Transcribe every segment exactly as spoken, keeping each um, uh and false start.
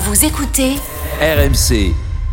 Vous écoutez R M C.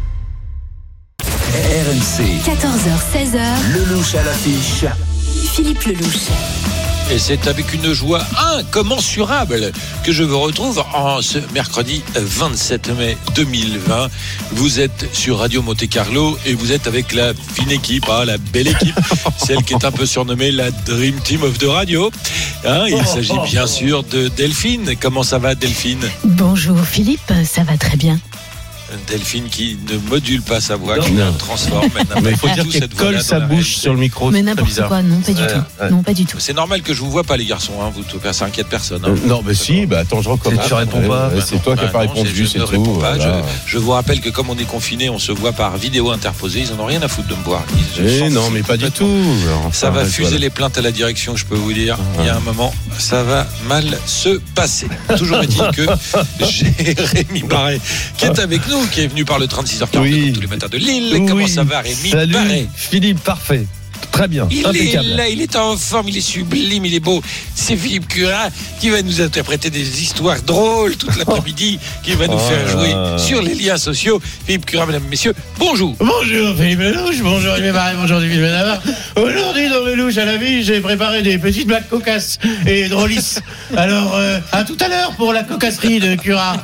R M C. quatorze heures seize heures. Lelouch à l'affiche. Philippe Lelouch. Et c'est avec une joie incommensurable que je vous retrouve en ce mercredi vingt-sept mai deux mille vingt. Vous êtes sur Radio Monte Carlo et vous êtes avec la fine équipe, hein, la belle équipe, celle qui est un peu surnommée la Dream Team of the Radio. Hein, il s'agit bien sûr de Delphine. Comment ça va, Delphine ? Bonjour Philippe, ça va très bien. Delphine qui ne module pas sa voix, non, qui non. la transforme. Mais il faut dire qu'elle colle sa bouche sur le micro. Mais c'est n'importe bizarre. quoi, non pas du Ouais, tout. ouais. Non pas du tout. C'est normal que je vous vois pas, les garçons. Hein, vous, ça inquiète personne. Hein. Euh, non, mais si, bah attends, je recommence. Tu réponds pas. Ouais, c'est toi qui n'as Bah pas non, répondu, je c'est ne tout. réponds pas. Voilà. Je, je vous rappelle que comme on est confiné, on se voit par vidéo interposée. Ils en ont rien à foutre de me voir. Ils- Eh s'en non, foutent mais pas du complètement. tout. Alors, Ça enfin, va ouais, fuser voilà. les plaintes à la direction, je peux vous dire. Il y a un moment, ça va mal se passer. Toujours est-il que j'ai Rémi Barré qui est avec nous, qui est venu par le trente-six heures quarante Oui. tous les matins de Lille. Oui. Comment ça va, Rémi Salut Barré? Philippe, parfait. Très bien, Il impeccable. est là, il est en forme, il est sublime, il est beau. C'est Philippe Curat qui va nous interpréter des histoires drôles toute l'après-midi, qui va nous Oh faire là jouer là. sur les liens sociaux. Philippe Curat, mesdames, messieurs, bonjour. Bonjour Philippe Lelouch, bonjour Rémi Barré, bonjour Philippe Navarre. Aujourd'hui dans Lelouch à la vie, j'ai préparé des petites blagues cocasses et drôlisses. Alors euh, à tout à l'heure pour la cocasserie de Curat.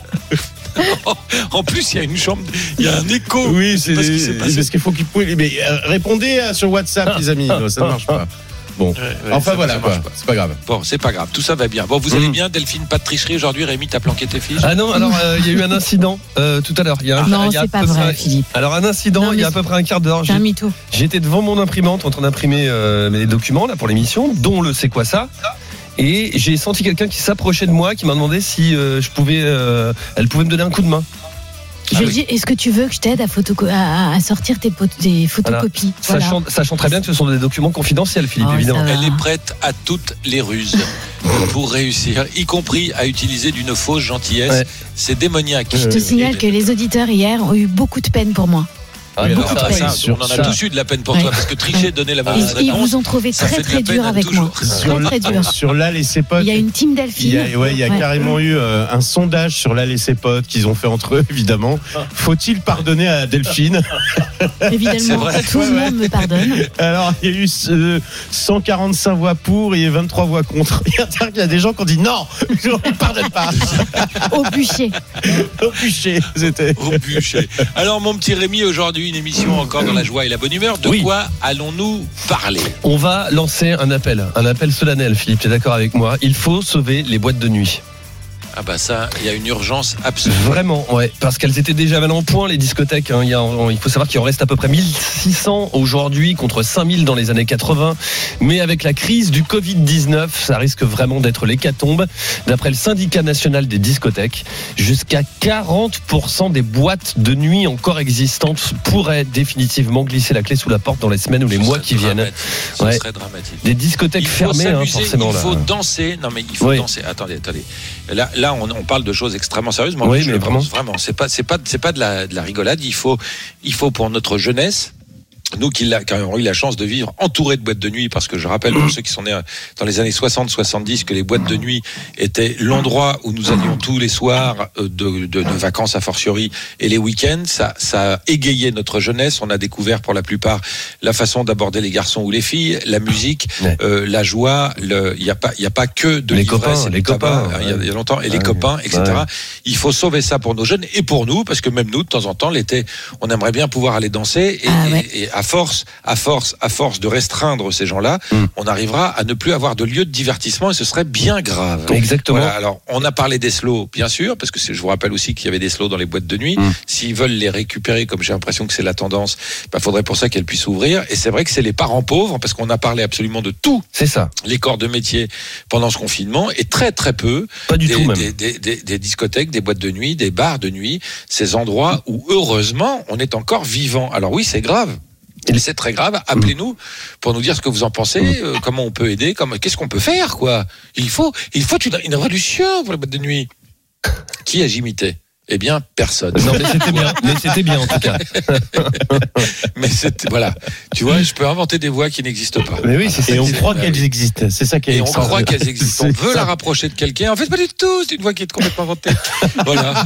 En plus, il y a une chambre, il y a un écho. Oui, Je c'est sais pas ce qui s'est passé. parce qu'il faut qu'il pouvait. Mais euh, répondez euh, sur WhatsApp, les amis. Non, ça ne marche pas. Bon, Ouais, ouais, enfin ça- voilà ça quoi. marche pas. C'est pas grave. Bon, c'est pas grave, tout ça va bien. Bon, vous allez Mhm. bien, Delphine, pas de tricherie aujourd'hui. Rémi, t'as planqué tes fiches. Ah non, alors euh, il y a eu un incident euh, tout à l'heure. Il y a un- Non, il y a à c'est pas peu vrai, près- Philippe. Alors un incident, Non, il y a à mais peu près un quart d'heure. C'est un j'ai- mytho. J'étais devant mon imprimante en train d'imprimer euh, mes documents là pour l'émission, dont le C'est quoi ça. Et j'ai senti quelqu'un qui s'approchait de moi, qui m'a demandé si euh, je pouvais, euh, elle pouvait me donner un coup de main. Je Ah lui oui. dis, est-ce que tu veux que je t'aide à, photoco- à, à- à sortir tes, pot- tes photocopies Voilà. Sachant, sachant très bien que ce sont des documents confidentiels, Philippe, Oh, évidemment. ça va. Elle est prête à toutes les ruses pour réussir, y compris à utiliser d'une fausse gentillesse. Ouais. C'est démoniaque. Je te signale que les auditeurs hier ont eu beaucoup de peine pour moi. Ah, Oui, non, alors, beaucoup ça, de ça, peine. on en a Ça. tous eu de la peine pour Ouais. toi, parce que tricher, donner la Ils, mauvaise ils réponse. vous ont trouvé ça très fait de la très peine dur à avec toujours. moi. Sur, Très très dur. sur là et ses potes. Il y a une team Il Delphine. y a, ouais, il y a Ouais. carrément eu euh, un sondage sur l'Al et ses potes qu'ils ont fait entre eux, évidemment. Faut-il pardonner à Delphine ? C'est Évidemment, vrai. tout le Ouais, ouais. monde me pardonne. Alors, il y a eu euh, cent quarante-cinq voix pour et vingt-trois voix contre. Il y a des gens qui ont dit non, je ne pardonne pas. Au bûcher. Au bûcher, c'était. Au bûcher. Alors, mon petit Rémi, aujourd'hui, une émission encore dans la joie et la bonne humeur. De Oui. quoi allons-nous parler ? On va lancer un appel, un appel solennel, Philippe, tu es d'accord avec moi? Il faut sauver les boîtes de nuit. Ah bah ça, il y a une urgence absolue. Vraiment, ouais, parce qu'elles étaient déjà mal en point, les discothèques. Hein. Il, y a, il faut savoir qu'il en reste à peu près mille six cents aujourd'hui contre cinq mille dans les années quatre-vingts. Mais avec la crise du covid dix-neuf, ça risque vraiment d'être l'hécatombe. D'après le syndicat national des discothèques, jusqu'à quarante pour cent des boîtes de nuit encore existantes pourraient définitivement glisser la clé sous la porte dans les semaines ou les Ce mois serait qui viennent. dramatique. Ce Ouais. serait dramatique. Des discothèques Il faut fermées, hein, s'amuser, forcément. il faut là. danser. Non mais il faut Oui. danser. Attendez, attendez. Là, là, on, on parle de choses extrêmement sérieuses. Moi, Oui, je mais le vraiment. pense vraiment. C'est pas, c'est pas, c'est pas de la, de la rigolade. Il faut, il faut pour notre jeunesse. Nous qui, l'a- qui avons eu la chance de vivre entourés de boîtes de nuit, parce que je rappelle pour ceux qui sont nés dans les années soixante soixante-dix que les boîtes de nuit étaient l'endroit où nous allions tous les soirs euh, de, de, de vacances a fortiori et les week-ends. Ça, ça a égayé notre jeunesse. On a découvert pour la plupart la façon d'aborder les garçons ou les filles, la musique, Ouais. euh, la joie. Le, il n'y a pas, il y a pas que de Les l'ivresse copains, et du les tabac, copains, hein, il y a- ouais. il y a longtemps, et les Ouais. copains, et cetera. Ouais. Il faut sauver ça pour nos jeunes et pour nous, parce que même nous, de temps en temps, l'été, on aimerait bien pouvoir aller danser. Et, Ah ouais. et, et à force, à force, à force de restreindre ces gens-là, Mm. on arrivera à ne plus avoir de lieu de divertissement et ce serait bien grave. Exactement. Voilà, alors, on a parlé des slows, bien sûr, parce que c'est- je vous rappelle aussi qu'il y avait des slows dans les boîtes de nuit. Mm. S'ils veulent les récupérer, comme j'ai l'impression que c'est la tendance, bah, faudrait pour ça qu'elles puissent ouvrir. Et c'est vrai que c'est les parents pauvres, parce qu'on a parlé absolument de tous C'est ça. les corps de métier pendant ce confinement, et très très peu Pas du des, tout même. des, des, des, des discothèques, des boîtes de nuit, des bars de nuit, ces endroits où heureusement on est encore vivant. Alors oui, c'est grave. Et c'est très grave. Appelez-nous pour nous dire ce que vous en pensez, euh, comment on peut aider, comment, qu'est-ce qu'on peut faire, quoi. Il faut, il faut une, une révolution pour les boîtes de nuit. Qui a-je imité ? Eh bien, personne. Non, mais c'était bien. Mais c'était bien en tout cas. Mais c'était, voilà. Tu vois, je peux inventer des voix qui n'existent pas. Mais oui, c'est ça. Et on c'est- croit qu'elles existent. C'est ça qui est Et on extraordinaire. croit qu'elles existent. On C'est veut ça. la rapprocher de quelqu'un. En fait, pas du tout. C'est une voix qui est complètement inventée. Voilà.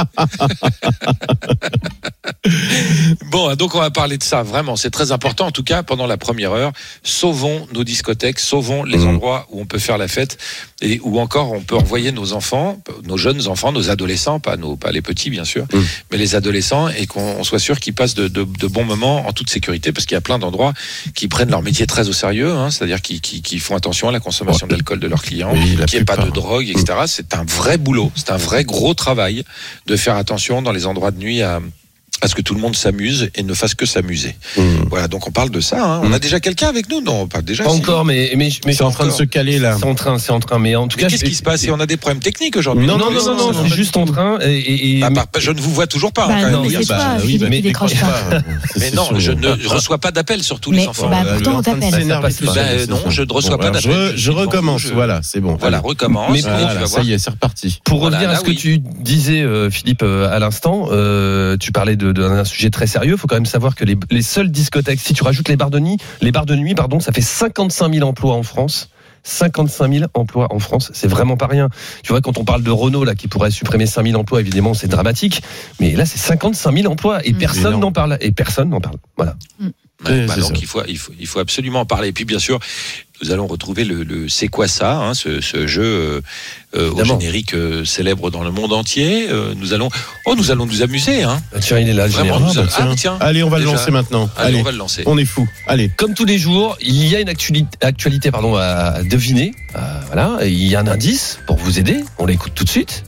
Bon, donc on va parler de ça. Vraiment, c'est très important. En tout cas, pendant la première heure, sauvons nos discothèques, sauvons les Mmh. endroits où on peut faire la fête et où encore on peut envoyer nos enfants, nos jeunes enfants, nos adolescents, pas nos, pas les petits bien sûr, Mmh. mais les adolescents, et qu'on soit sûr qu'ils passent de, de, de bons moments en toute sécurité, parce qu'il y a plein d'endroits qui prennent leur métier très au sérieux, hein, c'est-à-dire qui, qui, qui font attention à la consommation d'alcool de leurs clients, Oui, la qu'il n'y ait pas de plupart. drogue, et cetera. C'est un vrai boulot, c'est un vrai gros travail de faire attention dans les endroits de nuit à, à ce que tout le monde s'amuse et ne fasse que s'amuser. Mmh. Voilà, donc on parle de ça. Hein. On a déjà quelqu'un avec nous? Non, pas déjà. Pas si. encore, mais mais mais C'est en train de se caler là. C'est en train, c'est en train. Mais en tout Mais cas, qu'est-ce je- qui se passe? Et on a des problèmes techniques aujourd'hui. Non, non, non, non, non, c'est juste en train. Et, et, et- Ah, bah, je ne vous vois toujours pas. Bah hein, quand non, même. mais Oui, c'est bah, toi, oui, Philippe, bah, il décroche pas. mais non, je ne reçois pas d'appels sur tous les Mais enfants. bah Euh, pourtant on en train de t'appelle. s'énerver Ça tout passe seul, pas. c'est Ben, non, ça. je ne reçois Bon, pas alors, d'appel. Je, Je je suis recommence. devant, je- Voilà, c'est bon. Voilà, Allez. recommence. Mais et tu Voilà, vas ça voir. y est, c'est reparti. Pour Voilà, revenir à là, ce que oui. tu disais, euh, Philippe, euh, à l'instant, euh, tu parlais de- d'un sujet très sérieux. Il faut quand même savoir que les, les seules discothèques, si tu rajoutes les bars de nuit, les bars de nuit, pardon, ça fait cinquante-cinq mille emplois en France. cinquante-cinq mille emplois en France, c'est vraiment pas rien. Tu vois, quand on parle de Renault là qui pourrait supprimer cinq mille emplois, évidemment, c'est dramatique. Mais là, c'est cinquante-cinq mille emplois et Mmh. personne Énorme. n'en parle. Et personne n'en parle. Voilà. Ouais, bah c'est donc ça. il faut, il faut, il faut absolument en parler. Et puis bien sûr, nous allons retrouver le, le c'est quoi ça, hein, ce, ce jeu euh, euh, au Évidemment. générique euh, célèbre dans le monde entier. Euh, nous allons, oh, nous allons nous amuser, hein. Ah, tiens, il est là, le Vraiment, général. nous bah, allons- tiens. ah, tiens. Allez, on va le Déjà. lancer maintenant. Allez, Allez, on va le lancer. on est fou. Allez. Comme tous les jours, il y a une actualité, actualité pardon, à deviner. Euh, voilà, et il y a un indice pour vous aider. On l'écoute tout de suite.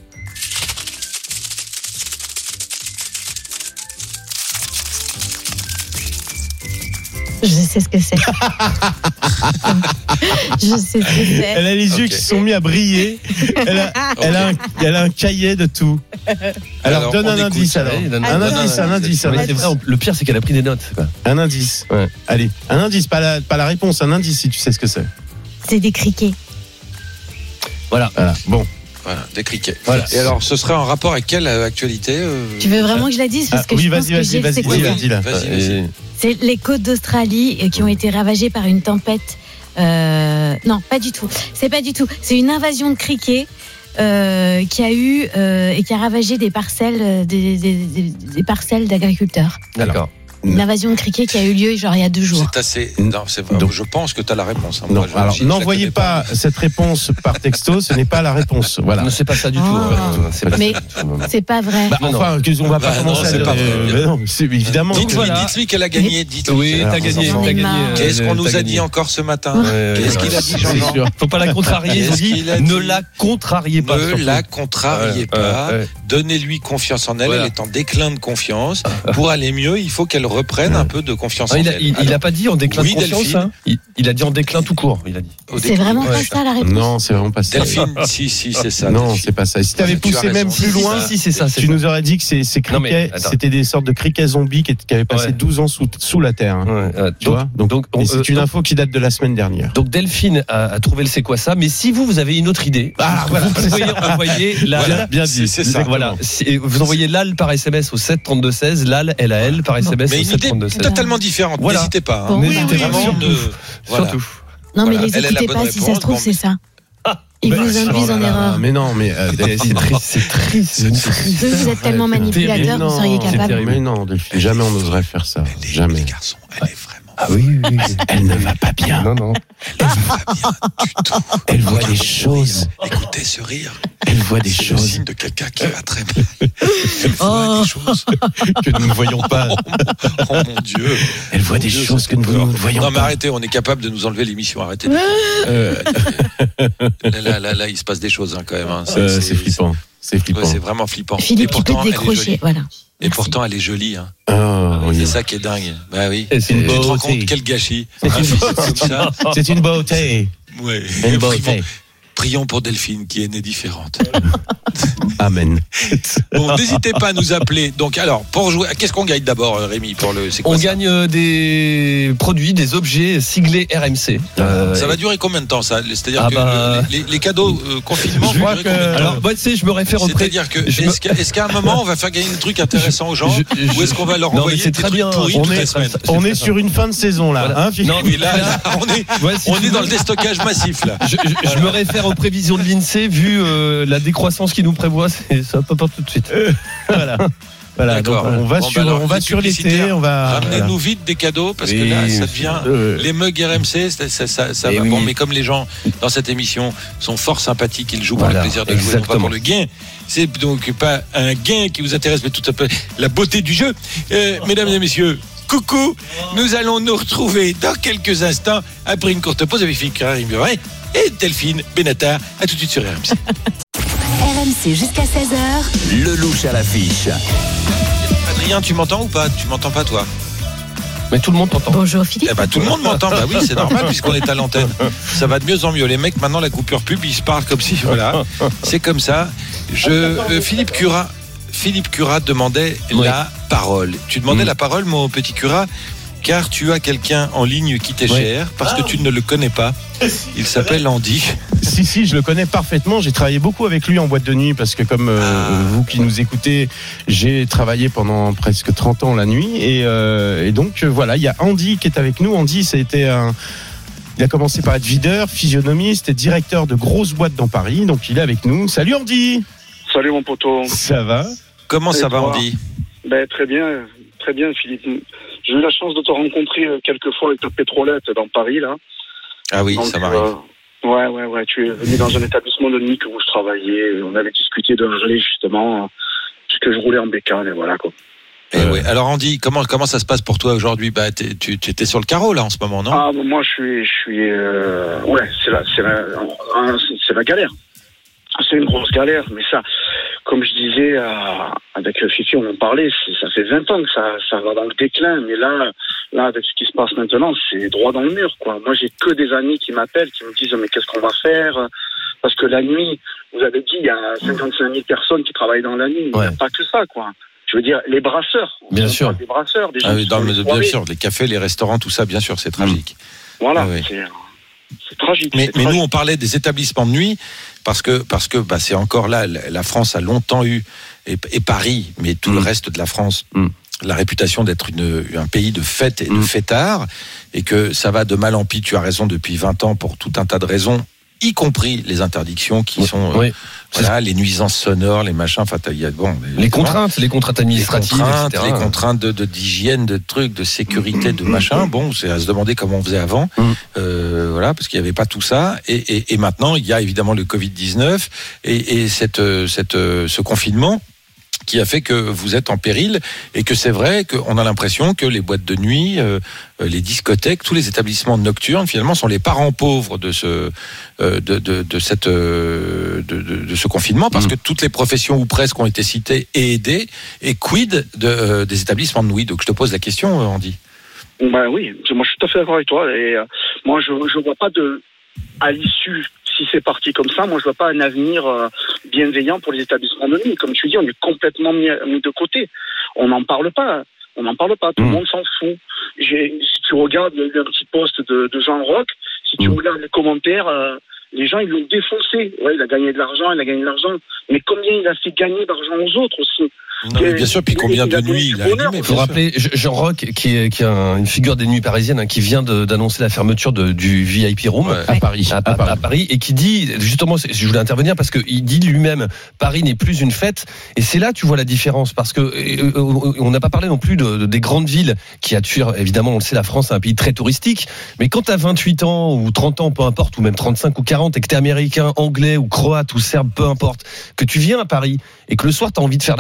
Je sais ce que c'est. Je sais ce que c'est. Elle a les yeux Ok. qui se sont mis à briller. Elle a, elle a, un, elle a un cahier de tout. Alors, Alors, donne on un écoute. indice alors. Ouais, donne- Un donne indice, un un indice, un Mais c'est indice. vrai, le pire, c'est qu'elle a pris des notes. quoi. Un indice. Ouais. Allez, un indice, pas la, pas la réponse, un indice si tu sais ce que c'est. C'est des criquets. Voilà. Bon. Voilà, des criquets. Voilà. Et alors, ce serait en rapport avec quelle euh, actualité euh, Tu veux vraiment que je la dise parce Ah, que oui, je pense vas-y, que vas-y, j'ai vas-y, c'est quoi dis-la, ça. dis-la. Vas-y, vas-y. Et- C'est les côtes d'Australie euh, qui ont été ravagées par une tempête. Euh, non, pas du tout. C'est pas du tout. C'est une invasion de criquets euh, qui a eu euh, et qui a ravagé des parcelles, euh, des, des, des- des parcelles d'agriculteurs. D'accord. Une invasion de criquets qui a eu lieu genre il y a deux jours. C'est assez. Non, c'est vrai. Donc- je pense que tu as la réponse. hein. Non, Moi, je- alors je- je la n'envoyez connais pas cette réponse par texto, ce n'est pas la réponse. Voilà. Ne c'est pas ça du Oh. tout. en fait. C'est pas Mais- ça du tout, non, non. C'est pas vrai. Bah, Non, non. enfin, qu'est-ce qu'on va pas Bah, commencer non, à c'est pas vrai. euh, mais non, c'est évidemment. Dites-lui, que- Voilà. dites-lui qu'elle a gagné. Dites-lui. Oui, qu'elle a t'as gagné. gagné, J'en ai t'as gagné. marre. euh, Qu'est-ce qu'on nous t'as a gagné. dit encore ce matin? Ouais, Qu'est-ce ouais, qu'il a ouais. dit, C'est Jean-Jean? sûr. Faut pas la contrarier, Qu'est-ce ils ont dit. qu'il a Ne dit la contrariez pas. Ne surtout. la contrariez Ouais, pas. ouais, ouais. Donnez-lui confiance en elle. Voilà. Elle est en déclin de confiance. Pour aller mieux, il faut qu'elle reprenne un peu de confiance Ah, en il, a, elle. il, il a pas dit en déclin Oui, de confiance. Delphine. Hein. Il, il a dit en déclin tout court. Il a dit. Au C'est déclin. vraiment Ouais. pas ça la réponse. Non, c'est vraiment pas ça. Delphine, si, si, c'est ça. Non, Delphine. c'est pas ça. Si tu avais Tu as poussé raison. même plus Si, si, loin, Si, si, c'est ça. c'est tu ça. nous aurais dit que ces, ces Non, mais, criquets, attends. c'était des sortes de criquets zombies qui, étaient- qui avaient passé Ouais. douze ans sous, sous la terre. hein. Ouais, euh, Tu donc, vois donc, donc, et on- c'est euh, une donc- info qui date de la semaine dernière. donc Delphine a, a trouvé le c'est quoi ça, mais si vous vous avez une autre idée, Ah, voilà, vous pouvez envoyer la Voilà. bien C'est- dit. c'est ça. voilà, si- vous envoyez L A L par S M S au sept trente-deux seize, L A L L A L par S M S Mais au une sept idée trente-deux seize. totalement différente. Voilà. N'hésitez pas. hein. Bon, N'hésitez oui, oui, Vraiment surtout, de. Voilà. surtout. Non mais Voilà. les Elle a la écoutez bonne pas si ça réponse, se trouve bon, c'est ça. Ils Bah, vous induisent oh en là là, erreur. Mais non, mais euh, C'est c'est triste, c'est triste. c'est triste. Vous, vous êtes tellement manipulateur, Terrible. vous seriez Non, capable. Mais non, Delphine, jamais on n'oserait faire ça. Les, Jamais. les garçons, elle est vraiment. Ah oui, oui, oui. Elle ne va pas bien. Non, non. Elle va pas bien du tout. Elle voit des Regarde son rire. choses. Écoutez ce rire. Elle voit des C'est le choses signe de quelqu'un qui va très mal. Elle voit Oh. des choses. que nous ne voyons pas. Oh mon Dieu. Elle voit Mon des Dieu, choses ça que nous fait peur. ne voyons Non mais pas. arrêtez, on est capable de nous enlever l'émission. Arrêtez. Euh, Là, là, là, là, il se passe des choses hein, quand même. hein. euh, C'est flippant. C'est Ouais, flippant. c'est vraiment flippant. Philippe, Et tu peux pourtant, te elle est jolie. décrocher, voilà. Et Merci. pourtant, elle est jolie. Hein. Ah, oui. C'est ça qui est dingue. Bah oui. Et c'est Tu une te rends beauté. compte quel gâchis. C'est Une une- fille comme ça. C'est une beauté. Ouais. Une Et beauté. vraiment, Prions pour Delphine qui est née différente. Amen. Bon, n'hésitez pas à nous appeler. Donc, alors, pour jouer, qu'est-ce qu'on gagne d'abord, Rémi, pour le, c'est quoi On ça gagne euh, des produits, des objets siglés R M C. Euh, Ça va durer combien de temps, ça? C'est-à-dire Ah que bah... les, les cadeaux euh, confinement, Je crois durer que- combien de temps? Alors, moi, tu sais, je me réfère au pré... C'est-à-dire que je me- est-ce qu'à, est-ce qu'à un moment on va faire gagner des trucs intéressants aux gens, Je- je- ou est-ce qu'on va leur Non, mais envoyer c'est des très trucs bien. pourris On toutes est- les semaines? On est sur une fin de saison là. Voilà. Hein, Philippe Non, Oui, là, là, on est, Ouais, si on tu est dans veux. le déstockage massif là. Je, je- je me réfère aux prévisions de l'INSEE, vu euh, la décroissance qui nous prévoit, c'est, ça peut pas tout de suite. Voilà. Voilà, donc D'accord. on va Bon, sur, bah alors, on va les sur l'été, publicitaires, on va. Ramenez-nous voilà. vite des cadeaux parce que Oui, là ça devient euh, les mugs R M C, ça, ça, ça, ça Eh va. oui. Bon, mais comme les gens dans cette émission sont fort sympathiques, ils jouent pour Voilà, le plaisir de jouer, non pas exactement. pour le gain. C'est donc pas un gain qui vous intéresse, mais tout à fait la beauté du jeu. Euh, mesdames et messieurs, coucou. Nous allons nous retrouver dans quelques instants après une courte pause avec Philippe Carré et Delphine Benatar. À tout de suite sur R M C. R M C jusqu'à seize heures. Lelouch à l'affiche. Adrien, tu m'entends ou pas? Tu m'entends pas, toi? Mais tout le monde t'entend. Bonjour Philippe. Eh ben, tout le monde m'entend. Bah oui, c'est normal puisqu'on est à l'antenne. Ça va de mieux en mieux. Les mecs, maintenant, la coupure pub, ils se parlent comme si, voilà. C'est comme ça. Je, euh, Philippe Curat, Philippe Curat demandait Oui. la parole. Tu demandais Mm. la parole, mon petit Curat, car tu as quelqu'un en ligne qui t'est Oui. cher, parce que tu ne le connais pas. Il s'appelle Andy. Si, si, je le connais parfaitement. J'ai travaillé beaucoup avec lui en boîte de nuit parce que, comme euh, Ah. vous qui nous écoutez, j'ai travaillé pendant presque trente ans la nuit. Et, euh, et donc, euh, voilà, il y a Andy qui est avec nous. Andy, c'était un. Il a commencé par être videur, physionomiste et directeur de grosses boîtes dans Paris. Donc, il est avec nous. Salut Andy. Salut mon poteau. Ça va? Comment ça Et va, toi Andy? Ben, très bien, très bien Philippe. J'ai eu la chance de te rencontrer euh, quelques fois avec ta pétrolette dans Paris là. Ah oui, Donc, ça m'arrive. euh, ouais, ouais, ouais. Tu es venu dans un établissement de nuit où je travaillais. On avait discuté de relais justement, euh, puisque je roulais en bécane et voilà quoi. Eh Euh. ouais. Alors, Andy, comment, comment ça se passe pour toi aujourd'hui? Bah, t'es- tu tu étais sur le carreau là en ce moment, non? Ah, ben, moi je suis, je suis, euh, ouais, c'est la, c'est la, hein, c'est- c'est la galère. C'est une grosse galère, mais ça, comme je disais euh, avec Fifi, on en parlait, c'est- ça fait vingt ans que ça, ça va dans le déclin, mais là, là, avec ce qui se passe maintenant, c'est droit dans le mur, quoi. Moi, j'ai que des amis qui m'appellent, qui me disent, mais qu'est-ce qu'on va faire? Parce que la nuit, vous avez dit, il y a cinquante-cinq mille personnes qui travaillent dans la nuit, il n'y a Ouais. pas que ça, quoi. Je veux dire, les brasseurs. Bien On sûr. parle Des brasseurs, des gens Ah oui, qui dans font le- les bien soirées. sûr, les cafés, les restaurants, tout ça, bien sûr, c'est tragique. Voilà, Ah oui. c'est, c'est tragique. Mais, c'est mais nous, tragique. on parlait des établissements de nuit parce que parce que bah, c'est encore là. La la France a longtemps eu et, et Paris, mais tout le Mm. reste de la France, Mm. la réputation d'être une, un pays de fêtes et de Mm. fêtards, et que ça va de mal en pis. Tu as raison depuis vingt ans pour tout un tas de raisons, y compris les interdictions qui sont euh, Oui. voilà, les nuisances sonores, les machins. Enfin, il y a bon Les contraintes, les contraintes les administratives, contraintes, et cetera. les contraintes de, de- d'hygiène, de trucs, de sécurité, de machin. Bon, c'est à se demander comment on faisait avant, Mm. euh, voilà, parce qu'il n'y avait pas tout ça. Et, et, et maintenant, il y a évidemment le Covid dix-neuf et, et cette, euh, cette, euh, ce confinement qui a fait que vous êtes en péril et que c'est vrai qu'on a l'impression que les boîtes de nuit, euh, les discothèques, tous les établissements nocturnes finalement sont les parents pauvres de ce euh, de, de, de cette euh, de, de, de ce confinement parce Mm. que toutes les professions ou presque ont été citées et aidées. Et quid de, euh, des établissements de nuit? Donc je te pose la question, Andy. Ben oui, moi je suis tout à fait d'accord avec toi. Et euh, moi je je vois pas de à l'issue, si c'est parti comme ça, moi je vois pas un avenir euh, bienveillant pour les établissements de nuit. Comme tu dis, on est complètement mis, mis de côté. On n'en parle pas. On n'en parle pas. Tout le Mmh. monde s'en fout. J'ai, si tu regardes, il y a eu un petit post de, de Jean Rock. Si tu Mmh. regardes les commentaires, euh, les gens ils l'ont défoncé. Ouais, il a gagné de l'argent, il a gagné de l'argent. Mais combien il a fait gagner d'argent aux autres aussi? Non, mais bien sûr, puis Il- combien il de a donné nuits du il a bonheur. animé, Il faut bien sûr. rappeler Je- Jean Rock, qui est, qui est un- une figure des nuits parisiennes, hein, qui vient de- d'annoncer la fermeture de- du V I P Room. Ouais. À Paris. À, À à- Paris. à Paris, et qui dit, justement, c'est- je voulais intervenir parce qu'il dit lui-même, Paris n'est plus une fête, et c'est là tu vois la différence, parce que euh, euh, on n'a pas parlé non plus de, de- des grandes villes qui attirent, évidemment, on le sait, la France est un pays très touristique, mais quand tu as vingt-huit ans ou trente ans, peu importe, ou même trente-cinq ou quarante, et que tu es américain, anglais ou croate ou serbe, peu importe, que tu viens à Paris et que le soir tu as envie de faire la fête, tu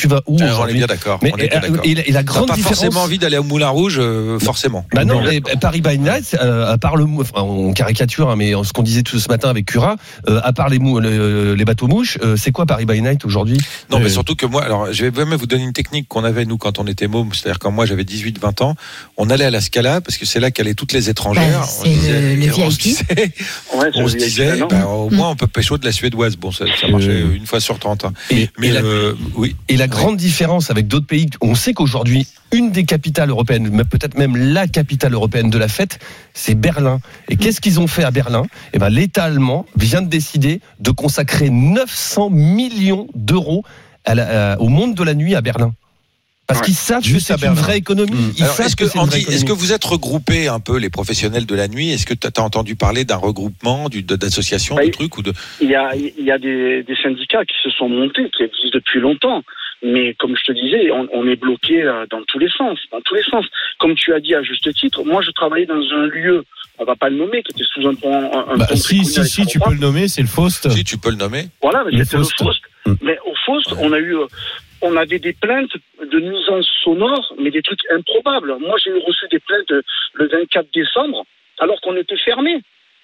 tu vas où on est aujourd'hui? bien d'accord. Mais on est bien et, d'accord. et, la- et la grande T'as pas différence. forcément envie d'aller au Moulin Rouge, euh, forcément. Bah non, mais Paris by Night, euh, à part le, enfin, on caricature, hein, mais ce qu'on disait tout ce matin avec Cura, euh, à part les, mou, les, les bateaux mouches, euh, c'est quoi Paris by Night aujourd'hui? Non, mais Euh, surtout que moi, alors, je vais même vous donner une technique qu'on avait, nous, quand on était mômes, c'est-à-dire quand moi j'avais dix-huit vingt ans, on allait à la Scala, parce que c'est là qu'allaient toutes les étrangères. Bah, on c'est le- le et on se V I P. disait, Ouais, on se c'est disait non. bah, au moins on peut pécho de la suédoise. Bon, ça, ça marchait Euh, une fois sur trente. Hein. Et, Mais et la, euh, oui. et la grande différence avec d'autres pays, on sait qu'aujourd'hui, une des capitales européennes, mais peut-être même la capitale européenne de la fête, c'est Berlin. Et qu'est-ce qu'ils ont fait à Berlin? Eh ben, l'État allemand vient de décider de consacrer neuf cents millions d'euros à la- à- au monde de la nuit à Berlin. Parce Ouais. qu'ils savent que Juste à c'est une Berlin. vraie économie. Mmh. Ils Alors, savent est-ce que, c'est une vraie Andy, est-ce que économie. vous êtes regroupés un peu les professionnels de la nuit? Est-ce que tu as entendu parler d'un regroupement, du- de- d'associations, de Oui. trucs ou de Il y a, il y a des, des syndicats qui se sont montés, qui existent depuis longtemps. Mais comme je te disais, on, on est bloqué euh, dans tous les sens, dans tous les sens. Comme tu as dit à juste titre, moi je travaillais dans un lieu, on va pas le nommer, qui était sous un pont. Un, un Bah, pont si, très connu si, avec si, tu Saint-Laurent. peux le nommer, c'est le Faust. Si tu peux le nommer. Voilà, mais Le c'était le Faust. Faust. Mm. Mais au Faust, on a eu, euh, on avait des plaintes de nuisances sonores, mais des trucs improbables. Moi, j'ai eu reçu des plaintes le vingt-quatre décembre, alors qu'on était fermé.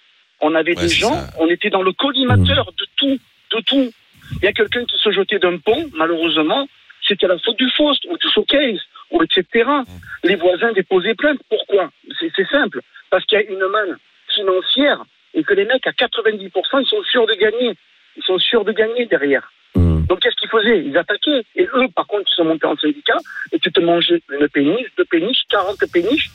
On avait Ouais, des c'est gens, ça. on était dans le collimateur de tout, de tout. Il y a quelqu'un qui se jetait d'un pont, malheureusement, c'était la faute du Faust, ou du showcase, ou et cetera. Les voisins déposaient plainte. Pourquoi? C'est c'est simple. Parce qu'il y a une manne financière et que les mecs, à quatre-vingt-dix pour cent, ils sont sûrs de gagner. Ils sont sûrs de gagner derrière. Mmh. Donc qu'est-ce qu'ils faisaient? Ils attaquaient. Et eux, par contre, ils sont montés en syndicat et tu te mangeais une péniche, deux péniches, quarante péniches.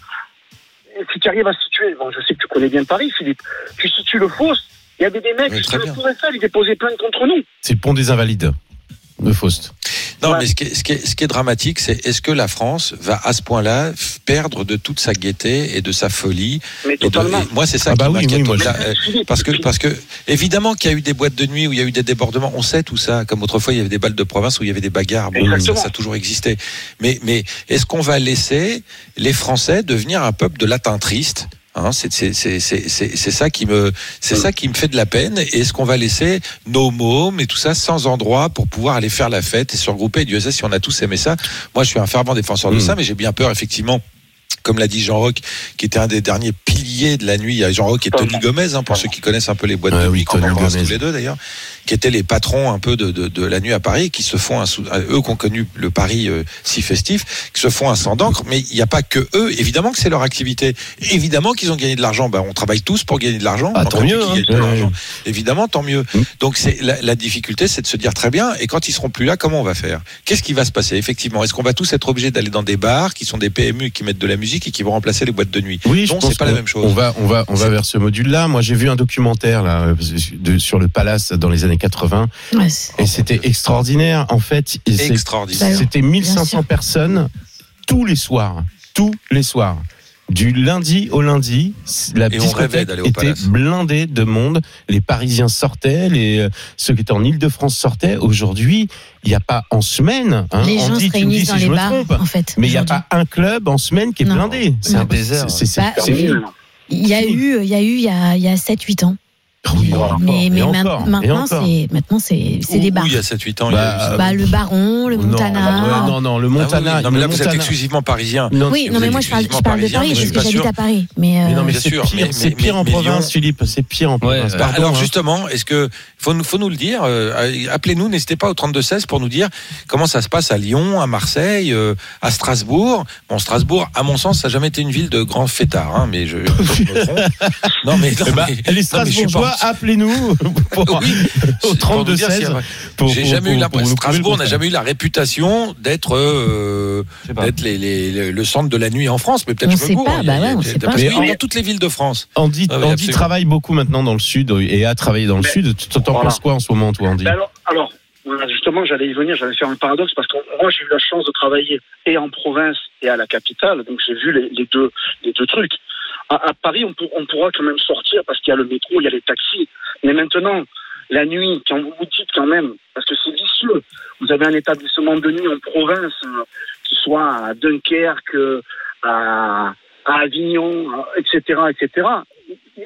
Et si tu arrives à situer, bon, je sais que tu connais bien Paris, Philippe, tu situes le Faust, il y avait des mecs Oui, qui très ne bien. pouvaient pas, ils déposaient plainte contre nous. C'est le pont des Invalides, de Faust. Non, Ouais. mais ce qui, est, ce, qui est, ce qui est dramatique, c'est est-ce que la France va à ce point-là f- perdre de toute sa gaieté et de sa folie Mais et de, totalement. et moi, c'est ça Ah qui bah oui, m'inquiète. oui, moi, au-delà, je- euh, Philippe, parce que, Philippe. parce que, évidemment qu'il y a eu des boîtes de nuit où il y a eu des débordements. On sait tout ça. Comme autrefois, il y avait des balles de province où il y avait des bagarres. Bon, ça, Exactement. ça a toujours existé. Mais, mais est-ce qu'on va laisser les Français devenir un peuple de latins tristes? Hein, c'est c'est c'est c'est c'est c'est ça qui me c'est ça qui me fait de la peine. Et est-ce qu'on va laisser nos mômes et tout ça sans endroit pour pouvoir aller faire la fête et se regrouper? Dieu sait si on a tous aimé ça. Moi, je suis un fervent défenseur de Mmh. ça, mais j'ai bien peur effectivement. Comme l'a dit Jean-Roch, qui était un des derniers piliers de la nuit. Il y a Jean-Roch et Tony Gomez, hein, pour ceux qui connaissent un peu les boîtes Ouais, de oui, nuit, qu'on Tony embrasse Gomez. tous les deux d'ailleurs, qui étaient les patrons un peu de, de, de la nuit à Paris, qui se font un sou- eux qui ont connu le Paris euh, si festif, qui se font un sang d'encre. Mais il n'y a pas que eux. Évidemment que c'est leur activité. Évidemment qu'ils ont gagné de l'argent. Ben, on travaille tous pour gagner de l'argent. Ah, Donc, tant on mieux, dit qu'ils hein. gagnent de Ouais, l'argent. Évidemment, tant mieux. Mmh. Donc c'est la, la difficulté, c'est de se dire très bien. Et quand ils seront plus là, comment on va faire? Qu'est-ce qui va se passer effectivement? Est-ce qu'on va tous être obligés d'aller dans des bars qui sont des P M U qui mettent de la musique et qui vont remplacer les boîtes de nuit? Oui, je Non, pense c'est pas la qu'on- même chose. On va, on va, on va C'est- vers ce module-là. Moi, j'ai vu un documentaire là de, sur le Palace dans les années quatre-vingts, Ouais, c'est- et c'était extraordinaire. En fait, et c'est- Extraordinaire. c'était mille cinq Bien cents sûr. personnes tous les soirs, tous les soirs. Du lundi au lundi, la Et on rêvait discothèque d'aller au était Palace. blindée de monde. Les Parisiens sortaient, les euh, ceux qui étaient en Île-de-France sortaient. Aujourd'hui, il n'y a pas en semaine. Hein, Les gens Andy, se tu me dis réunissent si dans je les me bars, trompe. en fait. Mais il n'y a aujourd'hui. pas un club en semaine qui est Non. blindé. C'est un désert. C'est c'est- Bah, c'est fini. Il y a eu, il y a eu, il y a, il y a sept huit ans. Oui, Mais, et mais encore, ma- et maintenant, encore. c'est, maintenant, c'est, c'est Où- des où bars. il y a sept huit ans, il y a Bah, eu ça. Bah, le Baron, le Non, Montana. ouais, non, non, le Ah oui, Montana. non, mais le là, vous êtes Montana- exclusivement parisien. Non, Oui, non, vous mais êtes moi, je parle, je exclusivement parle de parisien, Paris mais je parce suis que pas j'habite sûr. à Paris. Mais, euh, Mais non, mais Bien c'est sûr, pire, mais- c'est mais- pire en mais province, Lyon- Philippe. C'est pire en province. Ouais, Pardon, Alors hein. justement, est-ce que faut nous, faut nous le dire euh, appelez-nous, n'hésitez pas au trente-deux seize pour nous dire comment ça se passe à Lyon, à Marseille, euh, à Strasbourg. Bon, Strasbourg, à mon sens, ça n'a jamais été une ville de grands fêtards, hein, mais je, je me trompe. Non, mais, non, Eh ben, mais- les non, mais je suis Strasbourgeois, pas- appelez-nous pour, Oui, au pour trente-deux nous dire si- seize. J'ai jamais eu l'impression. Strasbourg n'a jamais eu la réputation d'être euh, Je sais pas. d'être les, les, les- le centre de la nuit en France, mais peut-être On je me sait gourre, pas, il y a- bah ouais, il y a- on sait parce pas. que Mais dans en- toutes les villes de France. Andy, Ah oui, Andy absolument. travaille beaucoup maintenant dans le sud et a travaillé dans le Mais- sud. Tu t'en Voilà. penses quoi en ce moment, toi, Andy? Ben alors, alors, voilà, justement, j'allais y venir, j'allais faire un paradoxe parce que moi, j'ai eu la chance de travailler et en province et à la capitale, donc j'ai vu les, les deux, les deux trucs. À, à Paris, on, pour- on pourra quand même sortir parce qu'il y a le métro, il y a les taxis. Mais maintenant, la nuit, quand vous vous dites quand même, parce que c'est vicieux, vous avez un établissement de nuit en province, euh, qui soit à Dunkerque, euh, à, à Avignon, euh, et cetera, et cetera.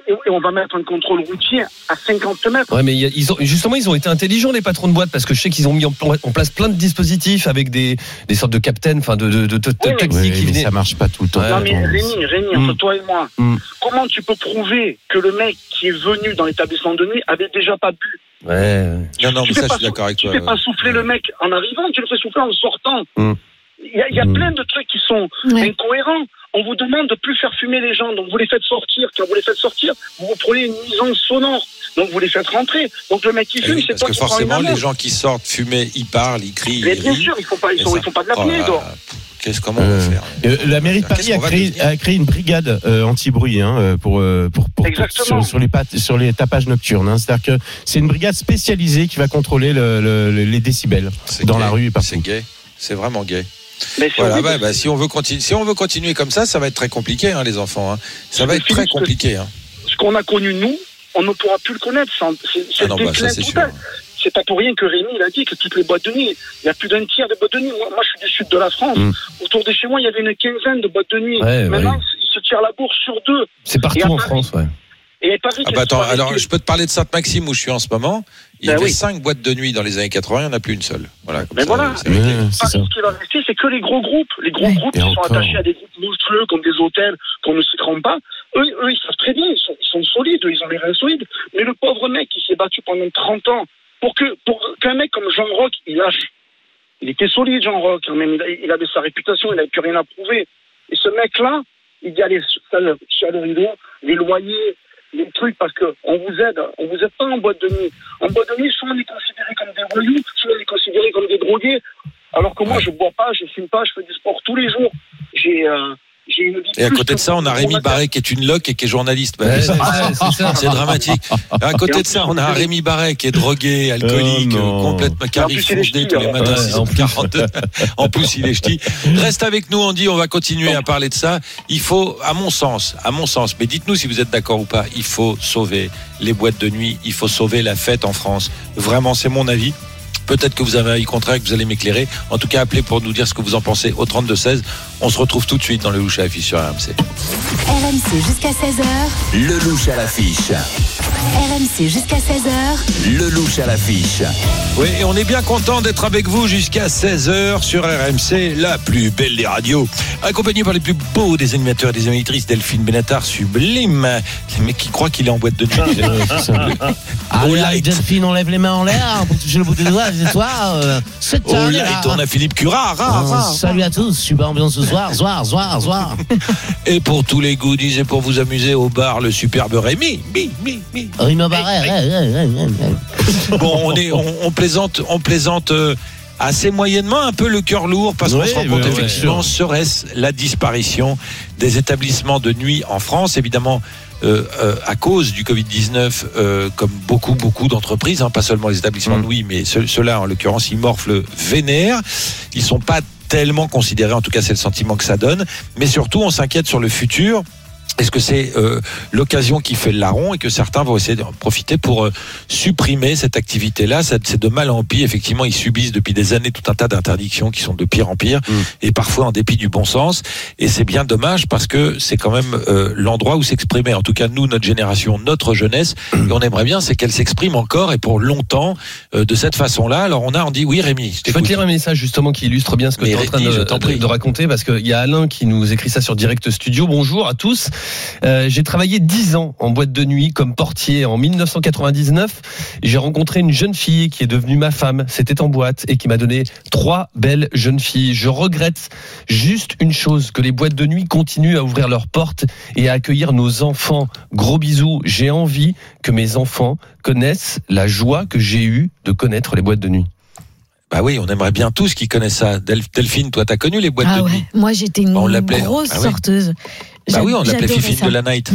et on va mettre un contrôle routier à cinquante mètres. Ouais, mais y a, ils ont, justement, ils ont été intelligents, les patrons de boîte, parce que je sais qu'ils ont mis en, en place plein de dispositifs avec des, des sortes de captains, enfin de, de, de, de oui, taxis oui, qui mais venaient. ça marche pas tout le temps. Non, mais Rémi, Rémi, entre Mm. toi et moi, Mm. comment tu peux prouver que le mec qui est venu dans l'établissement de nuit avait déjà pas bu? Ouais, ouais. Non, non, mais Tu ça, fais je pas suis d'accord avec Tu toi. fais pas ouais. souffler le mec en arrivant, tu le fais souffler en sortant. Mm. Il y a, il y a Mm. plein de trucs qui sont Ouais. incohérents. On vous demande de plus faire fumer les gens, donc vous les faites sortir. Quand vous les faites sortir, vous vous prenez une nuisance sonore, donc vous les faites rentrer. Donc le mec qui Eh fume, oui, c'est parce toi que qui prends une forcément, les amende. gens qui sortent fumer, ils parlent, ils crient, Mais ils bien rient. sûr, ils font pas, ils Et font, ça- ils font pas de Oh l'apnée, là donc. là, Qu'est-ce comment on Euh, va faire Euh, la mairie de Qu'est-ce Paris a qu'on va créé, devenir a créé une brigade euh, anti-bruit hein, euh, pour, euh, pour, pour, pour- Exactement. sur, sur les pattes, sur les tapages nocturnes. Hein. C'est-à-dire que c'est une brigade spécialisée qui va contrôler le, le, le- les décibels C'est dans gay, la rue et partout. C'est gay. C'est vraiment gay. Mais c'est Voilà, horrible. bah, bah, si on veut continuer, si on veut continuer comme ça, ça va être très compliqué, hein, les enfants. Hein. Ça va être très Philippe, compliqué. Hein. Ce qu'on a connu nous, on ne pourra plus le connaître. C'est, c'est, c'est Ah non, le bah, déclin ça c'est sûr. total. C'est pas pour rien que Rémi il a dit que toutes les boîtes de nuit, il y a plus d'un tiers de boîtes de nuit. Moi, moi, je suis du sud de la France. Mm. Autour de chez moi, il y avait une quinzaine de boîtes de nuit. Ouais, Maintenant, ouais. ils se tirent la bourse sur deux. C'est partout Et à en Paris- France, ouais. Et Paris, Ah qu'est-ce bah attends, qui va alors rester je peux te parler de Sainte-Maxime où je suis en ce moment. Il y Ben avait oui. cinq boîtes de nuit dans les années quatre-vingts, il n'y en a plus une seule. Voilà. Comme Mais ça, voilà. c'est réglé. Ouais, c'est Paris, ça. ce qui va rester, c'est que les gros groupes. Les gros Ouais. groupes Et qui sont encore. attachés à des groupes monstrueux comme des hôtels qu'on ne citera pas. Eux, eux, ils savent très bien, ils sont, ils sont solides, ils ont les reins solides. Mais le pauvre mec qui s'est battu pendant trente ans pour que pour qu'un mec comme Jean Roch, il lâche. Il était solide, Jean Roch, quand même. Il, a- il avait sa réputation, il n'avait plus rien à prouver. Et ce mec-là, il y a les chaleurs rideaux, les loyers, les trucs, parce que on vous aide, on vous aide pas en boîte de nuit. En boîte de nuit, soit on est considéré comme des voyous, soit on est considéré comme des drogués. Alors que moi, je bois pas, je fume pas, je fais du sport tous les jours. J'ai, euh, j'ai une vie Et à plus côté de que- ça, on a Rémi Barret qui est une loque et qui est journaliste. Bah, Ouais, ça, c'est ça, c'est ça. c'est dramatique. À côté de ça, on a un Rémi Barret qui est drogué, alcoolique, Oh non. complètement Et en carré, plus, il est foncé ch'ti, tous les alors. matins, Ouais, six heures quarante. En plus, il est ch'ti. Reste avec nous, on dit, on va continuer à parler de ça. Il faut, à mon sens, à mon sens, mais dites-nous si vous êtes d'accord ou pas, il faut sauver les boîtes de nuit, il faut sauver la fête en France. Vraiment, c'est mon avis. Peut-être que vous avez un avis contraire et que vous allez m'éclairer. En tout cas, appelez pour nous dire ce que vous en pensez au trente-deux seize. On se retrouve tout de suite dans le louche à l'affiche sur R M C. R M C jusqu'à seize heures. Le louche à l'affiche. R M C jusqu'à seize heures. Le louche à l'affiche. Oui, et on est bien content d'être avec vous jusqu'à seize heures sur R M C, la plus belle des radios. Accompagné par les plus beaux des animateurs et des animatrices, Delphine Benatar, sublime. Le mec qui croit qu'il est en boîte de nuit. Allez, All allez, light. Delphine, on lève les mains en l'air pour toucher le bout des doigts. C'est toi, euh, c'est Oh toi. là, là. et on a Philippe Curard. rah, Euh, rah. Salut à tous, super ambiance ce soir, soir, soir, soir. Et pour tous les goodies et pour vous amuser au bar, le superbe Rémi. Mi, mi, mi. Rime Barret, ouais, ouais, ouais, ouais. Bon, on, est, on, on plaisante, on plaisante euh, assez moyennement, un peu le cœur lourd, parce qu'on Oui, se rend compte ouais, effectivement, ouais. serait-ce la disparition des établissements de nuit en France, évidemment. Euh, euh, à cause du covid dix-neuf, euh, comme beaucoup, beaucoup d'entreprises, hein, pas seulement les établissements Mm. de nuit, mais ceux- ceux-là, en l'occurrence, ils morflent vénère. Ils sont pas tellement considérés, en tout cas, c'est le sentiment que ça donne. Mais surtout, on s'inquiète sur le futur. Est-ce que c'est euh, l'occasion qui fait le larron et que certains vont essayer d'en profiter pour euh, supprimer cette activité-là? Ça- C'est de mal en pis. Effectivement, ils subissent depuis des années tout un tas d'interdictions qui sont de pire en pire Mm. et parfois en dépit du bon sens. Et c'est bien dommage parce que c'est quand même euh, l'endroit où s'exprimer. En tout cas, nous, notre génération, notre jeunesse, et on aimerait bien, c'est qu'elle s'exprime encore et pour longtemps euh, de cette façon-là. Alors on a, on dit oui, Rémi. je Je peux te t'écoute. lire un message justement qui illustre bien ce que Mais tu es en train Rémi, je de, t'en de- prie. de raconter, parce qu'il y a Alain qui nous écrit ça sur Direct Studio. Bonjour à tous. Euh, j'ai travaillé dix ans en boîte de nuit comme portier. En dix-neuf cent quatre-vingt-dix-neuf, j'ai rencontré une jeune fille qui est devenue ma femme. C'était en boîte et qui m'a donné trois belles jeunes filles. Je regrette juste une chose, que les boîtes de nuit continuent à ouvrir leurs portes et à accueillir nos enfants. Gros bisous. J'ai envie que mes enfants connaissent la joie que j'ai eue de connaître les boîtes de nuit. Bah oui, on aimerait bien tous qui connaissent ça. Delph- Delphine, toi, t'as connu les boîtes Ah de ouais, nuit? moi j'étais une Bah, on l'appelait- grosse ah ouais. sorteuse. Bah oui, on J'a- l'appelait j'adorais Fifine ça. de la Night.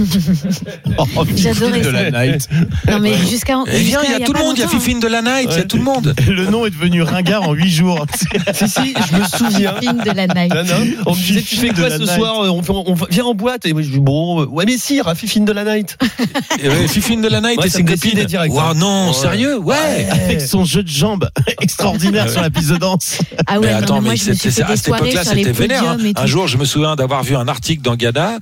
Oh, J'adorais de ça. la night. Non mais jusqu'à Eh bien, jusqu'à il y a tout le pas monde, il y a longtemps, Fifine de la Night, il y a Ouais. tout le monde. Le nom est devenu ringard en huit jours. Si, si, je me souviens. Fifine de la night. Non, non. On me disait, tu fais Fifine quoi de la ce night. soir? On, fait- on va- viens en boîte. Et moi, je dis, bon, euh, ouais, mais si, Rafi Fine de la Night. Et ouais, Fifine de la Night Ouais, et ça ses me décidait copines. direct, Waouh, hein. non, Ouais. sérieux? Ouais. Avec son jeu de jambes extraordinaire sur la piste de danse. Ah ouais, Mais non, attends, mais moi mais je me suis c'était- fait à des cette soirées époque-là, sur les c'était vénère. hein. podiums et Un tout. jour, je me souviens d'avoir vu un article dans Gada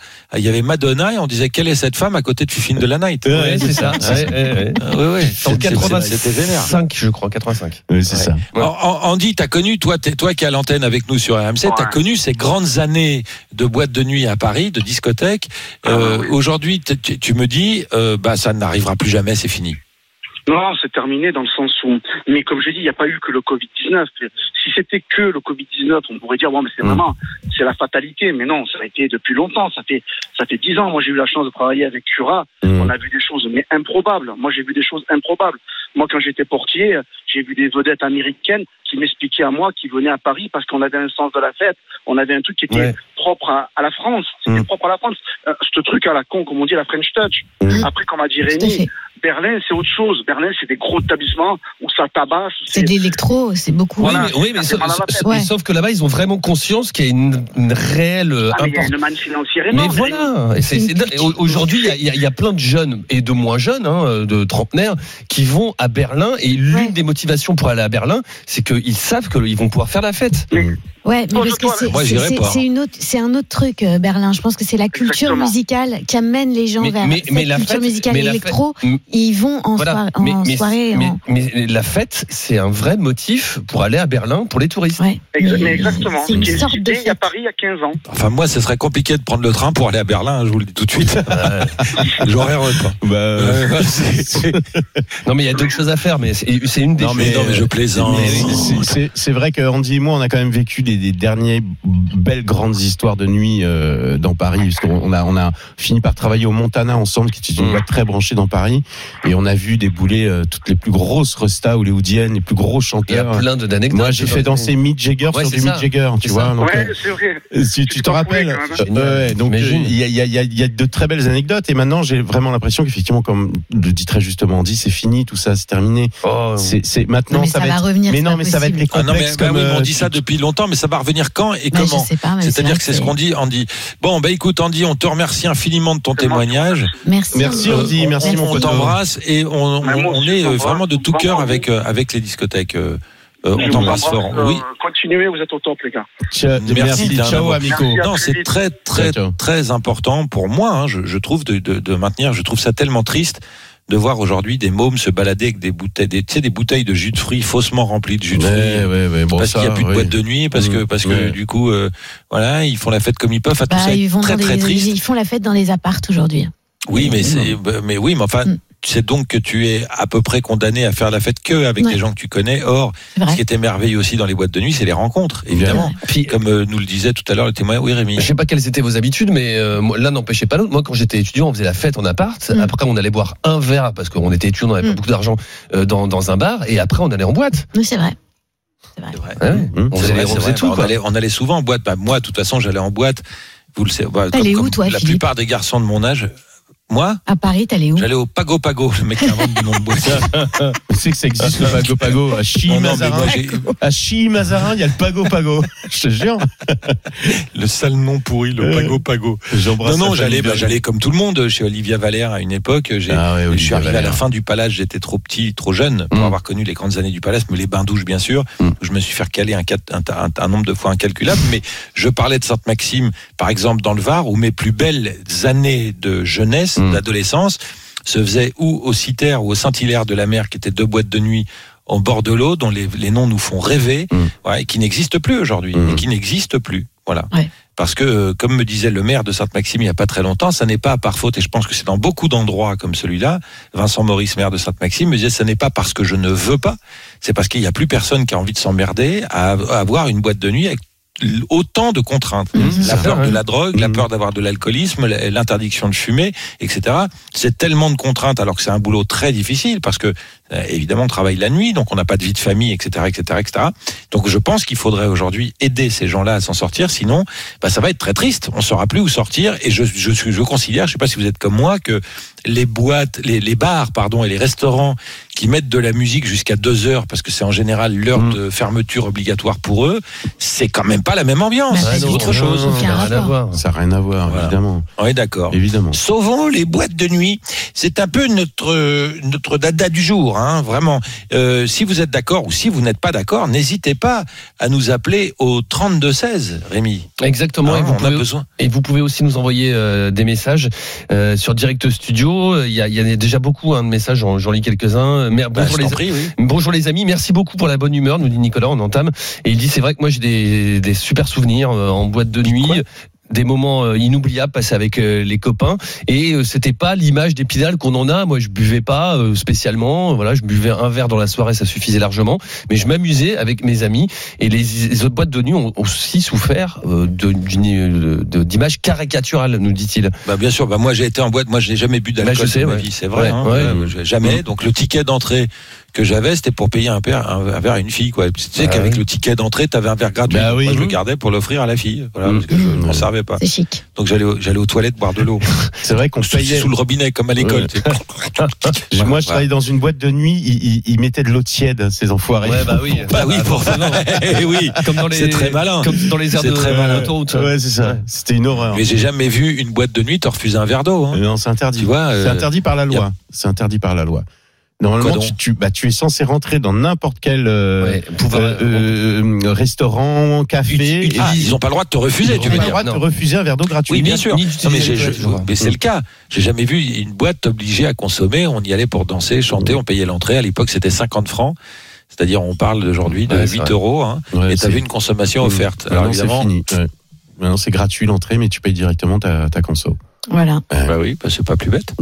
il y avait Madonna et on disait quelle est cette femme à côté de Fifine de la Night. Ouais, c'est ça. Ouais, ouais, ouais. Ouais, ouais. En C'était- c'était vénère. quatre-vingt-cinq, je crois, quatre-vingt-cinq. Oui, c'est ça. Ouais. En- en- Andy, t'as connu, toi, t'es- toi qui es à l'antenne avec nous sur R M C, t'as Ouais. connu ces grandes années de boîtes de nuit à Paris, de discothèques. Euh, Ah, oui. Aujourd'hui, t- tu tu me dis, euh, bah ça n'arrivera plus jamais, c'est fini. Non, c'est terminé dans le sens où, mais comme je dis, il n'y a pas eu que le covid dix-neuf. Si c'était que le covid dix-neuf, on pourrait dire, bon, mais c'est vraiment, c'est la fatalité. Mais non, ça a été depuis longtemps. Ça fait, ça fait dix ans. Moi, j'ai eu la chance de travailler avec Cura. Mmh. On a vu des choses, mais improbables. Moi, j'ai vu des choses improbables. Moi, quand j'étais portier, j'ai vu des vedettes américaines qui m'expliquaient à moi qu'ils venaient à Paris parce qu'on avait un sens de la fête. On avait un truc qui était Ouais. propre à, à la France. C'était Mmh. propre à la France. Euh, ce truc à la con, comme on dit, la French Touch. Mmh. Après, comme a dit Tout à Rémi, fait. Berlin, c'est autre chose. Berlin, c'est des gros établissements où ça tabasse. C'est de l'électro, c'est beaucoup. Oui, Voilà. mais, oui, mais Ça sauf, fait mal à la tête. sauf- Ouais. sauf que là-bas, ils ont vraiment conscience qu'il y a une, une réelle euh, Ah, mais il y a importance. une manne financière Mais énorme. voilà, et c'est- c'est dingue. Et au- aujourd'hui, il y a- il y, a- il y a plein de jeunes et de moins jeunes, hein, de trentenaires, qui vont à Berlin. Et l'une Ouais. des motivations pour aller à Berlin, c'est qu'ils savent qu'ils vont pouvoir faire la fête. Ouais, mais Oh, parce que toi, c'est moi, c'est- j'irais c'est- pas. c'est une autre, c'est un autre truc euh, Berlin. Je pense que c'est la culture Exactement. musicale qui amène les gens Mais- vers mais- cette mais la culture fête- musicale mais la électro. fête- Ils vont en, Voilà. soirée, en mais, mais- soirée. mais- en- mais la fête, c'est un vrai motif pour aller à Berlin pour les touristes. Ouais. Exa- Mais mais exactement. C'est une Qui est sorte de cité il y a fête. Paris il y a quinze ans. Enfin, moi, ce serait compliqué de prendre le train pour aller à Berlin, hein, je vous le dis tout de suite. J'aurais heureux, quoi. Bah, Euh, c'est- c'est- Non, mais il y a d'autres choses à faire, mais c'est c'est une des Non, choses. mais- non, mais je plaisante. Mais c'est- c'est- C'est vrai que Andy et moi, on a quand même vécu des, des dernières belles grandes histoires de nuit euh, dans Paris. Parce qu'on on a, on a fini par travailler au Montana ensemble, qui était une Mmh. boîte très branchée dans Paris. Et on a vu débouler euh, toutes les plus grosses restas hollywoodiennes, les plus gros Il y a chanteurs. plein de- d'anecdotes. Moi, j'ai fait danser Mick Jagger Ouais, sur c'est du ça. Mick Jagger, tu C'est vois. ça. donc, Ouais, euh, c'est vrai. Si tu te t'en rappelles, souviens quand même, euh, ouais, donc J'imagine. euh, il y, a, il y, a, il y a- il y a de très belles anecdotes et maintenant j'ai vraiment l'impression qu'effectivement, comme le dit très justement Andy, c'est fini, tout ça, c'est terminé. Oh, C'est, c'est maintenant Non, mais ça, ça va va être, revenir, mais c'est non, pas mais ça va être les Ah non, mais, complexes bah comme. oui, mais on euh, dit ça depuis longtemps, mais ça va revenir quand et Bah, je comment sais pas, mais C'est-à-dire vrai que c'est ce qu'on dit, Andy. Bon, bah écoute, Andy, on te remercie infiniment de ton C'est moi qui témoignage. Merci. Merci Euh, Andy, on- merci on, mon on pote. t'embrasse et on, on, Bah, moi on aussi, est je euh, t'embrasse. vraiment de tout cœur Vraiment, avec euh, avec les discothèques. euh, euh, Je on vous t'embrasse embrasse, fort. euh, Oui. Continuez, vous êtes au top, les gars. Ciao, Merci, merci, t'es un ciao amour. amico. Merci. Non, très c'est vite. très très Ciao, ciao. très important pour moi. Hein, je, je trouve de, de, de maintenir. Je trouve ça tellement triste de voir aujourd'hui des mômes se balader avec des bouteilles, des, tu sais, des bouteilles de jus de fruits faussement remplies de jus de fruits. Ouais, ouais, ouais, bon, Parce ça, qu'il n'y a plus de oui. boîte de nuit, parce que Mmh, parce que ouais. du coup, euh, voilà, ils font la fête comme ils peuvent. Enfin, tout Bah, ça est ils, vont très dans très des- triste. ils font la fête dans les appartes aujourd'hui. Oui, mais c'est, mais oui, mais enfin, Mm. c'est donc que tu es à peu près condamné à faire la fête que avec Ouais. les gens que tu connais. Or, C'est ce vrai. qui était merveilleux aussi dans les boîtes de nuit, c'est les rencontres, évidemment. Puis, Comme euh, nous le disait tout à l'heure le témoin. Oui, Rémi. je sais pas quelles étaient vos habitudes, mais euh, moi, l'un n'empêchait pas l'autre. Moi, quand j'étais étudiant, on faisait la fête en appart. Mm. Après, on allait boire un verre parce qu'on était étudiant, on n'avait Mm. pas beaucoup d'argent euh, dans, dans un bar. Et après, on allait en boîte. Oui, c'est vrai. C'est vrai. C'est vrai. Ouais. Mmh. On C'est faisait, vrai, on c'est faisait vrai. tout. on, quoi. allait, on allait souvent en boîte. Bah, moi, de toute façon, j'allais en boîte. Vous le savez. Bah, T'allais comme- où, toi, comme La Philippe plupart des garçons de mon âge. Moi, À Paris, t'allais où? j'allais au Pago Pago, le mec qui invente du nom de boîte. Tu sais que ça existe le Pago Pago à Chilly Non, non, mais Mazarin. moi, j'ai À Chilly Mazarin, il y a le Pago Pago. Je te jure. le sale nom pourri, le Ouais. Pago Pago. J'embrasse Non, non, la j'allais, famille bah, de- j'allais comme tout le monde chez Olivia Valère à une époque. J'ai, Ah ouais, je suis Olivia arrivé à la Valère. fin du Palace, j'étais trop petit, trop jeune pour Mm. avoir connu les grandes années du Palace, mais les bains-douches bien sûr. Mm. Je me suis fait recaler un, quat- un, un- un nombre de fois incalculable. Mais je parlais de Sainte-Maxime, par exemple dans le Var, où mes plus belles années de jeunesse, Mm. d'adolescence, se faisaient ou au Citerre ou au Saint-Hilaire de la Mer, qui étaient deux boîtes de nuit au bord de l'eau, dont les, les noms nous font rêver, Mm. ouais, et qui n'existent plus aujourd'hui, Mm. et qui n'existent plus. Voilà. Ouais. Parce que, euh, comme me disait le maire de Sainte-Maxime il n'y a pas très longtemps, ça n'est pas par faute, et je pense que c'est dans beaucoup d'endroits comme celui-là, Vincent Maurice, maire de Sainte-Maxime, me disait, ça n'est pas parce que je ne veux pas, c'est parce qu'il n'y a plus personne qui a envie de s'emmerder à à avoir une boîte de nuit avec autant de contraintes. Mmh, La c'est peur ça, de ouais. la drogue, la Mmh. peur d'avoir de l'alcoolisme, l'interdiction de fumer, et cetera. C'est tellement de contraintes alors que c'est un boulot très difficile parce que, euh, évidemment, on travaille la nuit, donc on n'a pas de vie de famille, et cetera, et cetera, et cetera. Donc je pense qu'il faudrait aujourd'hui aider ces gens-là à s'en sortir, sinon, bah, ça va être très triste. On ne saura plus où sortir et je, je, je considère, je ne sais pas si vous êtes comme moi, que les boîtes, les, les bars, pardon, et les restaurants qui mettent de la musique jusqu'à deux heures, parce que c'est en général l'heure Mmh. de fermeture obligatoire pour eux, c'est quand même pas la même ambiance. Bah, c'est non, autre non, chose. non, aucun rien à rapport. voir. Ça n'a rien à voir, Voilà. évidemment. On est d'accord. Évidemment. Sauvons les boîtes de nuit. C'est un peu notre notre dada du jour, hein, vraiment. Euh, si vous êtes d'accord ou si vous n'êtes pas d'accord, n'hésitez pas à nous appeler au trente-deux seize, Rémi. Exactement. Hein, et, vous on a pouvez, besoin. et vous pouvez aussi nous envoyer euh, des messages euh, sur Direct Studio. Il y a, il y a déjà beaucoup hein, de messages, j'en, j'en lis quelques-uns. Mais, Bah, bonjour, je t'en les, prie, oui. bonjour les amis, merci beaucoup pour la bonne humeur, nous dit Nicolas, on entame. Et il dit, c'est vrai que moi j'ai des, des super souvenirs euh, en boîte de nuit. Quoi Des moments euh, inoubliables passés avec euh, les copains et euh, c'était pas l'image d'Épinal qu'on en a. Moi je buvais pas euh, spécialement, voilà, je buvais un verre dans la soirée, ça suffisait largement, mais je m'amusais avec mes amis et les, les autres boîtes de nuit ont aussi souffert euh, de, d'une- de, d'images caricaturales, nous dit-il. Bah bien sûr, bah moi j'ai été en boîte, moi je n'ai jamais bu d'alcool Bah, je sais, de ma ouais. vie, c'est vrai. Ouais, hein, ouais. euh, jamais. Donc le ticket d'entrée que j'avais, c'était pour payer un, père, un, un verre à une fille, quoi. Tu sais Ah, qu'avec oui. le ticket d'entrée, t'avais un verre gratuit. Bah Donc, oui. moi, je le gardais pour l'offrir à la fille, voilà, Mmh. parce que je Mmh. m'en servais pas. C'est chic. Donc j'allais, au- j'allais aux toilettes boire de l'eau. C'est vrai qu'on Sous, payait. sous le robinet, comme à l'école. Ouais. tu sais. Moi, Voilà. je travaillais dans une boîte de nuit, ils, ils, ils mettaient de l'eau tiède, ces enfoirés. Ouais, bah oui. Bah oui, forcément. Eh oui. Comme dans les, C'est très malin. Comme dans les aires C'est de très malin. l'autoroute. Ouais, c'est ça. C'était une horreur. Mais j'ai jamais vu une boîte de nuit te refuser un verre d'eau. Hein. Non, c'est interdit. Tu vois, euh, c'est interdit par la loi. y a- C'est interdit par la loi. Normalement, Quoi tu, donc tu, bah, tu es censé rentrer dans n'importe quel euh, Ouais, pouvoir- euh, euh, restaurant, café. Ah, et- ils ont pas le droit de te refuser, ils tu ont veux pas le dire. droit de te Non. refuser un verre d'eau gratuit. Oui, bien Ni- sûr. ni Non, mais, d'utiliser j'ai- les je- toilettes, je vois. mais c'est le cas. J'ai jamais vu une boîte obligée à consommer. On y allait pour danser, chanter, on payait l'entrée. À l'époque, c'était cinquante francs. C'est-à-dire, on parle d'aujourd'hui de Ouais, c'est huit vrai. euros. Hein, Ouais, et c'est- tu avais une consommation offerte. Maintenant, Alors évidemment, c'est fini. Ouais. Maintenant, c'est gratuit l'entrée, mais tu payes directement ta, ta conso. Voilà. bah oui, bah, c'est pas plus bête.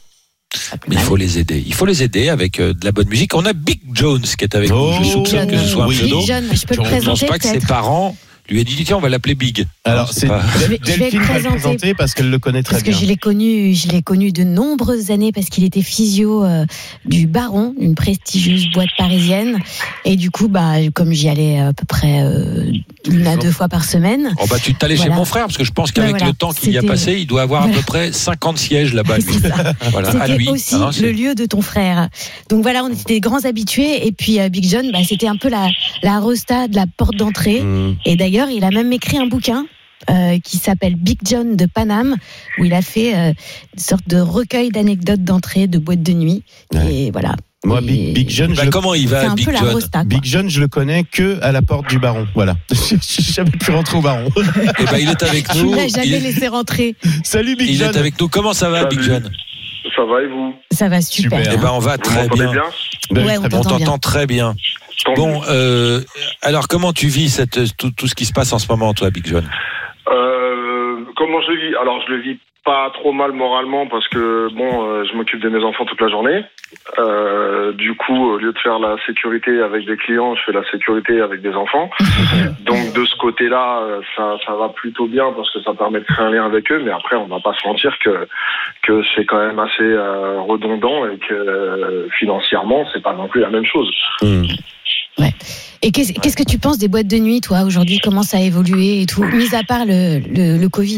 Pas plus Mais il mal. faut les aider. Il faut les aider avec euh, de la bonne musique. On a Big Jones qui est avec Oh, nous. Je soupçonne que ce soit un oui. pseudo. Big John, je peux Je le ne pense présenter pas que ses peut-être. parents lui aient dit tiens, on va l'appeler Big. Alors, Non, c'est pas- Je vais- je vais Delphine le va le présenter. présenter parce qu'elle le connaît très Parce que bien. je l'ai connu, je l'ai connu de nombreuses années parce qu'il était physio euh, du Baron, une prestigieuse boîte parisienne. Et du coup, bah, comme j'y allais à peu près euh, une à deux fois par semaine. Oh bah tu t'allais Voilà. chez mon frère parce que je pense qu'avec Ben voilà, le temps qu'il y a c'était- passé, il doit avoir à Voilà. peu près cinquante sièges là-bas. lui. C'est ça. Voilà, à C'était lui. aussi Hein, c'est- le lieu de ton frère. Donc voilà, on était des grands habitués. Et puis euh, Big John, bah, c'était un peu la, la resta de la porte d'entrée. Mmh. Et d'ailleurs, il a même écrit un bouquin euh, qui s'appelle Big John de Paname, où il a fait euh, une sorte de recueil d'anecdotes d'entrée de boîte de nuit. Ouais. Et voilà. Moi, Et- Big, Big John, Bah, je le, comment il C'est va, un Big peu la John rosta. quoi. Big John, je le connais que à la porte du Baron. Voilà. J'ai jamais pu rentrer au Baron. Eh ben, il est avec Tu nous. ne l'as jamais Il, laissé rentrer. Salut Big il John. est avec nous. Comment ça va, Salut. Big John Ça va et vous? Ça va super. Super. Eh ben, on va Vous très m'entendez bien. bien? Ben, Ouais, très on bien. On t'entend bien. t'entend très bien. Tant Bon, mieux. euh, alors comment tu vis cette, tout, tout ce qui se passe en ce moment, toi, Big John? Euh, comment je le vis? Alors, je le vis pas trop mal moralement parce que, bon, euh, je m'occupe de mes enfants toute la journée. Euh, du coup, au lieu de faire la sécurité avec des clients, je fais la sécurité avec des enfants. Donc, de ce côté-là, euh, ça, ça va plutôt bien parce que ça permet de créer un lien avec eux. Mais après, on va pas se mentir que, que c'est quand même assez euh, redondant et que euh, financièrement, c'est pas non plus la même chose. Mmh. Et qu'est-ce qu'est-ce que tu penses des boîtes de nuit, toi, aujourd'hui? Comment ça a évolué et tout, mis à part le, le, le Covid?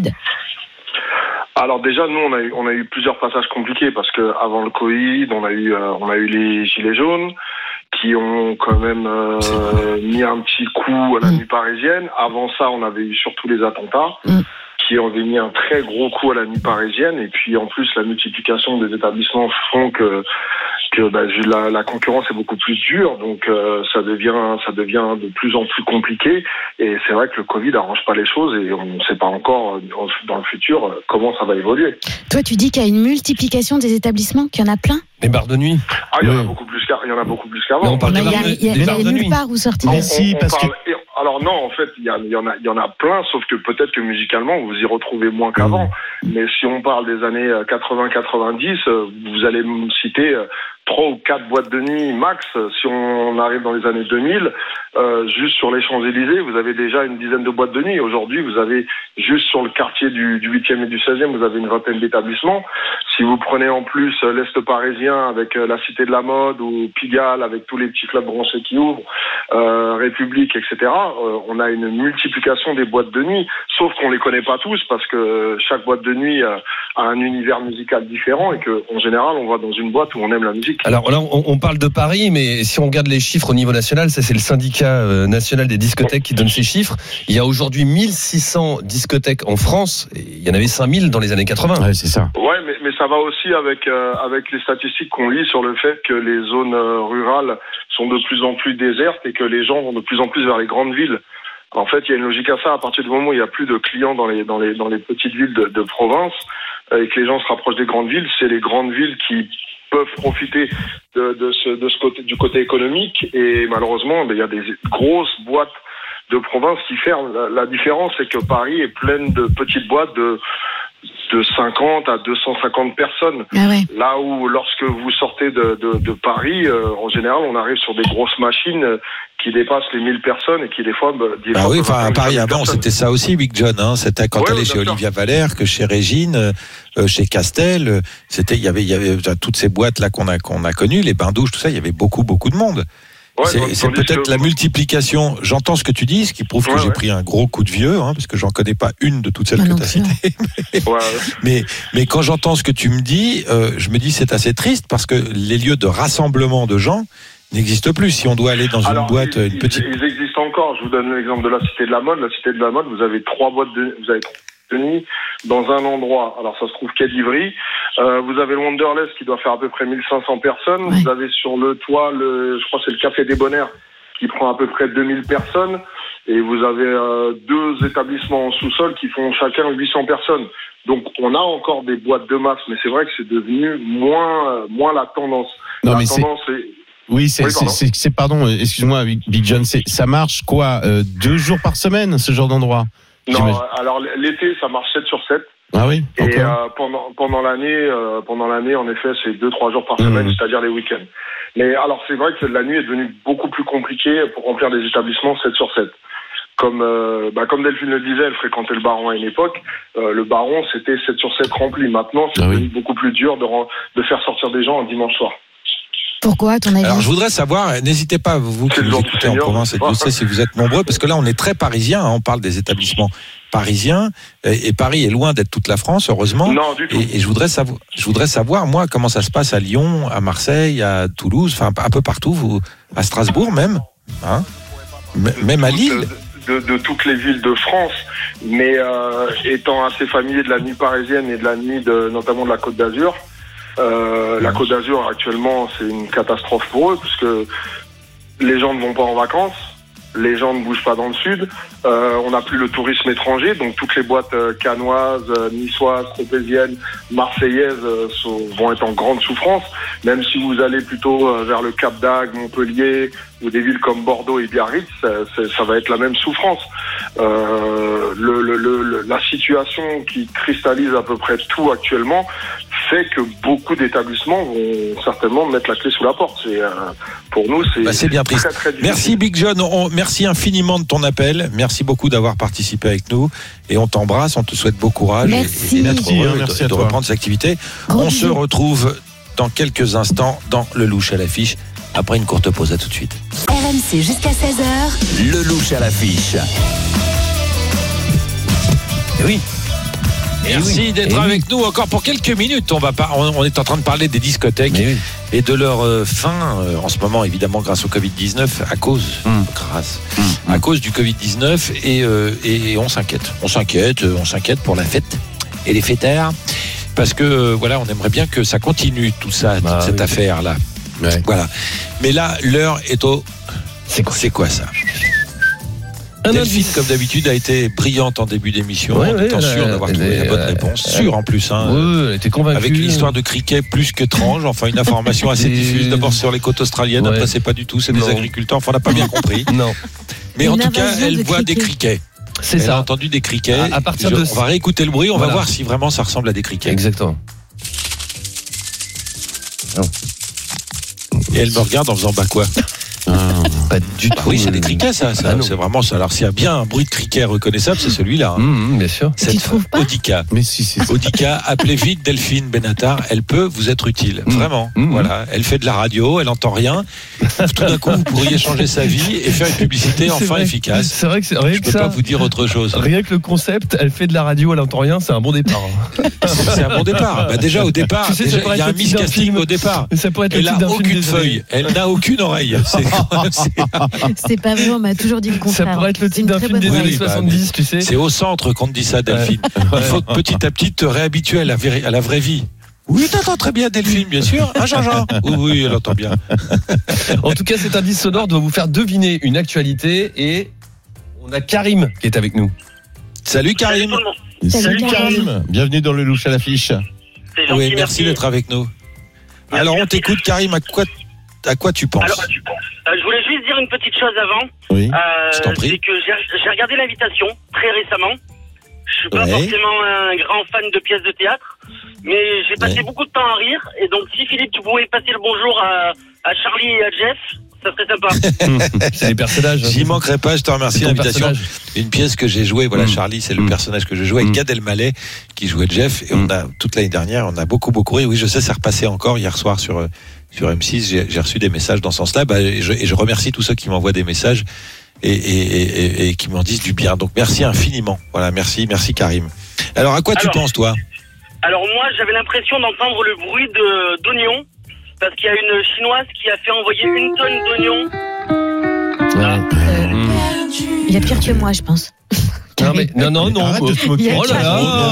Alors déjà, nous, on a eu, on a eu plusieurs passages compliqués parce que avant le Covid, on a eu, euh, on a eu les gilets jaunes qui ont quand même euh, mis un petit coup à la Mm. nuit parisienne. Avant ça, on avait eu surtout les attentats Mm. qui ont mis un très gros coup à la nuit parisienne. Et puis en plus, la multiplication des établissements font que que bah, la, la concurrence est beaucoup plus dure, donc euh, ça devient ça devient de plus en plus compliqué. Et c'est vrai que le Covid n'arrange pas les choses et on ne sait pas encore euh, dans le futur euh, comment ça va évoluer. Toi, tu dis qu'il y a une multiplication des établissements, qu'il y en a plein? Les bars de nuit. Ah, il y en a Oui. beaucoup plus qu'avant. Il y en a beaucoup plus Mais qu'avant. on parle Mais des il y a, bars de- il y a- des il y a bars de nulle nuit. part où sortir. Mais si, parce parle- Alors non, en fait, il y, a, il y en a, il y en a plein, sauf que peut-être que musicalement, vous y retrouvez moins qu'avant. Mais si on parle des années quatre-vingts quatre-vingt-dix, euh, vous allez me citer euh, trois ou quatre boîtes de nuit max. Si on arrive dans les années deux mille, euh, juste sur les Champs-Élysées, vous avez déjà une dizaine de boîtes de nuit. Aujourd'hui, vous avez juste sur le quartier du, du huitième et du seizième, vous avez une vingtaine d'établissements. Si vous prenez en plus euh, l'Est parisien avec euh, la Cité de la Mode ou Pigalle avec tous les petits clubs branchés qui ouvrent, euh, République, et cetera, euh, on a une multiplication des boîtes de nuit, sauf qu'on les connaît pas tous parce que chaque boîte de nuit euh, a un univers musical différent et qu'en général, on va dans une boîte où on aime la musique. Alors là, on, on parle de Paris, mais si on regarde les chiffres au niveau national, ça c'est le syndicat euh, national des discothèques qui donne ces chiffres. Il y a aujourd'hui mille six cents discothèques en France. Et il y en avait cinq mille dans les années quatre-vingts. Ouais, c'est ça. Ouais, mais, mais ça va aussi avec euh, avec les statistiques qu'on lit sur le fait que les zones euh, rurales sont de plus en plus désertes et que les gens vont de plus en plus vers les grandes villes. En fait, il y a une logique à ça. À partir du moment où il n'y a plus de clients dans les dans les dans les petites villes de, de province euh, et que les gens se rapprochent des grandes villes, c'est les grandes villes qui peuvent profiter de, de ce de ce côté du côté économique. Et malheureusement, ben, il y a des grosses boîtes de province qui ferment. La, la différence, c'est que Paris est pleine de petites boîtes de de cinquante à deux cent cinquante personnes. Ah ouais. Là où, lorsque vous sortez de, de, de Paris, euh, en général, on arrive sur des grosses machines euh, qui dépassent les mille personnes et qui, des fois, bah, des Bah fois, oui, peuvent enfin, à atteindre Paris mille avant, personnes. c'était ça aussi, Big John. Hein. C'était quand Ouais, t'allais ouais, chez bien sûr. Olivia Valère, que chez Régine, euh, chez Castel. euh, C'était, il y avait, il y avait euh, toutes ces boîtes là qu'on a qu'on a connues, les bains douches, tout ça. Il y avait beaucoup, beaucoup de monde. Ouais, c'est tandis c'est peut-être que- la multiplication. J'entends ce que tu dis, ce qui prouve que Ouais, j'ai ouais. pris un gros coup de vieux, hein, parce que j'en connais pas une de toutes celles Moi que non tu as plus, citées. Ouais, ouais. Mais, mais quand j'entends ce que tu me dis, euh, je me dis c'est assez triste parce que les lieux de rassemblement de gens n'existent plus. Si on doit aller dans une Alors, boîte, ils, une petite. ils, ils existent encore. Je vous donne l'exemple de la Cité de la Mode. La Cité de la Mode, vous avez trois boîtes de, vous avez trois boîtes de nuit dans un endroit. Alors, ça se trouve quai d'Ivry. Euh, vous avez le Wanderlust qui doit faire à peu près mille cinq cents personnes. Ouais. Vous avez sur le toit, le, je crois que c'est le Café des Bonheurs qui prend à peu près deux mille personnes. Et vous avez euh, deux établissements en sous-sol qui font chacun huit cents personnes. Donc, on a encore des boîtes de masse, mais c'est vrai que c'est devenu moins, euh, moins la tendance. Non, la mais c'est- tendance est... Oui, c'est, Oui, c'est, pardon. c'est, c'est- pardon, excuse-moi, Big Big John, c'est, ça marche quoi, euh, deux jours par semaine, ce genre d'endroit? Non, J'imagine. alors l'été, ça marche sept sur sept. Ah oui, Et encore. euh, pendant pendant l'année, euh, pendant l'année, en effet, c'est deux trois jours par Mmh. semaine, c'est-à-dire les week-ends. Mais alors c'est vrai que la nuit est devenue beaucoup plus compliquée pour remplir des établissements sept sur sept. Comme euh, bah, comme Delphine le disait, elle fréquentait le Baron à une époque. Euh, le Baron, c'était sept sur sept rempli. Maintenant, c'est Ah oui. devenu beaucoup plus dur de ren- de faire sortir des gens un dimanche soir. Pourquoi, à ton avis? Alors je voudrais savoir, n'hésitez pas, vous qui C'est le nous jour du écoutez en Seigneur, province et je sais Dieu pas. sait si vous êtes nombreux, parce que là on est très parisien, hein, on parle des établissements parisiens, et, et Paris est loin d'être toute la France, heureusement. Non, du tout. Et, et je voudrais savoir, je voudrais savoir moi comment ça se passe à Lyon, à Marseille, à Toulouse, enfin un peu partout, vous, à Strasbourg même, hein, M- même à Lille. De, de, de toutes les villes de France, mais euh, étant assez familier de la nuit parisienne et de la nuit de, notamment de la Côte d'Azur, euh, la Côte d'Azur actuellement c'est une catastrophe pour eux puisque les gens ne vont pas en vacances, les gens ne bougent pas dans le sud, euh, on n'a plus le tourisme étranger, donc toutes les boîtes euh, cannoises, euh, niçoises, tropéziennes, marseillaises euh, sont, vont être en grande souffrance, même si vous allez plutôt euh, vers le Cap d'Agde, Montpellier ou des villes comme Bordeaux et Biarritz, ça, ça, ça va être la même souffrance. Euh, le, le, le, la situation qui cristallise à peu près tout actuellement fait que beaucoup d'établissements vont certainement mettre la clé sous la porte. C'est, euh, pour nous, c'est, Bah, c'est bien très, triste. très difficile. Merci Big John, on- merci infiniment de ton appel, merci beaucoup d'avoir participé avec nous, et on t'embrasse, on te souhaite beau courage, et- Merci. et, d'être Merci, heureux hein, et de- merci et à de toi. reprendre ses activités. Gros On se bisous. retrouve dans quelques instants dans le louche à l'affiche, après une courte pause, à tout de suite. R M C jusqu'à seize heures. Le louche à l'affiche. Eh oui. Merci oui. d'être Eh oui. avec nous encore pour quelques minutes. On va pas, on, on est en train de parler des discothèques Mais oui. et de leur euh, fin euh, en ce moment, évidemment grâce au covid dix-neuf, à cause, Mm. grâce, à cause du covid dix-neuf, et, euh, et on s'inquiète. On s'inquiète, euh, on s'inquiète pour la fête et les fêteurs, parce que euh, voilà, on aimerait bien que ça continue tout ça, Bah, toute cette oui. affaire là. Ouais. Voilà. Mais là, l'heure est au. C'est quoi C'est quoi ça? Un Delphine, indice. comme d'habitude, a été brillante en début d'émission, Ouais, en ouais, étant sûre elle- d'avoir elle trouvé est- la bonne elle- réponse. elle- Sûre en plus, hein. Ouais, elle était convaincue. Avec une histoire de cricket plus qu'étrange, enfin une information assez Et- diffuse, d'abord sur les côtes australiennes, Ouais. après c'est pas du tout, c'est des Non. agriculteurs, enfin on n'a pas bien compris. Non, Mais Une en tout cas, invasion elle de voit des criquets. criquets. c'est Elle a ça. entendu des criquets. À- à partir Je- de- On va réécouter le bruit, on Voilà. va voir si vraiment ça ressemble à des criquets. Exactement. Et elle me regarde en faisant bah quoi? Pas du tout. Ah oui, c'est des criquets, ça. ça Ah non. c'est vraiment ça. Alors, s'il y a bien un bruit de criquet reconnaissable, c'est celui-là. Hein. Mmh, bien sûr. Cette Tu trouves pas Audica. Mais si, si. si. Audica, appelez vite Delphine Benatar. Elle peut vous être utile. Mmh. Vraiment. Mmh. Voilà. Elle fait de la radio, elle entend rien. Tout d'un coup, vous pourriez changer sa vie et faire une publicité C'est enfin vrai. efficace. C'est vrai que c'est rien Je que peux ça. pas vous dire autre chose. Rien que le concept, elle fait de la radio, elle entend rien, c'est un bon départ. C'est un bon départ. Bah, déjà, au départ, Tu sais, ça déjà, pourrait il y a être un le titre d'un miscasting film. au départ. Ça pourrait être le Elle titre n'a d'un film. aucune désolé. feuille. Elle n'a aucune oreille. C'est, c'est- C'est pas vrai, on m'a toujours dit le Ça contraire. pourrait être le C'est une titre d'un très film bonne des Oui, années idée. bah, soixante-dix, tu sais. c'est au centre qu'on te dit ça, Delphine. Il faut que petit à petit te réhabituer à la, véri- à la vraie vie. Oui, t'entends très bien, Delphine, bien sûr. Hein, Jean-Jean? Oui, oui, elle entend bien. En tout cas, cet indice sonore doit vous faire deviner une actualité et on a Karim qui est avec nous. Salut, Karim. Salut Karim. Karim, bienvenue dans le louche à l'affiche. C'est gentil, Oui, merci d'être avec nous. Alors, on t'écoute, Karim. À quoi, à quoi tu penses? Alors, euh, je voulais juste dire une petite chose avant. Oui. Euh, Je t'en prie. C'est que j'ai j'ai regardé l'invitation très récemment. Je suis pas Ouais. forcément un grand fan de pièces de théâtre, mais j'ai passé Ouais. beaucoup de temps à rire. Et donc, si Philippe, tu pouvais passer le bonjour à, à Charlie et à Jeff, ça serait sympa. C'est les personnages. hein. J'y manquerai pas, je te remercie C'est de ton l'invitation. personnage. Une pièce que j'ai jouée, voilà, Mm. Charlie, c'est le Mm. personnage que je jouais avec Mm. Gad Elmaleh, qui jouait Jeff, et Mm. on a, toute l'année dernière, on a beaucoup, beaucoup ri. Oui, je sais, c'est repassé encore hier soir sur, euh, sur M six, j'ai, j'ai reçu des messages dans ce sens-là, bah, et, je, et je remercie tous ceux qui m'envoient des messages et, et, et, et, et qui m'en disent du bien. Donc, merci infiniment. Voilà, merci, merci Karim. Alors, à quoi tu Alors, penses, toi? Alors moi, j'avais l'impression d'entendre le bruit de d'oignons, parce qu'il y a une chinoise qui a fait envoyer une tonne d'oignons. Ouais. Euh, Mmh. Il y a pire que moi, je pense. Non, mais, non, non, non. Arrête quoi. de te moquer. Oh là là.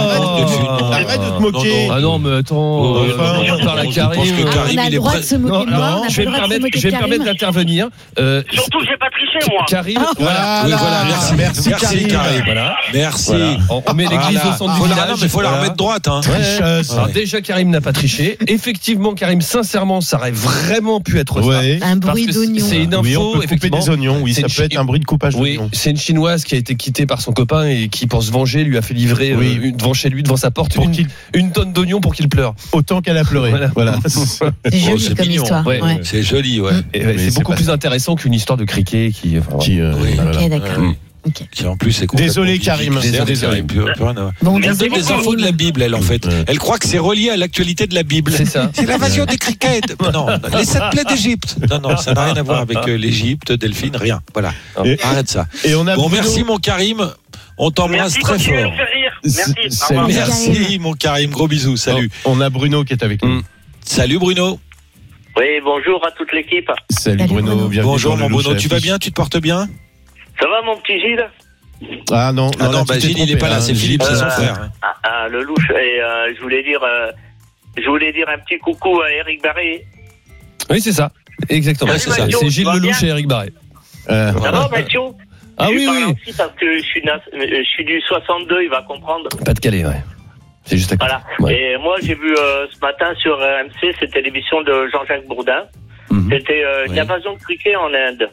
Arrête de te moquer. Ah non, mais attends. Oh, euh, enfin, on parle à je pense Karim. que euh, Karim, On a il le est droit prêt- de se moquer Non, de moi, non, on a je pas vais le me droit de se permettre, moquer je vais de me permettre Karim. d'intervenir. Euh, Surtout, j'ai pas triché, moi. Karim, Ah. voilà. Oui, voilà, merci. Merci, Merci, Karim. Karim. Voilà. Merci. Voilà. On, on met l'église Voilà. au centre du Faut la- village. non, mais faut la Voilà. remettre droite, hein. Tricheuse. Alors déjà, Karim n'a pas triché. Effectivement, Karim, sincèrement, ça aurait vraiment pu être ça. Ouais. Un Parce bruit que d'oignon. c'est une info, Oui, on peut couper effectivement. des oignons. Oui, C'est ça une peut être chi- un bruit de coupage Oui, d'oignons. c'est une chinoise qui a été quittée par son copain et qui, pour se venger, lui a fait livrer euh, Oui. une- devant chez lui, devant sa porte, Pour une, qu'il- une tonne d'oignons pour qu'il pleure. Autant qu'elle a pleuré. Voilà. Voilà. C'est Oh, joli c'est comme mignon. histoire. Ouais. Ouais. C'est joli, ouais. Et, ouais, Mais c'est c'est beaucoup pas- plus intéressant qu'une histoire de criquet qui. enfin, Qui, euh, Oui. voilà. Ok, d'accord. Ouais. Ok. Qui en plus c'est complètement Désolé, Karim. ridicule. Désolé. Désolé, plus- plus rien à voir. Bon, Elle désolé, donne des infos de la Karim. Bible, elle en fait. Ouais. Elle croit que c'est relié à l'actualité de la Bible. C'est ça. C'est l'invasion des criquettes. Non, les sept plaies d'Égypte. Non, non, ça n'a rien à voir avec euh, l'Égypte, Delphine, rien. Voilà. Et- Arrête ça. Et on a Bon, Bruno. merci mon Karim. On t'embrasse Merci, très continuez de fort. me faire rire. C'est- Merci. Au c'est- revoir. Merci Karim. mon Karim. Gros bisous. Salut. On a Bruno qui est avec nous. Mm. Salut Bruno. Oui, bonjour à toute l'équipe. Salut, Salut, Bruno. Bruno. Bienvenue Bonjour dans le mon louche Bruno. à Tu vas l'affiche. bien? Tu te portes bien? Ça va, mon petit Gilles? Ah non, Ah là, non, tu bah t'es Gilles, il est trompé, pas là. hein. C'est Philippe, c'est son Euh, frère. Ah, ah, le louche. Et euh, je voulais dire, euh, je voulais dire un petit coucou à Eric Barré. Oui, c'est ça. Exactement. Ouais, c'est ça. C'est Gilles Tu vas Lelouch bien et Eric Barret. Euh, Ça va, Mathieu? Ah Je oui, parle oui. aussi parce que je suis, na- euh, je suis du soixante-deux, il va comprendre. Pas de Calais, ouais. C'est juste à côté. Voilà. Ouais. Et moi, j'ai vu euh, ce matin sur euh, M C, c'était l'émission de Jean-Jacques Bourdin. Mhm. C'était euh, une Oui. invasion de criquet en Inde.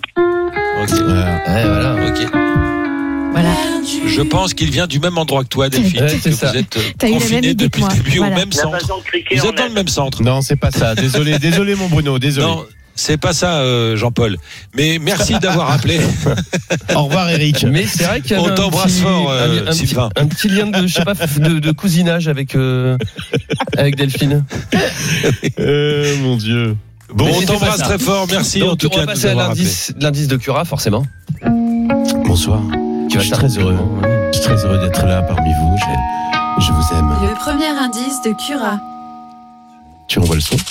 Ok. voilà. Ouais, voilà. Ok. Voilà. Je pense qu'il vient du même endroit que toi, Delphine. Ouais, parce c'est que ça. vous êtes euh, T'as eu la même confinés idée depuis que le moi. début Voilà. au même Une centre. invasion de criquet Vous en êtes dans le Inde. même centre. Non, c'est pas ça. Désolé, désolé mon Bruno, désolé. Non, c'est pas ça, euh, Jean-Paul. Mais merci d'avoir appelé. Au revoir Eric. Mais c'est vrai qu'il y avait On un t'embrasse petit- fort, euh, un, un petit, Sylvain. un petit lien de, je sais pas, de, de cousinage avec, euh, avec Delphine. Euh, mon Dieu. Bon, Mais on c'était t'embrasse pas ça. très fort. Merci en Donc, tout on va cas de nous passer à avoir appelé. l'indice, l'indice de Cura, forcément. Bonsoir. Qui va Je suis faire très heureux. complètement, ouais. Je suis très heureux d'être là parmi vous. Je, je vous aime. Le premier indice de Cura. Tu envoies le son.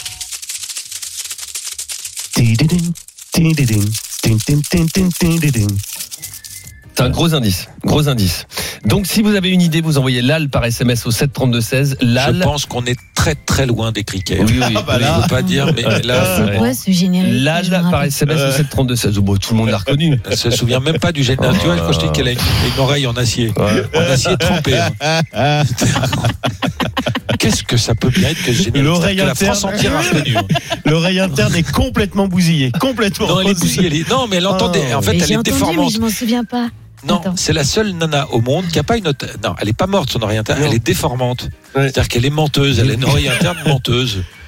Tididin, tididin, tin, tin, tin, tin, tididin. C'est un gros indice, gros indice. Donc, si vous avez une idée, vous envoyez L A L par S M S au sept trente-deux seize. L A Je L. pense qu'on est très très loin des criquets. Oui, oui. Ah, bah Je là. ne veux pas dire, mais là, Ah, C'est ouais. quoi ce générique? L A Je me L par rappelle. S M S au sept trente-deux seize. Oh, bon, tout le monde l'a reconnu. elle se souvient même pas du général. Tu vois, quand je dis qu'elle a une, une oreille en acier, en acier trempé. hein. Ah, Qu'est-ce que ça peut bien être que ce générique? L'oreille C'est-à-dire que la France interne. entière a reconnu. hein. L'oreille interne est complètement bousillée. Complètement. Non, elle est bousillée. elle est- Non, mais elle entendait. En fait, Mais elle j'ai est entendu, mais déformante. je m'en souviens pas. Non, Attends. c'est la seule nana au monde qui a pas une autre. Non, elle est pas morte son oreille interne. Non. Elle est déformante. Ouais. C'est-à-dire qu'elle est menteuse. Elle a une oreille interne menteuse.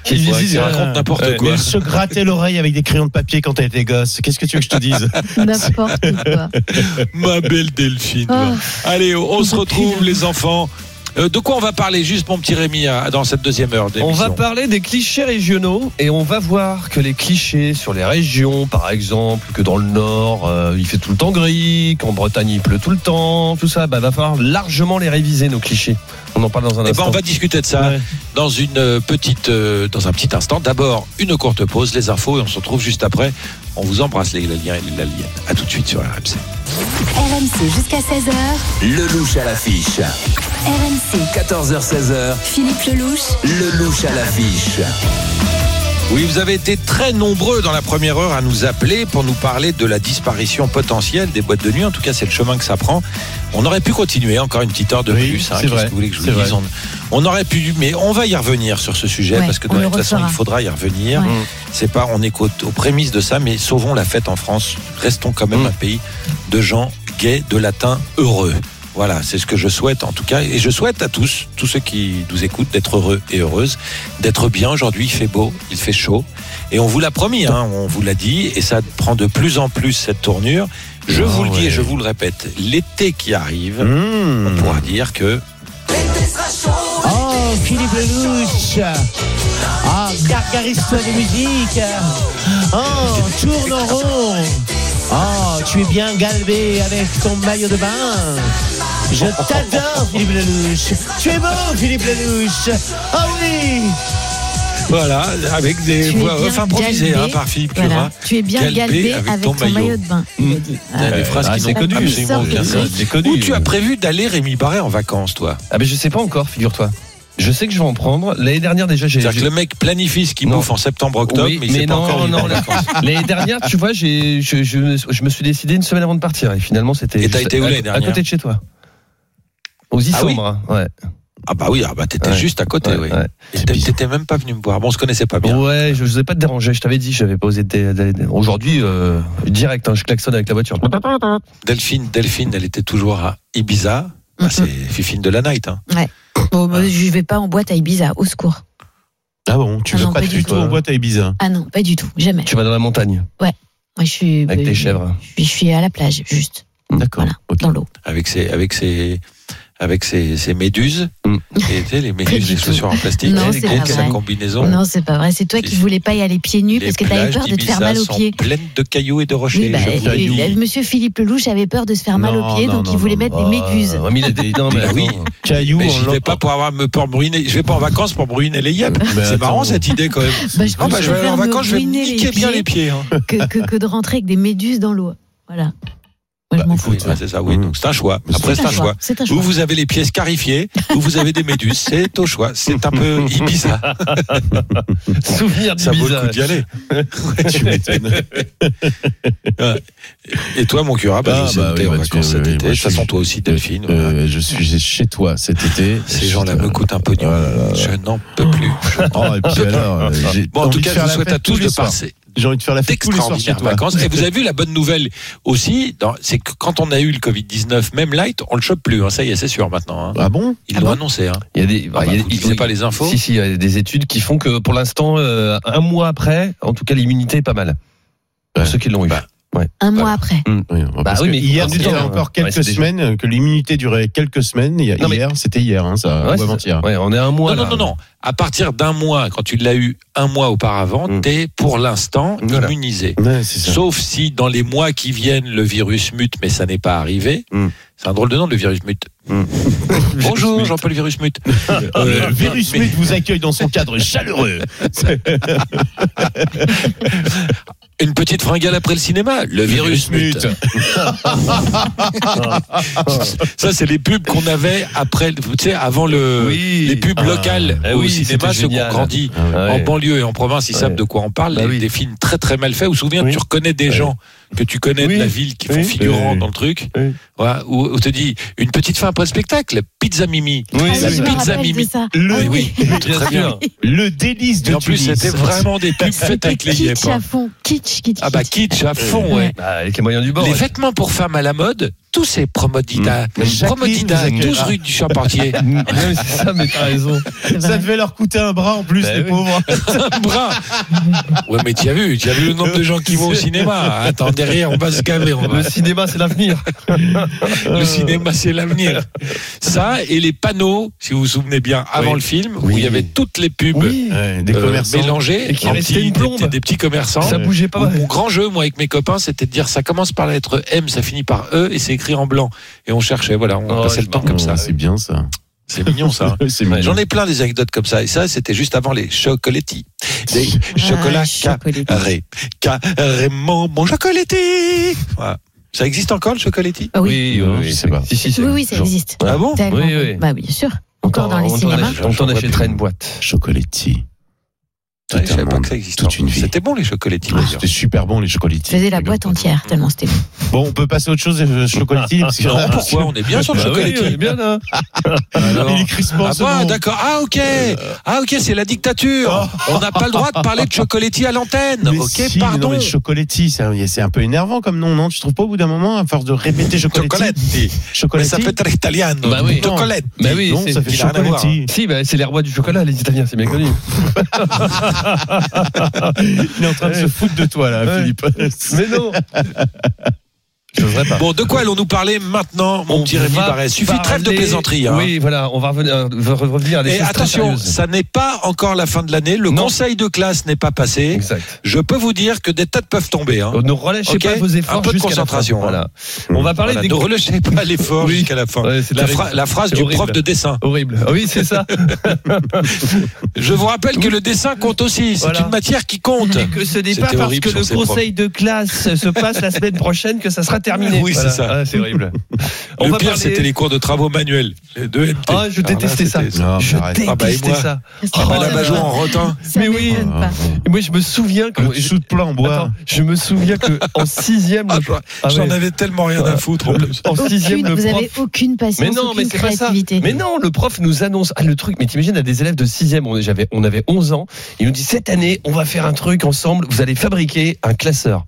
Qui Il visite, raconte euh, n'importe ouais. quoi. Elle se grattait l'oreille avec des crayons de papier quand elle était gosse. Qu'est-ce que tu veux que je te dise? N'importe quoi. Ma belle Delphine. Oh. Allez, on se retrouve, les enfants. Euh, de quoi on va parler, juste mon petit Rémi, à- dans cette deuxième heure d'émission? On va parler des clichés régionaux et on va voir que les clichés sur les régions, par exemple, que dans le Nord, euh, il fait tout le temps gris, qu'en Bretagne, il pleut tout le temps, tout ça, bah, va falloir largement les réviser, nos clichés. On en parle dans un Eh ben, instant. on va discuter de ça Ouais. dans une euh, petite, euh, dans un petit instant. D'abord, une courte pause, les infos, et on se retrouve juste après. On vous embrasse, les Laliens et les Laliennes. À tout de suite sur R M C. R M C jusqu'à seize heures. Lelouch à l'affiche. R M C. quatorze heures seize heures. Philippe Lelouch. Lelouch à l'affiche. Oui, vous avez été très nombreux dans la première heure à nous appeler pour nous parler de la disparition potentielle des boîtes de nuit. En tout cas, c'est le chemin que ça prend. On aurait pu continuer encore une petite heure de Oui, plus. hein. c'est Qu'est-ce vrai, que vous voulez que je vous c'est dise? vrai. on, on aurait pu, mais on va y revenir sur ce sujet Ouais, parce que de on le toute façon, refera. il faudra y revenir. Ouais. C'est pas, on est qu'aux aux prémices de ça, mais sauvons la fête en France. Restons quand même Mm. un pays de gens gays, de latins heureux. Voilà, c'est ce que je souhaite en tout cas. Et je souhaite à tous, tous ceux qui nous écoutent, d'être heureux et heureuses, d'être bien. Aujourd'hui, il fait beau, il fait chaud. Et on vous l'a promis, hein, on vous l'a dit. Et ça prend de plus en plus cette tournure. Je Ah vous le dis ouais. et je vous le répète, l'été qui arrive, Mmh. on pourra dire que... Oh, Philippe Lelouch. Ah, gargarise-toi de musique. Oh, tourne en rond. Oh, tu es bien galbé avec ton maillot de bain. Je t'adore, Philippe Lelouch. Tu es beau, Philippe Lelouch. Oh oui. Voilà, avec des Tu es voix bien off improvisées galbé. hein, par Philippe Voilà. Cura. Tu es bien Galbé galbé avec avec, ton ton, maillot de bain. il a dit. Il y a des phrases Ah, qui c'est n'ont connu, absolument absolument aucun connu. sens. C'est connu. Où tu as prévu d'aller, Rémi Barret, en vacances, toi? Ah, mais je sais pas encore, figure-toi. Je sais que je vais en prendre. L'année dernière, déjà, j'ai. C'est-à-dire que le mec planifie ce qu'il Non. bouffe en septembre-octobre, Oui, mais il mais sait pas non, encore où il non, va en vacances. L'année dernière, tu vois, j'ai, je, je, me- je me suis décidé une semaine avant de partir. Et finalement, c'était. Et t'as juste été où à- l'année À dernière côté de chez toi. Aux Ah oui Issombres, ouais. Ah bah oui, ah bah t'étais Ouais. juste à côté, Ouais, oui. ouais. Et t'étais- t'étais même pas venu me voir. Bon, on se connaissait pas bien. Ouais, je n'osais pas te déranger. Je t'avais dit, j'avais pas osé te dé- dé- Aujourd'hui, euh, direct, hein, je klaxonne avec la voiture. Delphine, Delphine, elle était toujours à Ibiza. Bah, c'est Fifine de la Night. Hein. Bon, bah, je vais pas en boîte à Ibiza, au secours. Ah bon, tu Ah vas non, pas pas du du tout tout. en boîte à Ibiza? Ah non, pas du tout, jamais. Tu vas dans la montagne Moi, je suis. avec euh, tes chèvres. Je suis, je suis à la plage, juste. D'accord. Voilà, Ok. dans l'eau. Avec ses, avec ses, avec ses, ses méduses. Mm. Et tu sais, les Pas méduses, du les tout. chaussures en plastique. Non, les c'est gants, pas sa vrai. combinaison. Non, c'est pas vrai. C'est toi Si, qui si. voulais pas y aller pieds nus Les parce que t'avais plages peur de te faire d'Ibiza mal aux sont pieds. pleines de cailloux et de rochers. Oui, bah, je vous le dis. euh, Monsieur Philippe Lelouch avait peur de se faire mal Non, aux pieds, non, donc non, il voulait non, mettre Oh, des méduses. ouais, mais il a des- non, mais Bah oui. attends. Caillou, Mais on j'y vais l'entend. pas pour avoir me pour brûler. Je vais pas en vacances pour brûler les yeux. Mais C'est marrant attends. cette idée quand même. Bah, je Non, bah, je vais aller en préfère me vacances, je vais me ruiner les niquer bien pieds. les pieds. hein. que, que, que de rentrer avec des méduses dans l'eau. Voilà. Moi, je m'en fous. Oui, bah, c'est ça, oui. Mmh. Donc c'est un choix. Mais Après, c'est un choix. C'est un Où choix. vous avez les pieds scarifiés, où vous avez des méduses, c'est au choix. C'est un peu Ibiza. Souvenir Ça vaut le d'Ibiza. coup d'y aller. Ouais, tu m'étonnes. Ouais. Et toi, mon cura, bah, Ah, je sais bah où t'es oui, en bah, tu- vacances cet oui, été. moi, De je toute façon, suis- toi aussi, Delphine. Euh, voilà. je suis chez toi cet été. Ces gens-là me coûtent un pognon. Oh là là là. Je n'en peux plus. Oh, et puis alors, euh, j'ai Bon, en envie tout de cas, je faire vous la souhaite fête à tous tous les de soirs. passer J'ai envie de faire la fête tous les soirs chez d'extraordinaires toi. vacances. Et vous avez vu la bonne nouvelle aussi, dans- c'est que quand on a eu le covid dix-neuf, même light, on le chope plus. Hein. Ça y est, c'est sûr maintenant. Hein. Ah bon? Ils Ah l'ont bon annoncé. Hein. Il y a des, Ah bah, il y a- vous lisez pas les infos. Si, si, il y a des études qui font que pour l'instant, euh, un mois après, en tout cas, l'immunité est pas mal. Pour Ouais. ceux qui l'ont eu. Bah, Un mois Voilà. après. Oui, parce oui, que mais il faut hier, prendre du c'était temps, encore hein. quelques Ouais, c'est semaines, que l'immunité durait quelques semaines. Hier, Non, mais- hier, c'était hier, hein, ça, Ouais, ou c'est- avant-hier. ouais, on est à un mois. Non, non, là. non, non. À partir d'un mois, quand tu l'as eu un mois auparavant, Mm. t'es pour l'instant Voilà. immunisé. Ouais, c'est ça. Sauf si dans les mois qui viennent, le virus mute, mais ça n'est pas arrivé. Mm. C'est un drôle de nom, le virus mute. Mm. Bonjour, Jean-Paul Virus Mute. Euh, Le virus mais- Mute vous accueille dans son cadre chaleureux. Une petite fringale après le cinéma, le virus mute. Ça, c'est les pubs qu'on avait après, tu sais, avant le, Oui. les pubs Ah. locales Eh au oui, cinéma, c'était ceux qui ont génial. grandi Ah ouais. en banlieue et en province, ils Ouais. savent de quoi on parle. Bah les- oui. Des films très très mal faits. Où souviens, Oui. tu reconnais des Ouais. gens que tu connais Oui. de la ville qui font Oui. figurant Oui. dans le truc. Oui. Voilà, où on te dit une petite fin après le spectacle, pizza Mimi. Oui, Ah, la je me pizza rappelle de Mimi. ça. Le- Ah Oui, oui. oui, Bien très bien. sûr. Le délice de Et en plus, Tunis. c'était vraiment des pubs faites avec les yeux. Kitsch à fond. Kitsch, kitsch, Ah bah kitsch. kitsch à fond, ouais. Bah, avec les moyens du bord. Les ouais. vêtements pour femmes à la mode, tous ces promodidas, Mais Jacqueline promodidas, vous accueille. douze rue du Champentier. Ouais, c'est ça, mais t'as raison. Ça devait leur coûter un bras en plus, Bah les oui. pauvres. Un bras. Ouais, mais tu as vu, tu as vu le nombre de gens qui vont au cinéma. Attends, derrière, on va se gaver. On va. Le cinéma, c'est l'avenir. Le cinéma, c'est l'avenir. Ça, et les panneaux, si vous vous souvenez bien, avant Oui. le film, où Oui. il y avait toutes les pubs Oui. Ouais, des euh, commerçants. mélangées, Et qui en restait petits- une des, plombe. petits- des petits commerçants. Ça bougeait pas. Mon grand jeu, moi, avec mes copains, c'était de dire ça commence par la lettre M, ça finit par E, et c'est écrit en blanc. Et on cherchait, voilà, on Oh, passait c'est le temps marrant. comme ça. Ah, c'est bien ça. C'est mignon, ça. C'est mignon. J'en ai plein des anecdotes comme ça. Et ça, c'était juste avant les chocolattis. Des chocolats chocolattis. carré. Carrément mon chocolati. Voilà. Ça existe encore, le chocolati? Ah oui. Oui, oui, Non, oui. je sais pas. Si, si, c'est- Oui, oui, ça genre- existe. Ah bon? Tellement. Oui, oui. Bah oui, bien sûr. Encore dans les on t'en cinémas. ach- On t'en achèterait une boîte. Chocolati. Ouais, je savais un pas monde, que ça existait. toute une vie. C'était bon, les chocolati, Ah, d'ailleurs. C'était super bon les chocolati. Je faisais la boîte entière, tellement c'était bon. Bon, on peut passer à autre chose, euh, chocolati. parce que- Non, pourquoi? On est bien sur le Bah oui, chocolati. on est bien là. Alors. Il est crispant, Ah ce bah, nom. d'accord. Ah ok. Ah ok, c'est la dictature. On n'a pas le droit de parler de chocolati à l'antenne. Mais Ok, si, pardon. Non, mais chocolati, c'est un, c'est un peu énervant comme nom, non? Tu trouves pas au bout d'un moment, à force de répéter chocolati? Chocolati. Mais Chocolati. ça fait très italien. Bah oui. Chocolati. Bah oui, non, c'est- ça fait il a rien à voir, chocolati. Si, bah, c'est les rois du chocolat, les Italiens, c'est bien connu. Il est en train de se foutre de toi, là, Ouais. Philippe. Mais non. Je devrais pas. Bon, de quoi allons-nous parler maintenant, mon On petit Rémi va Barrès? Suffit parler- trêve de plaisanterie. Hein. Oui, voilà, on va revenir, euh, revenir à des Et choses très attention, sérieuses. ça n'est pas encore la fin de l'année. Le Non. conseil de classe n'est pas passé. Exact. Je peux vous dire que des têtes peuvent tomber. Hein. Ne relâchez Ok. pas vos efforts Un peu de jusqu'à la fin. concentration, hein. Voilà. On va parler Voilà, des ne relâchez pas l'effort Oui. jusqu'à la fin. Ouais, c'est la, terrible. fra- la phrase C'est du horrible. prof de dessin. Horrible. Ah oui, c'est ça. Je vous rappelle que le dessin compte aussi. C'est Voilà. une matière qui compte. Et que ce n'est C'était pas parce horrible que sur le ces profs. conseil de classe se passe la semaine prochaine que ça sera terminé. Oui, c'est ça. Ah, c'est horrible. On Le va pire, parler- c'était les cours de travaux manuels. Les deux M T. Ah, je Alors là, détestais ça. c'était- Non, Je arrête. Ah bah, et détestais moi ça. Ah bah, Oh la là Bajon là. en rotin. Ça Mais oui. m'étonne pas. Et moi, je me souviens que. Le dessous de plat en bois. Attends, je me souviens que en sixième, Ah, le- bah, Ah J'en ouais. avais tellement rien à foutre en plus. en sixième, Aucune- le vous prof. avez aucune patience, Mais non, mais aucune c'est pas ça. créativité. Mais non, le prof nous annonce ah, le truc. Mais t'imagines, à des élèves de sixième, on, j'avais, on avait onze ans. Il nous dit cette année, on va faire un truc ensemble. Vous allez fabriquer un classeur.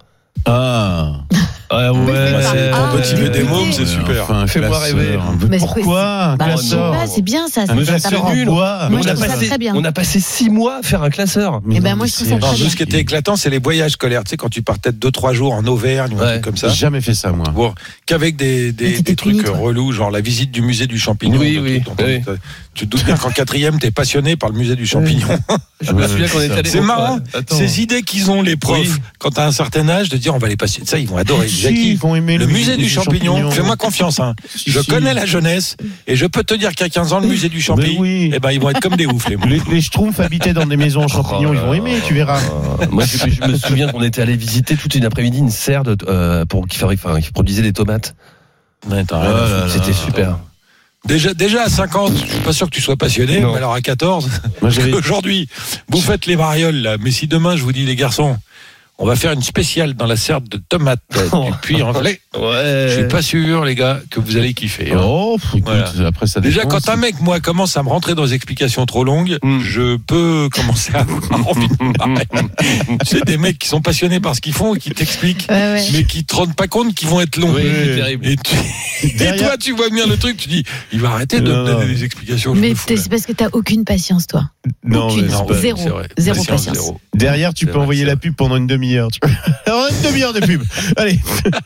Ah. Ah Mais c'est pas- c'est Ah, pour motiver mais des écoutez. mômes, c'est super. Enfin, un Fais-moi classeur. rêver. Mais Mais c'est- pourquoi un Bah, je sais classeur? pas, c'est bien ça. ça Un ça classeur tape- en nul. bois. Moi, on, je a trouve ça passé, très bien. on a passé six mois à faire un classeur. Mais Eh ben, non, moi, mais je trouve ça c'est- très Non, bien. nous, ce qui était éclatant, c'est les voyages scolaires. Tu sais, quand tu partais deux, trois jours en Auvergne ou un Ouais. truc comme ça. J'ai jamais fait ça, moi. Bon, qu'avec des, Mais des, t'étais des trucs puni, toi. relous, genre la visite du musée du champignon. Oui, de- oui, dont- dont- oui. Tu te doutes bien qu'en quatrième, t'es passionné par le musée du champignon. Je me souviens qu'on était allé. C'est marrant. Attends. Ces idées qu'ils ont, les profs, Oui. quand t'as un certain âge, de dire on va les passionner. Ça, ils vont adorer. Si, Jackie, ils vont aimer le musée du champignon, fais-moi confiance. Hein. Si, Je si. connais la jeunesse et je peux te dire qu'à quinze ans, le musée du champignon, Mais oui. eh ben, ils vont être comme des oufs, les mots. Les, les Schtroumpfs habitaient dans des maisons en champignons, Oh ils là vont là. aimer, tu verras. Euh, Moi, je, je me souviens qu'on était allé visiter toute une après-midi une serre de, euh, pour qui, fabrique- enfin, qui produisait des tomates. Ouais, t'as rien à Oh là foutre. C'était super. Déjà, déjà à cinquante, je suis pas sûr que tu sois passionné, Non. mais alors à quatorze, Moi, j'avais. aujourd'hui, vous faites les marioles là, mais si demain je vous dis les garçons, on va faire une spéciale dans la serre de tomates euh, du Puy-en-Velay, Ouais. je suis pas sûr les gars que vous allez kiffer. hein. Oh, écoute, Voilà. après ça Déjà, dépend, quand un mec, moi, commence à me rentrer dans des explications trop longues, Mm. je peux commencer à avoir envie de parler. C'est des mecs qui sont passionnés par ce qu'ils font et qui t'expliquent, Ouais, ouais. mais qui te rendent pas compte qu'ils vont être longs. Oui, c'est Oui. terrible. Et, tu- et Derrière- toi, tu vois bien le truc, tu dis, il va arrêter de Non. me donner des explications. je Mais me fous, t'es- là. c'est parce que t'as aucune patience, toi. Non, Aucune. mais c'est Non, pas- ouais, Zéro. c'est vrai. Zéro Patience, patience. zéro. Derrière, tu C'est peux vrai, envoyer c'est la vrai. pub pendant une demi-heure. Tu vois. Alors, une demi-heure de pub. Allez.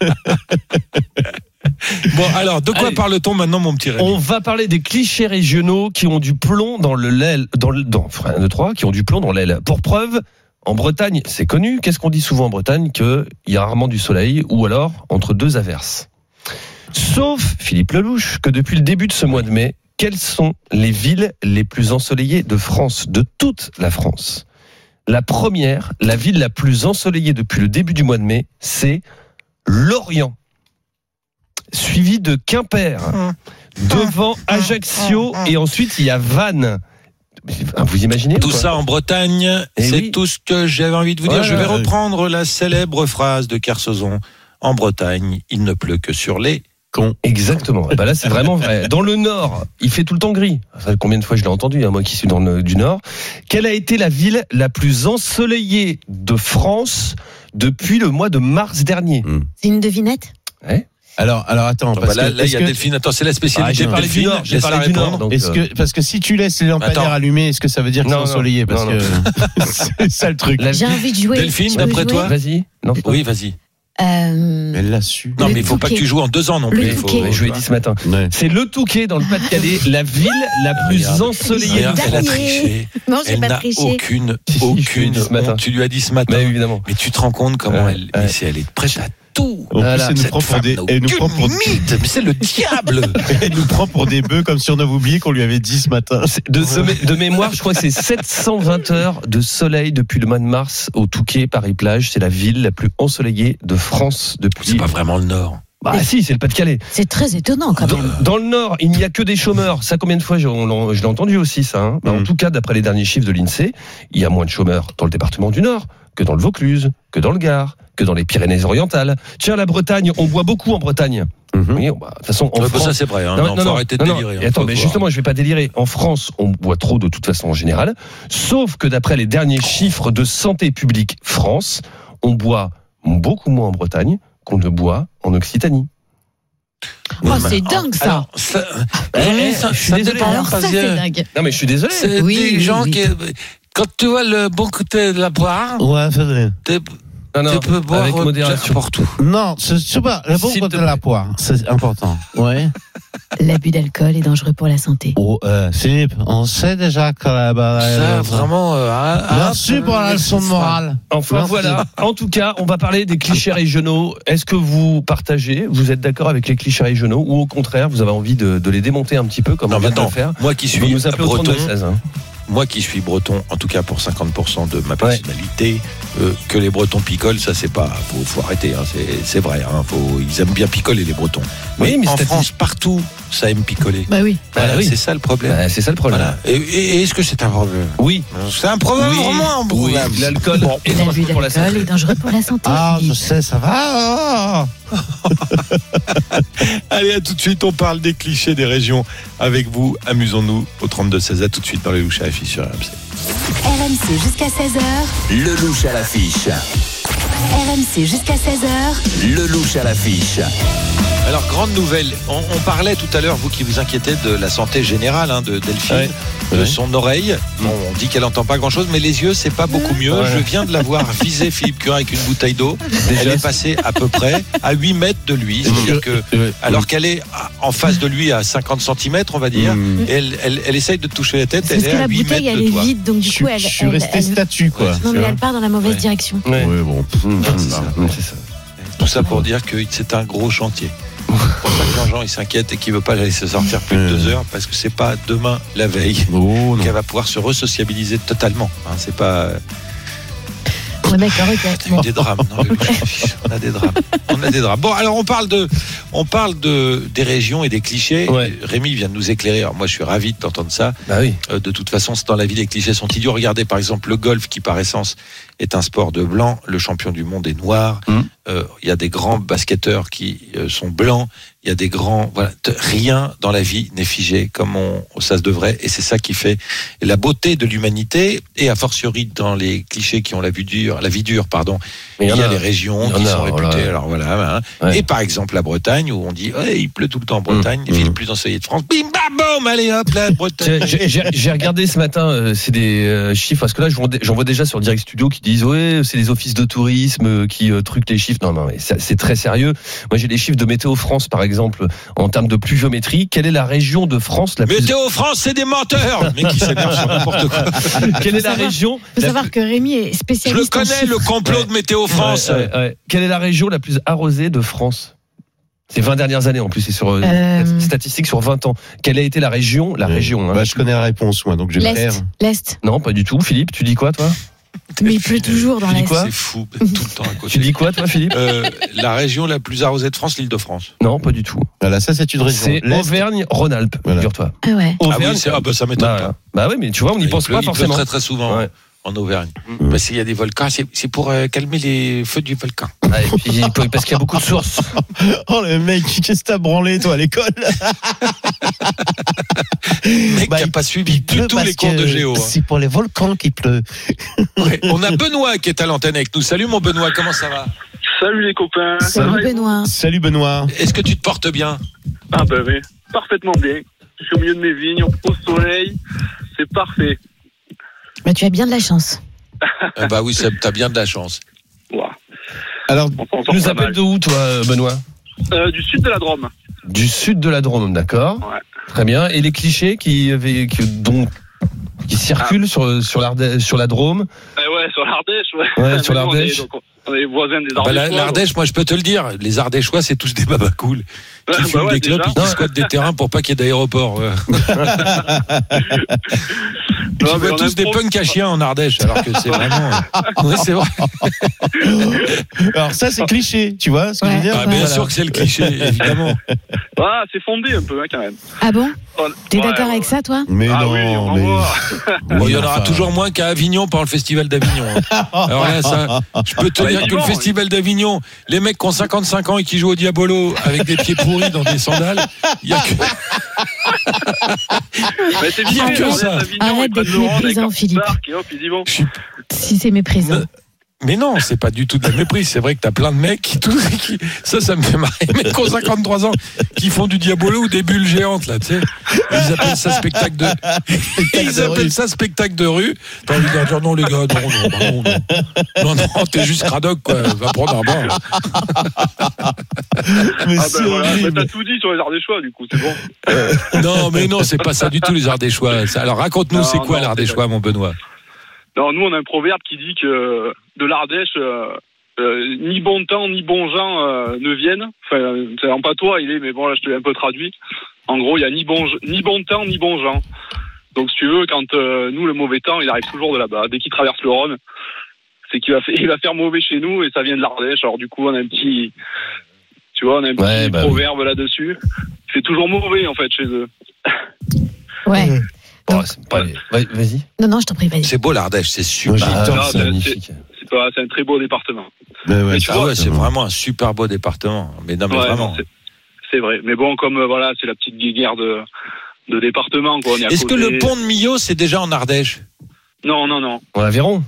Bon, alors, de quoi Allez. parle-t-on maintenant, mon petit Rémi? On va parler des clichés régionaux qui ont du plomb dans le l'aile, dans le, dans, enfin, un, deux, trois, qui ont du plomb dans l'aile. Pour preuve, en Bretagne, c'est connu. Qu'est-ce qu'on dit souvent en Bretagne? Qu'il y a rarement du soleil ou alors entre deux averses. Sauf, Philippe Lelouch, que depuis le début de ce mois de mai, quelles sont les villes les plus ensoleillées de France, de toute la France? La première, la ville la plus ensoleillée depuis le début du mois de mai, c'est Lorient. Suivi de Quimper, devant Ajaccio, et ensuite il y a Vannes. Vous imaginez Tout quoi ça en Bretagne, Eh c'est oui. tout ce que j'avais envie de vous dire. Voilà. Je vais reprendre la célèbre phrase de Kersozon. En Bretagne, il ne pleut que sur les cons. Exactement. Bah là, c'est vraiment vrai. Dans le Nord, il fait tout le temps gris. Ça, combien de fois je l'ai entendu, hein, moi qui suis dans le, du Nord. Quelle a été la ville la plus ensoleillée de France depuis le mois de mars dernier? C'est une devinette? Ouais. Alors, alors attends, Bah parce là, que, là, il y a que- Delphine. Attends, c'est la spécialité. Ah, j'ai de parlé Delphine. du Nord, j'ai Laisse-la parlé du Nord, répondre. donc, Est-ce euh, que, parce que si tu laisses les lampadaires Attends. allumés, est-ce que ça veut dire qu'ils Non, sont non, ensoleillés? Parce non, que c'est ça le truc. La- J'ai envie de jouer. Delphine, Je peux d'après jouer toi Vas-y. Non, c'est pas- Oui, vas-y. Euh, Elle l'a su. Non, Le mais il faut pas que Touquet. tu joues en deux ans non Le plus. Il faut- Touquet. Ouais, je lui ai dit ce matin. Ouais. C'est le Touquet dans le Pas-de-Calais, la ville la plus Regarde. ensoleillée Regarde, de elle a France. triché. Non, j'ai Elle pas n'a triché. aucune, Si, si, je lui ai aucune. dit ce matin. honte. Tu lui as dit ce matin. Mais évidemment. Mais tu te rends compte comment Ouais, elle, ouais. mais c'est, elle est prête à tout. En Voilà. plus, elle nous Cette prend pour femme des, n'a elle nous aucune prend pour, limite. Mais c'est le diable. elle nous prend pour des bœufs comme si on avait oublié qu'on lui avait dit ce matin. C'est- De, ce mé- de mémoire, je crois que c'est sept cent vingt heures de soleil depuis le mois de mars au Touquet, Paris-Plage. C'est la ville la plus ensoleillée de France depuis. C'est pas vraiment le Nord. Bah si, c'est le Pas-de-Calais. C'est très étonnant quand Dans, même. dans le Nord, il n'y a que des chômeurs. Ça, combien de fois je, on- je l'ai entendu aussi, ça. Hein. Bah, En Mm. tout cas, d'après les derniers chiffres de l'INSEE, il y a moins de chômeurs dans le département du Nord que dans le Vaucluse, que dans le Gard, que dans les Pyrénées-Orientales. Tiens, la Bretagne, on boit beaucoup en Bretagne. Mhm. Oui, bah, de toute façon, en Ouais, bah, France, ça c'est vrai. Hein. Non, Non, non, faut non, arrêter de non, non. délirer. hein. Et attends, Faut mais voir. justement, je vais pas délirer. En France, on boit trop de toute façon en général. Sauf que d'après les derniers chiffres de Santé publique France, on boit beaucoup moins en Bretagne qu'on ne boit en Occitanie. Oh, Ouais, c'est mais- dingue ça. Alors, ça, Eh, Rémi, ça, je suis ça désolé. dépend, Alors ça, parce c'est que dingue. Non, mais je suis désolé. c'est Oui, des oui, gens oui. qui. Quand tu vois le bon côté de la boire, Ouais, c'est vrai. t'es- Non, non, tu peux boire avec euh, modération. n'importe où. Non, c'est c'est pas le bon S'il côté te de la plaît. poire, c'est important. Ouais. L'abus d'alcool est dangereux pour la santé. Oh, euh, Philippe, on sait déjà que la bah, Ça, euh, vraiment. euh, ah, ah, Merci pour la leçon de morale. Enfin Merci. voilà, en tout cas, on va parler des clichés régionaux. Est-ce que vous partagez, vous êtes d'accord avec les clichés régionaux ou au contraire, vous avez envie de, de les démonter un petit peu comme Non, on vient de le maintenant, faire? moi qui Vous suis nous appelez au breton, trente-deux seize. Hein. moi qui suis breton, en tout cas pour cinquante pour cent de ma personnalité, euh, que les Bretons picolent, ça c'est pas, faut, faut arrêter, hein, c'est, c'est vrai, hein, faut, ils aiment bien picoler les Bretons. Oui, mais en stati- France, partout, ça aime picoler. Bah oui. Voilà, Ah oui. c'est ça le problème. Bah, c'est ça le problème. Voilà. Et, et- et est-ce que c'est un problème? Oui. C'est un problème, Oui. vraiment un Oui, problème. l'alcool Bon. est L'abus dangereux pour la d'alcool santé. est dangereux pour la santé. Ah, je Philippe. sais, ça va. Allez, à tout de suite, on parle des clichés des régions avec vous. Amusons-nous au trente-deux seize. À tout de suite dans les louches à la fiche sur R M C. R M C jusqu'à seize heures. Le louche à l'affiche. R M C jusqu'à seize heures. Le louche à l'affiche. Alors, grande nouvelle. On, on parlait tout à l'heure, vous qui vous inquiétez de la santé générale hein, de Delphine, Ouais. de Ouais. son oreille. Bon, on dit qu'elle entend pas grand chose, mais les yeux, c'est pas beaucoup mieux. Ouais. Je viens de la voir viser Philippe Curin avec une bouteille d'eau. Déjà, Elle est c'est- passée à peu près à huit mètres de lui. C'est-à-dire que, Ouais. alors qu'elle est en face de lui à cinquante centimètres, on va dire, Mmh. et elle, elle, elle essaye de te toucher la tête. C'est Elle parce est que à la huit bouteille mètres elle de est toi. vide, donc du Je, coup elle. je suis elle- resté elle- statue, quoi. Non mais elle part dans la mauvaise Ouais. direction. Ouais. Ouais, bon. Mmh, c'est ça. mmh, c'est ça. Tout ça pour dire que c'est un gros chantier. C'est pour ça que Jean-Jean il s'inquiète et qu'il veut pas la laisser sortir plus de deux heures parce que c'est pas demain la veille Oh, non. qu'elle va pouvoir se resociabiliser totalement. Hein, c'est pas. Ouais, d'accord, ok. Il y a Bon. eu des drames. Non, le louche à la fiche. On a des drames. On a des drames. Bon, alors on parle de, on parle de des régions et des clichés. Ouais. Rémi vient de nous éclairer. Alors moi, je suis ravi d'entendre ça. Bah oui. Euh, de toute façon, c'est dans la vie, les clichés sont idiots. Regardez, par exemple, le golf, qui par essence est un sport de blanc. Le champion du monde est noir. Il Mmh. euh, y a des grands basketteurs qui euh, sont blancs. Il y a des grands. Voilà, T- rien dans la vie n'est figé comme on, ça se devrait. Et c'est ça qui fait la beauté de l'humanité. Et a fortiori dans les clichés qui ont la vie dure, la vie dure, pardon. Mais Il y, en a les régions il y en qui a, sont voilà. réputées. Alors voilà. Hein. Ouais. Et par exemple la Bretagne où on dit ouais, il pleut tout le temps en Bretagne, Mmh. ville Mmh. plus ensoleillée de France. Bim bam boum, allez hop la Bretagne. J'ai- J'ai j'ai regardé ce matin, euh, c'est des euh, chiffres, parce que là, j'en vois- j'en vois déjà sur Direct Studio qui disent, ouais, c'est les offices de tourisme euh, qui euh, truquent les chiffres. Non, non, mais c'est c'est très sérieux. Moi, j'ai les chiffres de Météo France, par exemple, en termes de pluviométrie. Quelle est la région de France la plus... Météo France, c'est des menteurs. Mais qui s'énerve sur n'importe quoi. Quelle est la savoir- région Faut la savoir que Rémi est Je le spécialiste. en connais, chiffres. le complot Ouais. de Météo France. Ouais, ouais, ouais. Quelle est la région la plus arrosée de France? C'est vingt dernières années en plus, c'est sur euh, Euh, statistiques sur vingt ans. Quelle a été la région, la Ouais. région hein. Bah, je connais la réponse, moi, donc je vais faire. L'Est. L'Est. Non, pas du tout. Philippe, tu dis quoi toi? Mais il pleut toujours dans Tu dis l'Est. quoi C'est fou, tout le temps à côté. Tu dis quoi toi, Philippe? Euh, la région la plus arrosée de France, l'Île-de-France. Non, pas du tout. Voilà, ça, c'est une région. C'est L'Est. Auvergne-Rhône-Alpes, Voilà. figure-toi. Ah ouais. Ah Auvergne, oui, c'est- ah bah, ça m'étonne bah, pas. bah oui, mais tu vois, on n'y Il pense pleut- pas il pleut forcément. très très souvent Ouais. en Auvergne. Mm. Parce qu'il y a des volcans, c'est c'est pour euh, calmer les feux du volcan. Ah, et puis, parce qu'il y a beaucoup de sources. Oh, le mec, qu'est-ce que t'as branlé, toi, à l'école? Le mec Bah, qui n'a pas suivi Il pleut du tout parce les cours de que géo. hein. C'est pour les volcans qu'il pleut. Ouais. On a Benoît qui est à l'antenne avec nous. Salut mon Benoît, comment ça va? Salut les copains. Salut Benoît. Salut Benoît. Est-ce que tu te portes bien? Ah bah oui, parfaitement bien. Je suis au milieu de mes vignes, au soleil, c'est parfait. Bah, tu as bien de la chance. Ah bah oui, ça, t'as bien de la chance. Wow. Alors, tu nous appelles de où, toi, Benoît? euh, Du sud de la Drôme. Du sud de la Drôme, d'accord. Ouais. Très bien. Et les clichés qui, qui, dont, qui circulent ah. sur, sur, l'Ardèche, sur la Drôme? Eh ouais, sur l'Ardèche, ouais. Ouais, sur l'Ardèche. On est les voisins des Bah, Ardéchois. L'Ardèche, moi je peux te le dire, les Ardéchois c'est tous des babacools qui Ouais, fument bah ouais, des clopes déjà. et qui squattent des terrains pour pas qu'il y ait d'aéroport. Ouais. Tu Non, mais vois on tous aime des trop- punks à chiens en Ardèche alors que c'est vraiment. Ouais, c'est vrai. alors ça c'est cliché, tu vois ce que je veux dire? Ah, bien Voilà. sûr que c'est le cliché, évidemment. Ah, c'est fondé un peu, hein, quand même. Ah bon? On- T'es ouais, d'accord ouais, avec ça, toi? Mais Ah non, oui, on mais... voit. Bon, il y en aura enfin- toujours moins qu'à Avignon pendant le festival d'Avignon. hein. Alors là, ça, je peux te Ah, dire que le évidemment, festival d'Avignon, les mecs qui ont cinquante-cinq ans et qui jouent au Diabolo avec des pieds pourris dans des sandales, il y a que. Mais c'est Il y a bien, que on ça. est à Avignon, Arrête ils prennent d'être le Rhône avec méprisant, un Philippe. parc, et hop, ils y vont. Je suis Si c'est méprisant. Mais non, c'est pas du tout de la méprise. C'est vrai que t'as plein de mecs qui, tous, qui ça, ça me fait marrer. Les mecs qui ont cinquante-trois ans, qui font du diabolo ou des bulles géantes, là, tu sais. Ils appellent ça spectacle de, ils de appellent rue. ça spectacle de rue. T'as envie de leur dire non, les gars, non, non, bah, non, non. Non, non, t'es juste cradoc, quoi. Va prendre un bain. Mais Ah c'est ben voilà, horrible. t'as tout dit sur les Ardéchois, du coup, c'est bon. Non, mais non, c'est pas ça du tout, les Ardéchois. Ça- Alors, raconte-nous, Non, c'est quoi non, l'Ardéchois, mon Benoît? Non, nous, on a un proverbe qui dit que de l'Ardèche, euh, euh, ni bon temps, ni bon gens euh, ne viennent. Enfin, euh, c'est en patois, il est, mais bon, là, je te l'ai un peu traduit. En gros, il y a ni bon, ni bon temps, ni bon gens. Donc, si tu veux, quand euh, nous, le mauvais temps, il arrive toujours de là-bas. Dès qu'il traverse le Rhône, c'est qu'il va, fa- il va faire mauvais chez nous et ça vient de l'Ardèche. Alors, du coup, on a un petit, tu vois, on a un Ouais, petit bah proverbe là-dessus. C'est toujours mauvais, en fait, chez eux. Ouais. Bon, c'est pas les- Ouais, vas-y. Non, non, je t'en prie, vas-y. C'est beau l'Ardèche, c'est super. Moi, Ah, j'adore non, c'est mais magnifique. C'est pas, c'est un très beau département. Mais ouais, Mais tu Ah vois, ouais, c'est vraiment un super beau département. Mais non, mais Ouais, vraiment. non, c'est- c'est vrai. Mais bon, comme euh, voilà, c'est la petite guerre de, de département, quoi. On est à Est-ce que côté. le pont de Millau, c'est déjà en Ardèche? Non, non, non. En Aveyron.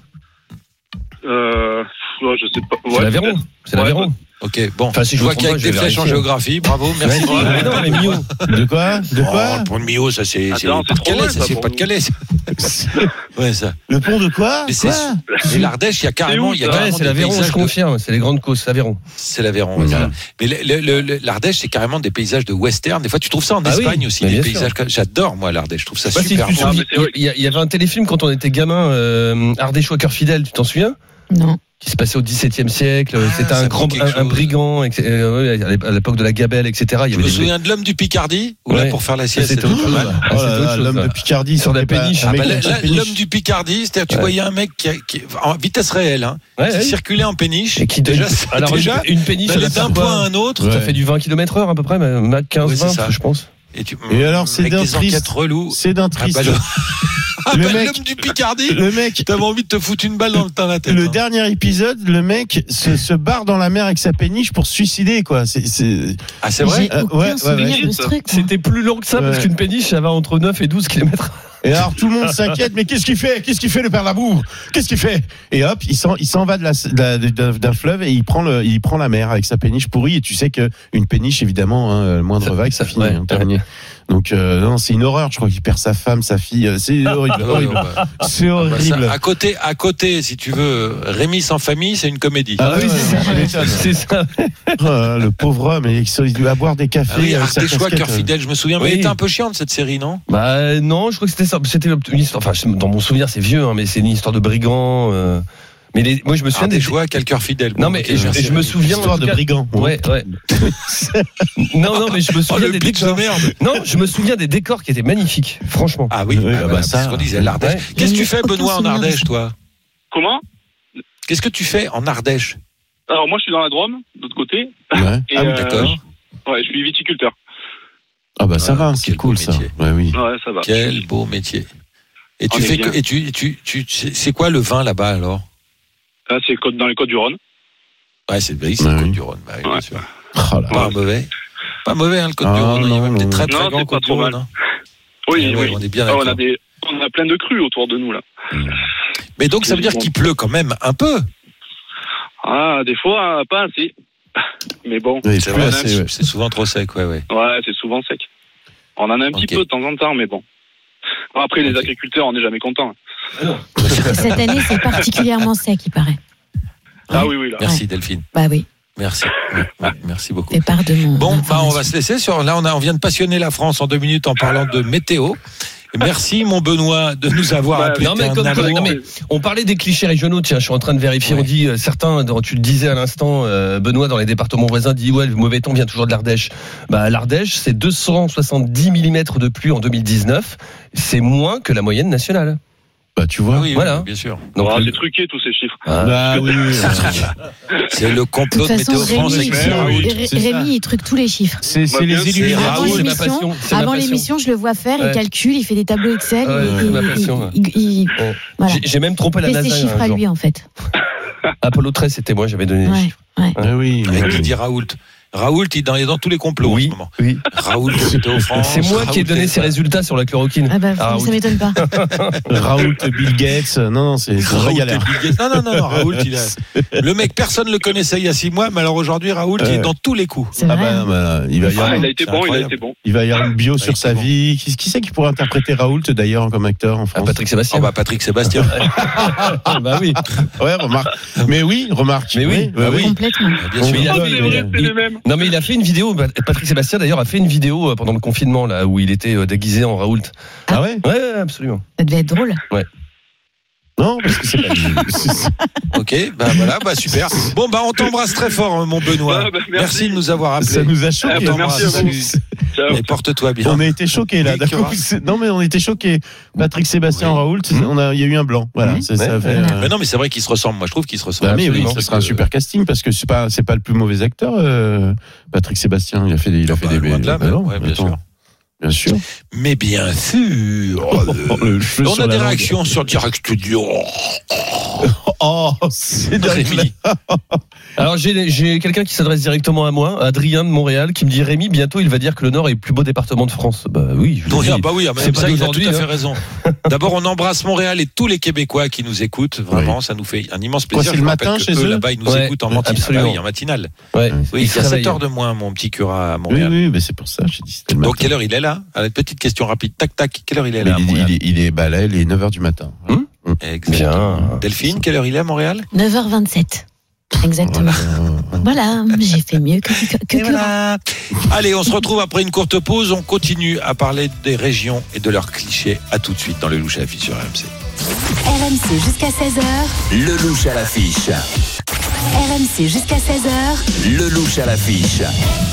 Euh, ouais, je sais pas. C'est Ouais, l'Aveyron. peut-être. C'est l'Aveyron. Ouais, Ok, bon. Enfin, si je je me vois trompe qu'il y a pas, que je des vais flèches en vérifier. géographie. Bravo, merci. Ouais, mais non, mais Millau. de quoi? De Oh, quoi? le pont de Millau, ça c'est c'est Attends, pas c'est de trop Calais, loin, ça ça, c'est pour pas de nous. Calais. ça. Ouais, ça. Le pont de quoi? Mais c'est Quoi? et l'Ardèche, il y a carrément, où, il y a ça Ouais, carrément c'est des l'Aveyron, paysages je de- confirme. C'est les grandes causes, l'Aveyron. C'est l'Aveyron. ouais, Mmh. ça. Mais le- le- le- l'Ardèche, c'est carrément des paysages de western. Des fois, tu trouves ça en Ah oui, Espagne aussi, mais des bien paysages. comme- J'adore moi l'Ardèche. Je trouve ça Je sais pas si super tu te beau. Ah, souviens, mais c'est vrai. il y, a- il y avait un téléfilm quand on était gamin, euh, Ardéchois cœur fidèle, tu t'en souviens? Non. Qui se passait au dix-septième siècle. Ah, C'était ça un me grand, dit quelque un, un chose. brigand, et, euh, ouais, à l'époque de la Gabelle, et cetera. Il y Je avait me des- souviens de l'homme du Picardie, où là Ouais. pour faire la Ça, sieste, c'était c'était autre pas chose. mal. Ah, Oh c'était là autre là, chose, l'homme ça. de Picardie Sur la c'était pas- péniche. un Ah mec bah, avec là, sa péniche. l'homme du Picardie, c'est-à-dire tu Ouais. voyais un mec qui, a- qui- en vitesse réelle, hein, Ouais, qui ouais. circulait en péniche. Et qui déjà, déjà, alors déjà, une, une péniche, d'aller ça d'un fait point quoi à un autre. Ouais. Ça fait du vingt kilomètres heure à peu près, Mach quinze Ouais, c'est vingt, ça. je pense. Et, tu, Et alors, c'est avec d'un des triste. enquêtes reloues. C'est d'un Ah triste. bah, le- Ah Le bah, mec- l'homme du Picardie. Le mec, T'avais envie de te foutre une balle dans le, dans la tête. le hein. dernier épisode, le mec se, se barre dans la mer avec sa péniche pour se suicider, quoi. C'est, c'est... Ah c'est vrai. J'ai Euh, aucun ouais, ouais, souvenir ouais. de ce truc. moi. C'était plus long que ça, parce Ouais. qu'une péniche, ça va entre neuf et douze kilomètres. Et alors tout le monde s'inquiète, mais qu'est-ce qu'il fait? Qu'est-ce qu'il fait le père Labour? Qu'est-ce qu'il fait? Et hop, il s'en, il s'en va de la, de la- d'un, d'un fleuve et il prend le, il prend la mer avec sa péniche pourrie. Et tu sais que une péniche, évidemment, hein, le moindre Ça- vague, ça, ça- finit, ouais. hein, terminé. Donc euh, non, c'est une horreur. Je crois qu'il perd sa femme, sa fille. euh, C'est horrible, Ah, ouais, horrible. ouais, bah, C'est bah, ça, horrible. à côté, à côté, si tu veux, Rémi sans famille, c'est une comédie. Ah oui, Ouais, c'est ça, ouais, je m'étonne. c'est ça. Oh là là, le pauvre homme, il il doit boire des cafés. Ah oui, avec sa Ardéchois, casquette, cœur euh. fidèle, je me souviens. Mais Oui. elle était un peu chiante cette série, non? Bah non, je crois que c'était ça. C'était une histoire. Enfin, dans mon souvenir, c'est vieux, hein, mais c'est une histoire de brigands. euh, Mais les, moi, je me souviens des. Ardéchois, quel cœur fidèle. Non, Bon, mais ok, et je, merci. et je me souviens. en Histoire tout de cas- brigand. Ouais, ouais. non, non, mais je me Oh, souviens le des pitch de décors. merde. Non, je me souviens des décors qui étaient magnifiques, franchement. Ah oui, Oui, ah ah bah, bah, c'est ça. ce qu'on disait, l'Ardèche. Ouais. Qu'est-ce que tu J'ai fais, aucun Benoît, en souvenir de Ardèche, ça. toi? Comment? Qu'est-ce que tu fais en Ardèche? Alors, moi, je suis dans la Drôme, de l'autre côté. Ouais. Et, Ah oui, euh, d'accord. Ouais, je suis viticulteur. Ah bah ça Ah, va, quel c'est beau cool ça. métier. Ouais, oui. Ouais, ça va. Quel beau métier. Et tu On est fais bien. que, et tu, tu, tu, c'est c'est quoi le vin là-bas alors? Là, c'est côte- dans les côtes du Rhône. Ouais, c'est oui, c'est Ouais, le Côte oui. du Rhône. Bah, oui, bien Ouais. sûr. Oh là Pas là. mauvais. Pas mauvais, hein, le Côte Ah, du Rhône. Il y a non, même des non. très très Non, grands c'est pas Côte du trop Rhône. mal. hein. Oui, Ouais, oui. on est bien Ah, on d'accord. a des, on a plein de crues autour de nous, là. Mais donc ça veut dire qu'il pleut quand même un peu. Ah, des fois, pas assez. Mais bon, Oui, C'est plus vrai, assez, c'est ouais. c'est souvent trop sec, ouais, ouais. ouais, c'est souvent sec. On en a un petit Ok. peu de temps en temps, mais bon. Bon, après, les Ok. agriculteurs, on n'est jamais contents. Cette année, c'est particulièrement sec, il paraît. Ah oui, oui, là. Merci Delphine. Bah oui, Merci. Ouais, ouais, merci beaucoup. fais part de mon. Bon, bah, on va information. se laisser sur. Là, on, a, on vient de passionner la France en deux minutes en parlant de météo. Merci, mon Benoît, de nous avoir Bah, appelé. non, mais un comme- amour. non, mais on parlait des clichés régionaux. Tiens, je suis en train de vérifier. Ouais. On dit euh, certains, dans- tu le disais à l'instant, euh, Benoît, dans les départements voisins, dit ouais, le mauvais temps vient toujours de l'Ardèche. Bah, l'Ardèche, c'est deux cent soixante-dix millimètres de pluie en deux mille dix-neuf. C'est moins que la moyenne nationale. Bah, tu vois. Oui, oui, Voilà. bien sûr. Donc, Ah, le- c'est truqué, tous ces chiffres. Ah. Bah oui, oui, C'est le De complot toute de façon, Météo France Rémi, avec c'est- Raoult. Ré- c'est ça. Rémi, il truque tous les chiffres. c'est c'est Bah, bien les sûr. illuminés. Avant Raoult, c'est ma l'émission, passion. C'est ma avant passion. l'émission, je le vois faire, Ouais. il calcule, il fait des tableaux Excel, Ouais, et- c'est et- ma et- passion, ouais. il- il- Ouais. voilà. J'ai- J'ai même trompé la Il fait ses NASA. chiffres un à jour. lui, en fait. Apollo treize, c'était moi, j'avais donné les Ouais, chiffres. ouais. Ah oui, Avec oui. qui dit Raoult. Raoult, il est dans, il est dans tous les complots en Oui, ce moment. oui. Raoult, Météo France. C'est moi qui ai Raoult, donné et- ces résultats sur la chloroquine. Ah bah, Ah, ça oui. m'étonne pas. Raoult, Bill Gates. Non, non, c'est c'est une vraie Raoult et galère. Bill Gates. Non, non, non, non, Raoult, il a... le mec, personne ne le connaissait il y a six mois, mais alors aujourd'hui, Raoult, il est Ouais. dans tous les coups. C'est Ah vrai. bah, bah, il va y Ah, avoir, il a été c'est bon, il a incroyable. été bon. il va y avoir une bio sur sa Exactement. vie. Qui, qui c'est qui pourrait interpréter Raoult d'ailleurs comme acteur en Ah, France? Patrick Oh Sébastien. bah Patrick Sébastien. Ah, bah oui. Ouais, remarque. Mais oui, remarque. Mais oui, bah oui. Complètement. Bien On sûr. Mais il a Ah, fait- c'est vrai, c'est il- les mêmes. Non mais il a fait une vidéo. Patrick Sébastien d'ailleurs a fait une vidéo euh, pendant le confinement là où il était euh, déguisé en Raoult. Ah ouais? Ouais, ouais, absolument. Ça devait être drôle. Non, parce que c'est pas. c'est- Ok, bah voilà, bah super. Bon, bah on t'embrasse très fort, mon Benoît. Ah, bah, merci. merci. de nous avoir appelés. Ça nous a choqués. Ah, bah, merci à vous. Ciao. Et porte-toi bien. On a été choqués là. Oui, d'un Cura. coup, c'est- non mais on était choqués. Patrick Sébastien Oui. Raoult, on a, il y a eu un blanc. Voilà, Oui. c'est ça. Ouais. Fait, Voilà. euh, Mais non, mais c'est vrai qu'ils se ressemblent. Moi, je trouve qu'ils se ressemblent. bah, mais oui, absolument. ce sera un super casting parce que c'est pas, c'est pas le plus mauvais acteur. euh, Patrick Sébastien, il a fait des, il a Ah fait bah, des. loin de là, bah mais- non, ouais, bien attends, sûr. Bien sûr. Mais bien sûr. Oh, le cheveu On sur a la des langue. réactions sur Direct Studio. Oh, c'est Rémi. Alors j'ai j'ai quelqu'un qui s'adresse directement à moi, Adrien de Montréal, qui me dit Rémi, bientôt il va dire que le Nord est le plus beau département de France. Bah oui. Je Non, le dis. ah bah oui, ah, C'est même pas ça, il a tout d'aujourd'hui, à fait hein. raison. D'abord, on embrasse Montréal et tous les Québécois qui nous écoutent. Vraiment, ça nous fait un immense Quoi, plaisir. c'est Je le vous rappelle matin que chez eux, eux là-bas, ils nous Ouais, écoutent en matinale. absolument. Ah oui, en matinale. Ouais. Oui, il se fait réveille. sept heures de moins, mon petit Cura à Oui, Montréal. oui, mais c'est pour ça, j'ai dit c'était le Donc, matin. quelle heure il est là? Allez, petite question rapide. Tac, tac. Quelle heure il est Mais là à il, est- Montréal il est, il est, bah là, il est neuf heures du matin. Hum Exactement. Bien. Delphine, quelle heure il est à Montréal? neuf heures vingt-sept. Exactement. Voilà, j'ai fait mieux que, que, que Et voilà. Allez, on se retrouve après une courte pause. On continue à parler des régions et de leurs clichés. À tout de suite dans le Louche à la Fiche sur R M C. R M C jusqu'à seize heures. Le louche à l'affiche. R M C jusqu'à seize heures. Le louche à l'affiche.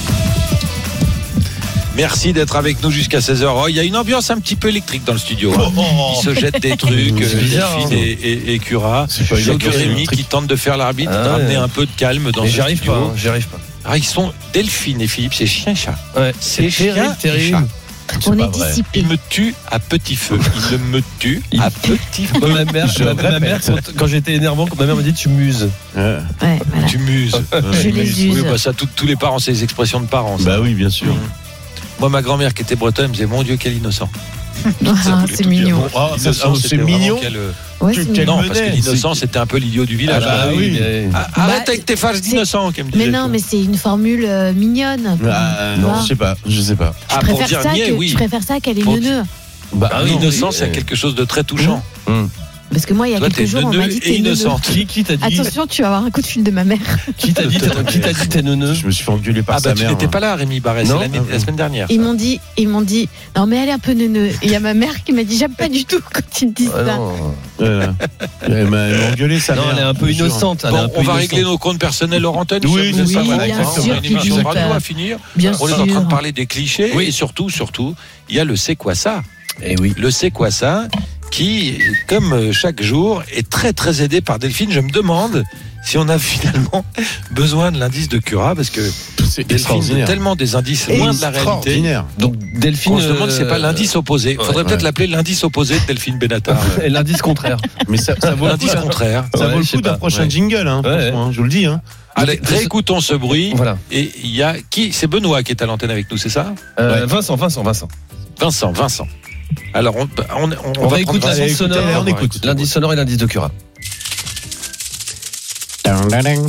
Merci d'être avec nous jusqu'à seize heures. Oh, il y a une ambiance un petit peu électrique dans le studio. hein. Ils se jettent des trucs, C'est euh, bizarre, Delphine hein. et, et, et Cura. C'est pas Il une y a que ambiance Rémi électrique. qui tente de faire l'arbitre, Ah de ramener ouais. un peu de calme dans Mais ce j'y arrive studio. pas, hein, j'y arrive pas. Ah, ils sont Delphine et Philippe, c'est chien chat. Ouais, C'est c'est terrible, chien et terrible. chat. On pas est vrai. dissipé. Ils me tuent à petit feu. Ils me tuent Il- à petit feu. Ma mère, Je ma, ma répète. mère quand, quand j'étais énervant, quand ma mère me dit tu muses. Ouais. Ouais, voilà. Tu muses. Je les Oui, use. bah ça, tout- tous les parents, c'est les expressions de parents. ça. Bah oui, bien sûr. Moi, ma grand-mère qui était bretonne, elle me disait mon Dieu, quel innocent. Ça Ah, voulait c'est tout dire. mignon. Bon, Ah, l'innocent, c'est- ah, c'était c'est vraiment mignon. quel, euh, Ouais, Tu- c'est quel- mignon. Non, parce que menait, l'innocent, c'est- c'était un peu l'idiot du village. Ah bah oui. mais- Ah, Arrête Bah, avec tes phases c'est- d'innocent, qu'elle me disait. Mais non, mais c'est une formule euh, mignonne. Ah, Tu non, vois. je sais pas, je sais pas. Ah, Je pour préfère dire ça niais, que- oui. Je préfère ça qu'elle est Pour- neuneu. Bah, Ah, non, l'innocence, mais- c'est quelque chose de très touchant. Parce que moi, il y a Toi, t'es quelques jours, on m'a neuneux dit et t'es neuneu. innocente. Qui, qui t'a dit Attention, tu vas avoir un coup de fil de ma mère. Qui t'a dit t'es- qui t'a dit t'es neuneux? Je me suis fait engueuler par Ah, bah, sa tu mère. n'étais pas là, Rémi Barret, c'est Non. l'année- la semaine dernière. Ils m'ont dit, ils m'ont dit, non mais elle est un peu neuneu. Et il y a ma mère qui m'a dit, j'aime pas du tout quand ils me disent Ah ça. non. Voilà. Elle m'a elle m'a engueulé sa Non, mère. elle est un peu je te jure. innocente. elle est Bon, un peu on va innocente. régler nos comptes personnels hors antenne. Oui, ça, vous c'est êtes ça, pas voilà, d'accord. exactement. On a une émission Philippe. radio à finir. Bien On est sûr. en train de parler des clichés. Oui. Et surtout, surtout, il y a le c'est quoi ça. Eh oui. Le c'est quoi ça qui, comme euh, chaque jour, est très très aidé par Delphine. Je me demande si on a finalement besoin de l'indice de Cura, parce que C'est Delphine a extraordinaire. tellement des indices loin de la réalité Extraordinaire. Donc Delphine. qu'on se demande si c'est pas euh, l'indice opposé. Il faudrait ouais, peut-être ouais. l'appeler l'indice opposé de Delphine Benatar. Et l'indice contraire. Mais ça, ça vaut le coup, L'indice ça, contraire. ça Ouais, vaut le je sais coup d'un pas. prochain Ouais. jingle, hein, Ouais. franchement, hein, je vous le dis. Hein. Allez, réécoutons ce bruit. Voilà. Et il y a qui? C'est Benoît qui est à l'antenne avec nous, c'est ça? Euh, Ouais. Vincent, Vincent, Vincent. Vincent, Vincent. Alors, on, on, on, On, va écouter prendre- la Allez, sonde écoutez, sonore. on écoute. L'indice sonore et l'indice de Cura. Ding, ding, ding.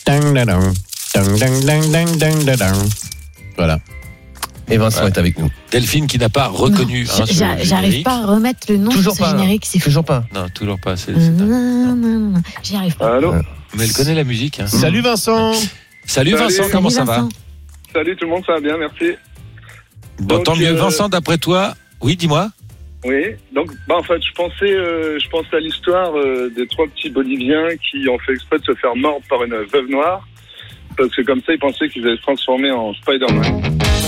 Dang, dang, dang. Dang, dang, dang, dang, dang, dang, dang. Voilà. Et Vincent Ouais. est avec nous. Delphine qui n'a pas reconnu. Non, hein, ce j'a- J'arrive générique. pas à remettre le nom Toujours de ce pas. générique. C'est fou. Toujours pas. Non, toujours pas. C'est, c'est un- Non, non, non, j'y arrive pas. Allô. Mais elle connaît la musique. Hein. Salut Vincent. Salut Salut. Vincent, comment ça Salut, va Vincent. Salut tout le monde, ça va bien, merci. Bon, Donc, tant mieux. euh, Vincent, d'après toi, oui, dis-moi. Oui, donc bah en fait je pensais euh, je pensais à l'histoire euh, des trois petits Boliviens qui ont fait exprès de se faire mordre par une veuve noire parce que comme ça ils pensaient qu'ils allaient se transformer en Spider-Man.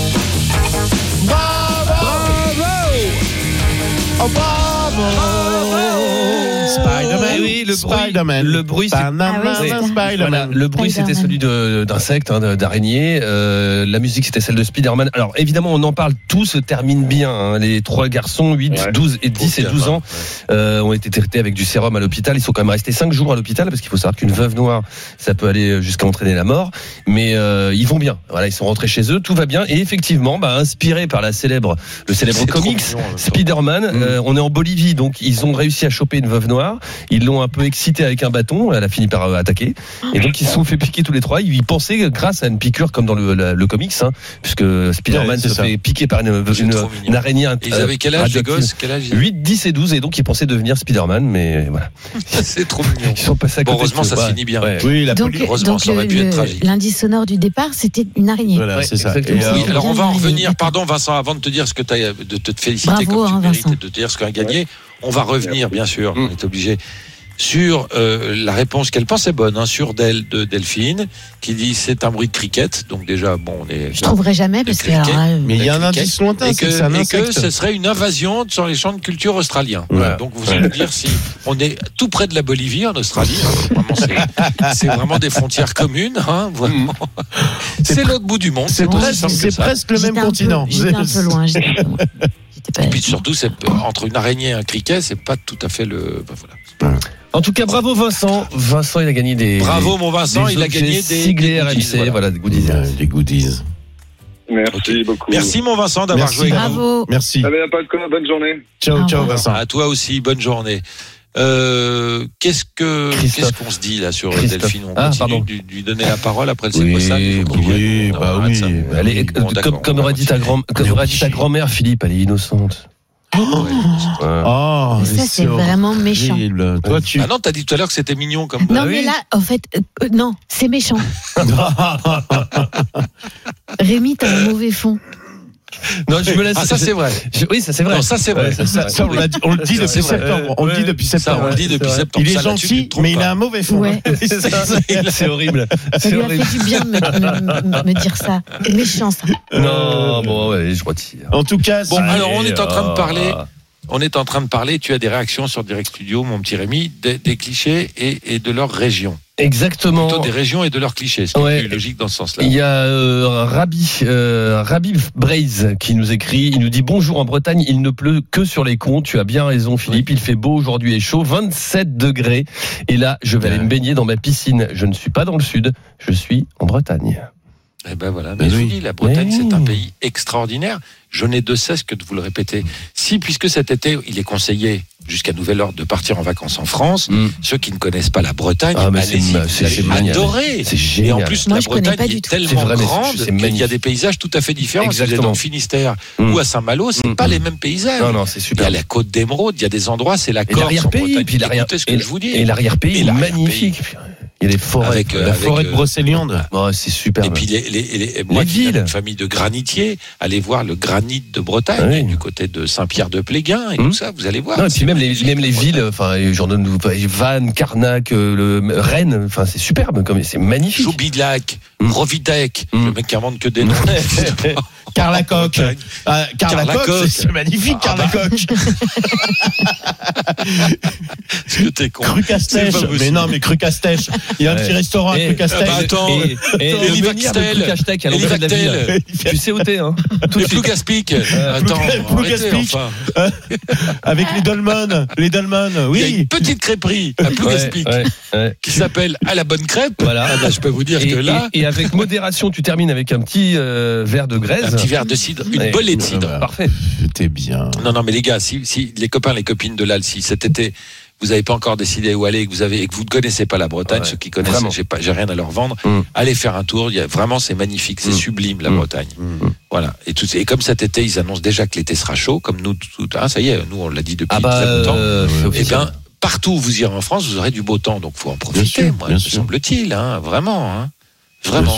Oh, bravo. Spider-Man. Eh oui, le bruit, Spider-Man. le bruit, c'est- Banana, Ah oui, c'est- Spider-Man. Voilà, le bruit c'était celui de, d'insectes, hein, d'araignées. Euh, la musique c'était celle de Spider-Man. Alors évidemment on en parle, tout se termine bien. Hein. Les trois garçons, huit, Ouais. douze et dix et douze ans, euh, ont été traités avec du sérum à l'hôpital. Ils sont quand même restés cinq jours à l'hôpital parce qu'il faut savoir qu'une veuve noire, ça peut aller jusqu'à entraîner la mort. Mais euh, ils vont bien. Voilà, ils sont rentrés chez eux, tout va bien. Et effectivement, bah, inspiré par la célèbre, le célèbre C'est trop comics mignon, en même temps. Spider-Man, Mm. euh, on est en Bolivie, donc ils ont réussi à choper une veuve noire. Ils l'ont un peu excitée avec un bâton. Elle a fini par euh, attaquer. Et donc ils se sont fait piquer tous les trois. Ils y pensaient grâce à une piqûre comme dans le, la- le comics, hein, puisque Spider-Man Ouais, c'est se ça. fait piquer par une, C'est une, trop mignon. une araignée. Et ils avaient quel âge, les gosses? Quel âge ils avaient huit, dix et douze, et donc ils pensaient devenir Spider-Man, mais voilà. C'est trop mignon. Ils sont passés à Bon, côté. heureusement, de ça ouais. se finit bien. Ouais. Oui, la Donc, police. heureusement, donc ça aurait le- pu être le- tragique. l'indice sonore du départ, c'était une araignée. Voilà, Ouais, c'est ça. exactement. Et, euh, Oui, Euh, alors on va en bien revenir. gagné. Pardon, Vincent, avant de te dire ce que tu as, de te féliciter Bravo, comme tu hein, le mérites Vincent. et de te dire ce qu'a gagné. On va revenir, bien sûr. Mm. On est obligé. Sur euh, la réponse qu'elle pensait bonne, hein, sur Del de Delphine, qui dit c'est un bruit de cricket. Donc déjà, bon, on est. Je trouverai jamais parce que criquet. alors, là, mais il y a un cricket. indice lointain, Et c'est que, que c'est un et que insecte. ce serait une invasion sur les champs de culture australiens. Voilà. Donc vous allez me dire si on est tout près de la Bolivie en Australie. hein, vraiment, c'est, c'est vraiment des frontières communes. Hein, vraiment. C'est l'autre bout du monde. C'est aussi presque, simple que c'est ça. presque le j'étais même un peu- continent. J'étais un peu loin. J'étais un peu loin. J'étais pas- Et puis surtout, c'est, entre une araignée et un criquet, c'est pas tout à fait le. Ben voilà. En tout cas, bravo Vincent. Vincent, il a gagné des. Bravo mon Vincent, des il a objets gagné des, siglés des R M goodies, C, voilà. voilà, des goodies. Euh, Des goodies. Merci Ok. beaucoup. Merci mon Vincent d'avoir Merci. joué avec nous. Bravo. Merci. Allez, y a pas de quoi, bonne journée. Ciao, Au ciao revoir. Vincent. À toi aussi, bonne journée. Euh, qu'est-ce que Christophe. qu'est-ce qu'on se dit là sur Christophe. Delphine? On Ah, continue pardon. de lui donner la parole après le Oui, Sécossal, il faut qu'il oui, vienne. bah Non, arrête oui. ça. Elle est, Bon, euh, d'accord, comme, comme on va aurait dit ta continuer. grand, comme aurait dit ta grand-mère, Philippe, elle est innocente. Ouais. Oh, Mais ça, c'est vraiment méchant. horrible. Toi, tu. Ah non, t'as dit tout à l'heure que c'était mignon comme. Non, Ah mais oui. là, en fait, euh, euh, non, c'est méchant. Rémi, t'as un mauvais fond. Non, je me laisse. Ah ça c'est vrai. je- oui, ça c'est vrai. Non, ça c'est vrai. Ouais, ça, Ça, ça, on, l'a dit- on le dit Ça, depuis c'est vrai. septembre. On le dit depuis Ça septembre. on le dit depuis c'est vrai. septembre. Il est Ça, là-dessus, tu gentil, te trompes mais il pas. a un mauvais fond. Ouais. C'est horrible. Ça C'est lui a horrible. fait du bien de me, me- me dire ça. C'est méchant, ça. Non, bon, ouais, je retire. En tout cas, Bon, si- alors on est en train de Ah. parler. On est en train de parler, tu as des réactions sur Direct Studio, mon petit Rémi, des, des clichés et, et de leur région. Exactement. Plutôt des régions et de leurs clichés, ce qui Ouais. est plus logique dans ce sens-là. Il y a euh, Rabi, euh, Rabi Braze qui nous écrit. Il nous dit bonjour en Bretagne. Il ne pleut que sur les cons. Tu as bien raison, Philippe. Il fait beau aujourd'hui et chaud, vingt-sept degrés. Et là, je vais aller me baigner dans ma piscine. Je ne suis pas dans le sud. Je suis en Bretagne. Eh ben voilà, mais Mais je vous oui. dis, la Bretagne, Mais c'est un oui. pays extraordinaire. Je n'ai de cesse que de vous le répéter. Si, puisque cet été, il est conseillé jusqu'à nouvel ordre de partir en vacances en France, Mm. ceux qui ne connaissent pas la Bretagne, Ah, mais allez-y, c'est- vous c'est allez génial. adorer. C'est Et génial. en plus, Moi, la je connais Bretagne pas est du tout. C'est tellement vrai, mais c'est- grande c'est qu'il y a magnifique. des paysages tout à fait différents. Si vous êtes Exactement. dans le Finistère Mm. ou à Saint-Malo, c'est Mm. pas les mêmes paysages. Non, non, c'est Il y super. a la côte d'Émeraude, il y a des endroits, c'est la Et Corse en l'arrière-pays, Bretagne. puis l'arrière, Écoutez ce que et- je vous dis. et l'arrière-pays Et est l'arrière-pays. magnifique. Il y a des forêts. Avec, euh, la avec, forêt de euh, Brocéliande. Oh, c'est super. Et puis les, les, les, moi Les qui viens villes. d'une famille de granitiers, allez voir le granit de Bretagne, Ah oui. du côté de Saint-Pierre-de-Pléguin et Hum. tout ça, vous allez voir. Non, et puis C'est même les, magnifique, même les la villes, Bretagne. enfin, j'en donne Vannes, Carnac, euh, le, Rennes, enfin, c'est superbe, comme, c'est magnifique. Joubilac, Hum. Rovidec, Hum. le mec qui invente que des noms. Carlacoque. Ah, Carlacoque, Carlacoque. c'est c'est magnifique, Ah bah. Carlacoque. Est-ce que t'es con? Cru Castèche. C'est pas possible. Mais non, mais Cru Castèche. Il y a un Ouais. petit restaurant à Et- Cru Castèche. Ah bah, attends. Et, et, et Elie le menhir de Vaxtel. Ploucastec à Elie l'entrée de la ville. Vaxtel. Tu sais où t'es, hein? Tout de Les suite. Plougaspic. Attends, Plou- arrêtez, Plougaspic. enfin. Avec les dolmens. Les dolmens, Il y a oui. une petite crêperie à Plougaspic Ouais, ouais, ouais. qui s'appelle À la bonne crêpe. Voilà. Ah bah, je peux vous dire Et, que là, et- et avec modération, tu termines avec un petit euh, verre de graisse. un petit verre de cidre, une Ouais. bolée de cidre. Parfait. J'étais bien. Non, non, mais les gars, si, si les copains, les copines de l'A L, si cet été, vous n'avez pas encore décidé où aller et que vous avez et que vous ne connaissez pas la Bretagne, ouais, ceux qui connaissent, vraiment. j'ai pas, j'ai rien à leur vendre. Mmh. Allez faire un tour. Il y a vraiment, c'est magnifique, c'est mmh. sublime la mmh. Bretagne. Mmh. Voilà. Et tout, et comme cet été, ils annoncent déjà que l'été sera chaud, comme nous, tout, hein, ça y est, nous on l'a dit depuis ah bah, très longtemps. Euh, et bien, partout où vous irez en France, vous aurez du beau temps, donc faut en profiter. Sûr, moi, me sûr. semble-t-il, hein, vraiment, hein, vraiment.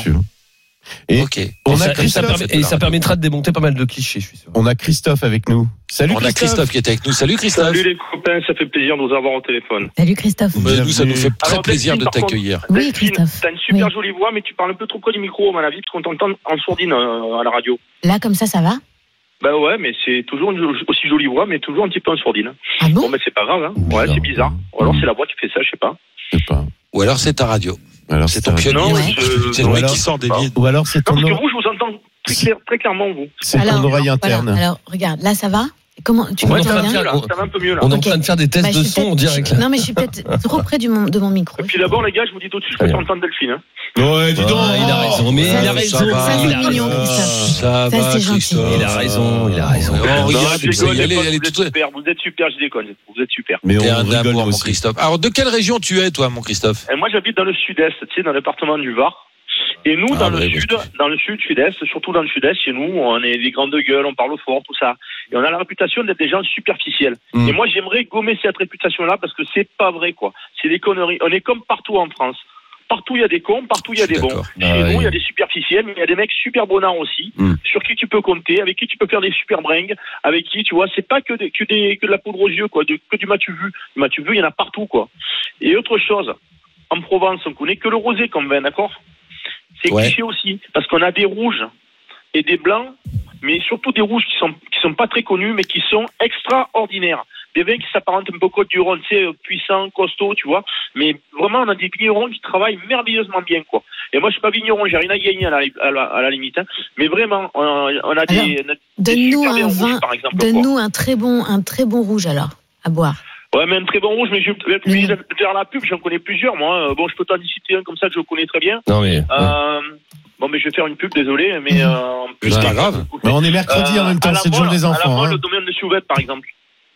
Et, okay. on et, a ça, et, ça, permet, et ça permettra de démonter pas mal de clichés, je suis sûr. On a Christophe avec nous. Salut on Christophe. a Christophe qui est avec nous. Salut Christophe. Salut les copains, ça fait plaisir de vous avoir au téléphone. Salut Christophe. Mais nous, ça nous fait très Alors, plaisir Delphine, de t'accueillir. Contre, oui, Christophe. T'as une super oui. jolie voix, mais tu parles un peu trop près du micro, à mon avis, parce qu'on t'entend en sourdine euh, à la radio. Là, comme ça, ça va? Bah ouais, mais c'est toujours une aussi jolie voix, mais toujours un petit peu en sourdine. Ah bon? Bon, mais c'est pas grave, hein. Ouais, c'est bizarre. Ou alors c'est la voix qui fait ça, je sais pas. Je sais pas. Ou alors c'est ta radio. Alors c'est ton pionnier. Non, ouais. je... C'est lui qui sort des vides. Ou alors c'est ton. Non, parce que vous, je vous entends très, clair, très clairement, vous. C'est alors, ton oreille interne. Voilà. Alors, regarde, là, ça va? Comment tu ouais, m'entends bien? bien? Là, ça va un peu mieux là. On est okay. en train de faire des tests bah, de son en direct. Non, mais je suis peut-être trop près du mon, de mon micro. Et puis d'abord, les gars, je vous dis tout de suite, je peux entendre Delphine. Hein. Ouais, dis donc. Ah, il a raison, mais ça, il a raison. Ça, ça c'est mignon, Christophe. Ça, ça c'est gentil. Il a raison, il a raison. Non, regarde, vous, déconne, elle est, elle est vous êtes toute... super, vous êtes super, je déconne. Vous êtes super. Mais T'es on un rigole amour, aussi. mon Christophe. Alors, de quelle région tu es, toi, mon Christophe? Et moi, j'habite dans le sud-est, tu sais, dans le département du Var. Et nous, dans ah, le ouais, sud, ouais. dans le sud, sud-est, surtout dans le sud-est, chez nous, on est des grandes gueules, on parle fort, tout ça. Et on a la réputation d'être des gens superficiels. Mm. Et moi, j'aimerais gommer cette réputation-là parce que c'est pas vrai, quoi. C'est des conneries. On est comme partout en France. Partout, il y a des cons, partout, il y a des bons. Chez ah, nous, il oui. y a des superficiels, mais il y a des mecs super bonnards aussi, mm. sur qui tu peux compter, avec qui tu peux faire des super bringues, avec qui, tu vois, c'est pas que, des, que, des, que de la poudre aux yeux, quoi, de, que du matu vu. Du matu vu, il y en a partout, quoi. Et autre chose, en Provence, on connaît que le rosé comme vin, d'accord? C'est ouais. cliché aussi, parce qu'on a des rouges et des blancs, mais surtout des rouges qui sont qui sont pas très connus, mais qui sont extraordinaires. Des vins qui s'apparentent un peu Côte du Rhône, tu sais, puissants, costauds, tu vois. Mais vraiment, on a des vignerons qui travaillent merveilleusement bien, quoi. Et moi, je suis pas vigneron, j'ai rien à gagner à la, à la, à la limite, hein. Mais vraiment, on a, on a des, alors, des donne-nous super un rouges, vin, par exemple. Donne-nous un très bon, un très bon rouge alors à boire. Ouais, mais un très bon rouge, mais je vais obligé de faire la pub, j'en connais plusieurs, moi. Bon, je peux t'en citer un comme ça que je connais très bien. Non, mais. Euh, bon, mais je vais faire une pub, désolé, mais. Euh, c'est pas grave. Mais on est mercredi euh, en même temps, c'est le jour des enfants. À la Mole, hein. le domaine de Chouvette, par exemple.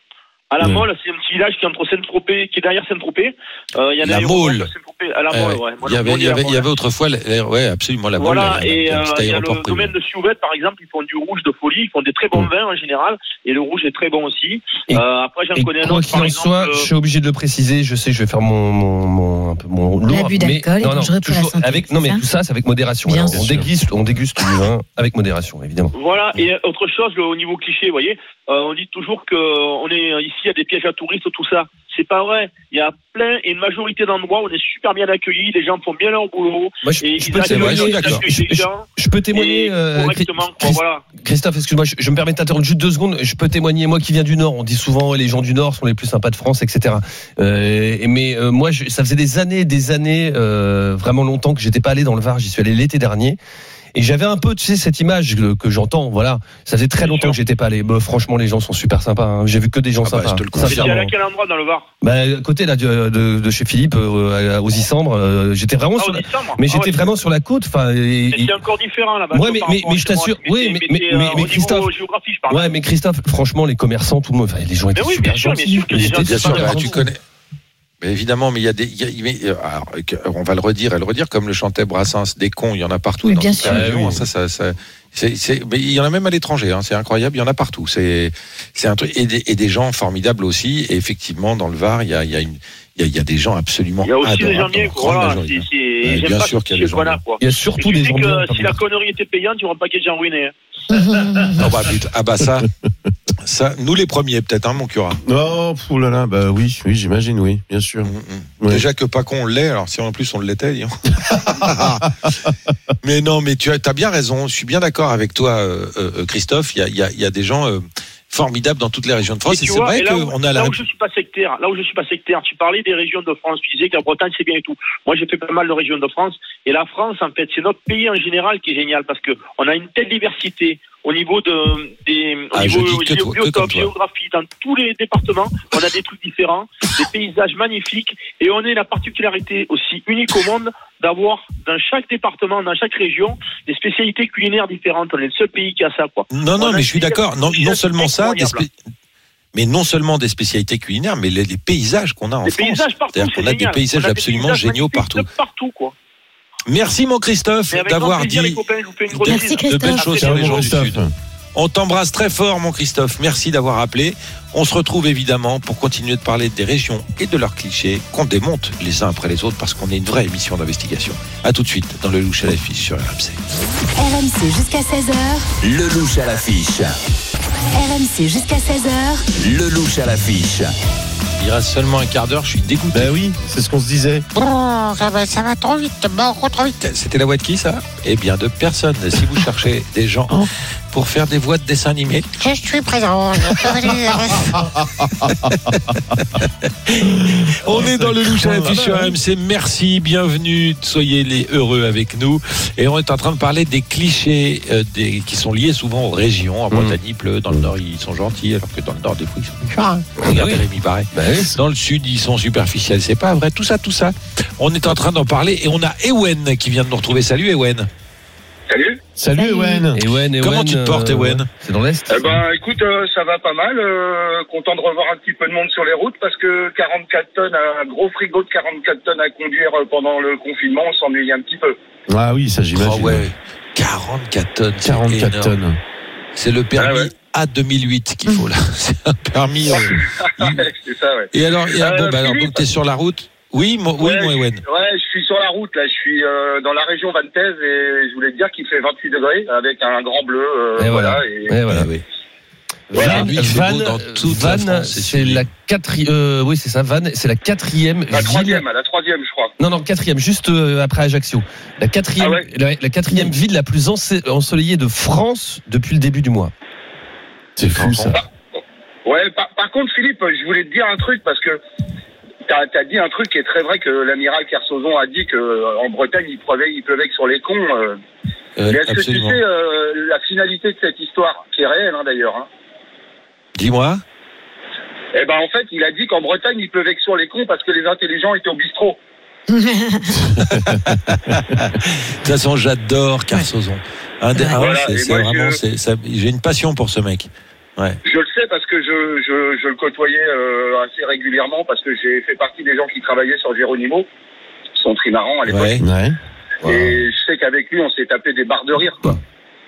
À la ouais. Mole, c'est un petit village qui est entre Saint-Tropez, qui est derrière Saint-Tropez. Euh, il y a la Mole. À la Mole, ouais. Il y avait, il y avait, il y avait autrefois, ouais, absolument la Mole. Voilà, et euh, il y a le domaine de Chouvette, par exemple, ils font du rouge de folie, ils font des très bons mmh. vins en général, et le rouge est très bon aussi. Et, euh, après, j'en connais un autre. Quoi qu'il en soit, euh... je suis obligé de le préciser. Je sais, je vais faire mon, mon, mon, un peu mon lourd. L'abus d'alcool est dangereux pour la santé. Avec, non, mais tout ça, c'est avec modération. Bien Alors, on déguste, on déguste du vin avec modération, évidemment. Voilà, et autre chose, au niveau cliché, vous voyez, euh, on dit toujours que on est ici, il y a des pièges à touristes, tout ça. C'est pas vrai. Il y a plein et une majorité d'endroits où on est super bien accueillis, les gens font bien leur boulot. Moi, je, et je, peux témoigner, je, je, je peux témoigner. Euh, correctement, Christ, voilà. Christophe, excuse-moi, je, je me permets de t'interrompre juste deux secondes. Je peux témoigner, moi qui viens du Nord, on dit souvent les gens du Nord sont les plus sympas de France, et cetera. Euh, mais euh, moi, je, ça faisait des années, des années, euh, vraiment longtemps que j'étais pas allé dans le Var. J'y suis allé l'été dernier. Et j'avais un peu, tu sais, cette image que, que j'entends, voilà. Ça faisait très longtemps que j'étais pas allé. Bah, franchement, les gens sont super sympas. Hein. J'ai vu que des gens ah bah, sympas. Je te le confirme. T'es allé à quel endroit dans le Var? Bah, à côté là de, de, de chez Philippe, euh, aux Issambres. Euh, j'étais vraiment ah, sur, la... mais ah, j'étais ouais, vraiment sur la côte. Enfin, et, et... c'est encore différent là-bas. Ouais, mais mais, mais je t'assure, oui, mais mais, mais, mais, mais Christophe, ouais, mais Christophe, franchement, les commerçants, tout le monde, enfin, les gens étaient oui, super bien sûr, gentils. Bien sûr, bien sûr, bah, tu connais. Mais évidemment, mais il y a des, il y a, mais, alors, on va le redire et le redire, comme le chantait Brassens, des cons, il y en a partout. Oui, dans bien toute sûr. la région, ça, ça, ça, c'est, c'est, mais il y en a même à l'étranger, hein, c'est incroyable, il y en a partout. C'est, c'est un truc, et des, et des gens formidables aussi. Et effectivement, dans le Var, il y a, il y a une, il y a, il y a des gens absolument adorables. Il y a aussi des gens bien, voilà. C'est, c'est, ouais, bien sûr qu'il y a des gens bien. Il y a surtout des gens bien. Si la connerie était payante, il y aurait un paquet de gens ruinés. Ah bah, ah bah ça, ça, nous les premiers peut-être, hein, mon Cura. Oh, oh là là, bah oui, oui, j'imagine, oui, bien sûr. Mmh, mmh. Ouais. Déjà que pas qu'on l'est, alors si en plus on l'était. Mais non, mais tu as, t'as bien raison. Je suis bien d'accord avec toi, euh, euh, Christophe. Il y a, il y a, il y a des gens euh, formidables dans toutes les régions de France. Et, et c'est vois, vrai qu'on a là la. où je suis pas sectaire, là où je suis pas sectaire, tu parlais des régions de France. Tu disais que la Bretagne c'est bien et tout. Moi, j'ai fait pas mal de régions de France. Et la France, en fait, c'est notre pays en général qui est génial parce que on a une telle diversité. Au niveau de des au ah, niveau géo, toi, biotope, géographie, dans tous les départements, on a des trucs différents, des paysages magnifiques, et on est la particularité aussi unique au monde d'avoir dans chaque département, dans chaque région, des spécialités culinaires différentes. On est le seul pays qui a ça, quoi. Non, non, on mais je suis d'accord. Non, non seulement ça, des spé... mais non seulement des spécialités culinaires, mais les, les paysages qu'on a en Les France. paysages partout, C'est-à-dire c'est qu'on a génial. des paysages On a des absolument paysages géniaux magnifiques partout. de partout, quoi. Merci mon Christophe Mais avec d'avoir grand plaisir, dit les copains, je vous fais une grosse de, bise. de belles choses sur les gens du Christophe. Sud. On t'embrasse très fort mon Christophe, merci d'avoir appelé. On se retrouve évidemment pour continuer de parler des régions et de leurs clichés qu'on démonte les uns après les autres parce qu'on est une vraie émission d'investigation. A tout de suite dans le Louche à l'affiche sur R M C. R M C jusqu'à seize heures. Le louche à l'affiche. R M C jusqu'à seize heures. Le louche à l'affiche. Il reste seulement un quart d'heure, je suis dégoûté. Ben oui, c'est ce qu'on se disait. Oh, ça va, ça va trop vite, beaucoup trop vite. C'était la voix de qui ça? Eh bien de personne. Si vous cherchez des gens pour faire des voix de dessins animés, Je suis présent. on est dans le Louche à l'affiche sur R M C. Merci, bienvenue, soyez les heureux avec nous. Et on est en train de parler des clichés euh, des, qui sont liés souvent aux régions. En Bretagne, il pleut, dans le Nord, ils sont gentils, alors que dans le Nord, des fois, ils sont méchants. Regardez Rémi Barré. Dans le Sud, ils sont superficiels. C'est pas vrai, tout ça, tout ça. On est en train d'en parler et on a Ewen qui vient de nous retrouver. Salut Ewen. Salut. Salut Ewen. Ewen, Ewen, Comment tu te portes, euh, Ewen? C'est dans l'Est. Eh ben, écoute, euh, ça va pas mal. Euh, content de revoir un petit peu de monde sur les routes parce que quarante-quatre tonnes, un gros frigo de quarante-quatre tonnes à conduire euh, pendant le confinement, on s'ennuie un petit peu. Ah oui, ça j'imagine. Oh ouais, quarante-quatre tonnes. c'est quarante-quatre énorme. tonnes. C'est le permis Ah ouais. A deux mille huit qu'il faut là. C'est un permis. euh, C'est ça, ouais. Et alors, et, Euh, bon, bah, alors Philippe. donc t'es sur la route? Oui, moi, oui, Ouais, moi, je- Ewen. Ouais, je suis sur la route, là. Je suis euh, dans la région vantaise et je voulais te dire qu'il fait vingt-huit degrés avec un grand bleu. Euh, Et voilà. voilà. Et... Et voilà. Eh oui. Voilà. Aujourd'hui, il fait beau dans toute la Vannes, France, c'est c'est sublime. la quatrième. Euh, oui, c'est ça. Vannes, c'est la quatrième La ville. troisième, à la troisième, je crois. Non, non, quatrième, juste euh, après Ajaccio. La quatrième, Ah ouais. la, la quatrième ville la plus ense- ensoleillée de France depuis le début du mois. C'est fou ça. Ouais, par, par contre, Philippe, je voulais te dire un truc parce que t'as as dit un truc qui est très vrai que l'amiral Kersozon a dit que euh, en Bretagne il pleuvait, il pleuvait que sur les cons. Euh. Euh, Mais est-ce que tu absolument. sais euh, la finalité de cette histoire, qui est réelle hein, d'ailleurs hein. Dis-moi. Eh ben en fait, il a dit qu'en Bretagne il pleuvait que sur les cons parce que les intelligents étaient au bistrot. De toute façon, j'adore Carsozon. Un des, ah ouais, Voilà, c'est, et c'est moi, vraiment, je- c'est, ça- j'ai une passion pour ce mec. Ouais. Je le sais parce que je, je, je le côtoyais euh, assez régulièrement parce que j'ai fait partie des gens qui travaillaient sur Geronimo, son trimaran à l'époque. Ouais. Ouais. Et je sais qu'avec lui, on s'est tapé des barres de rire, quoi.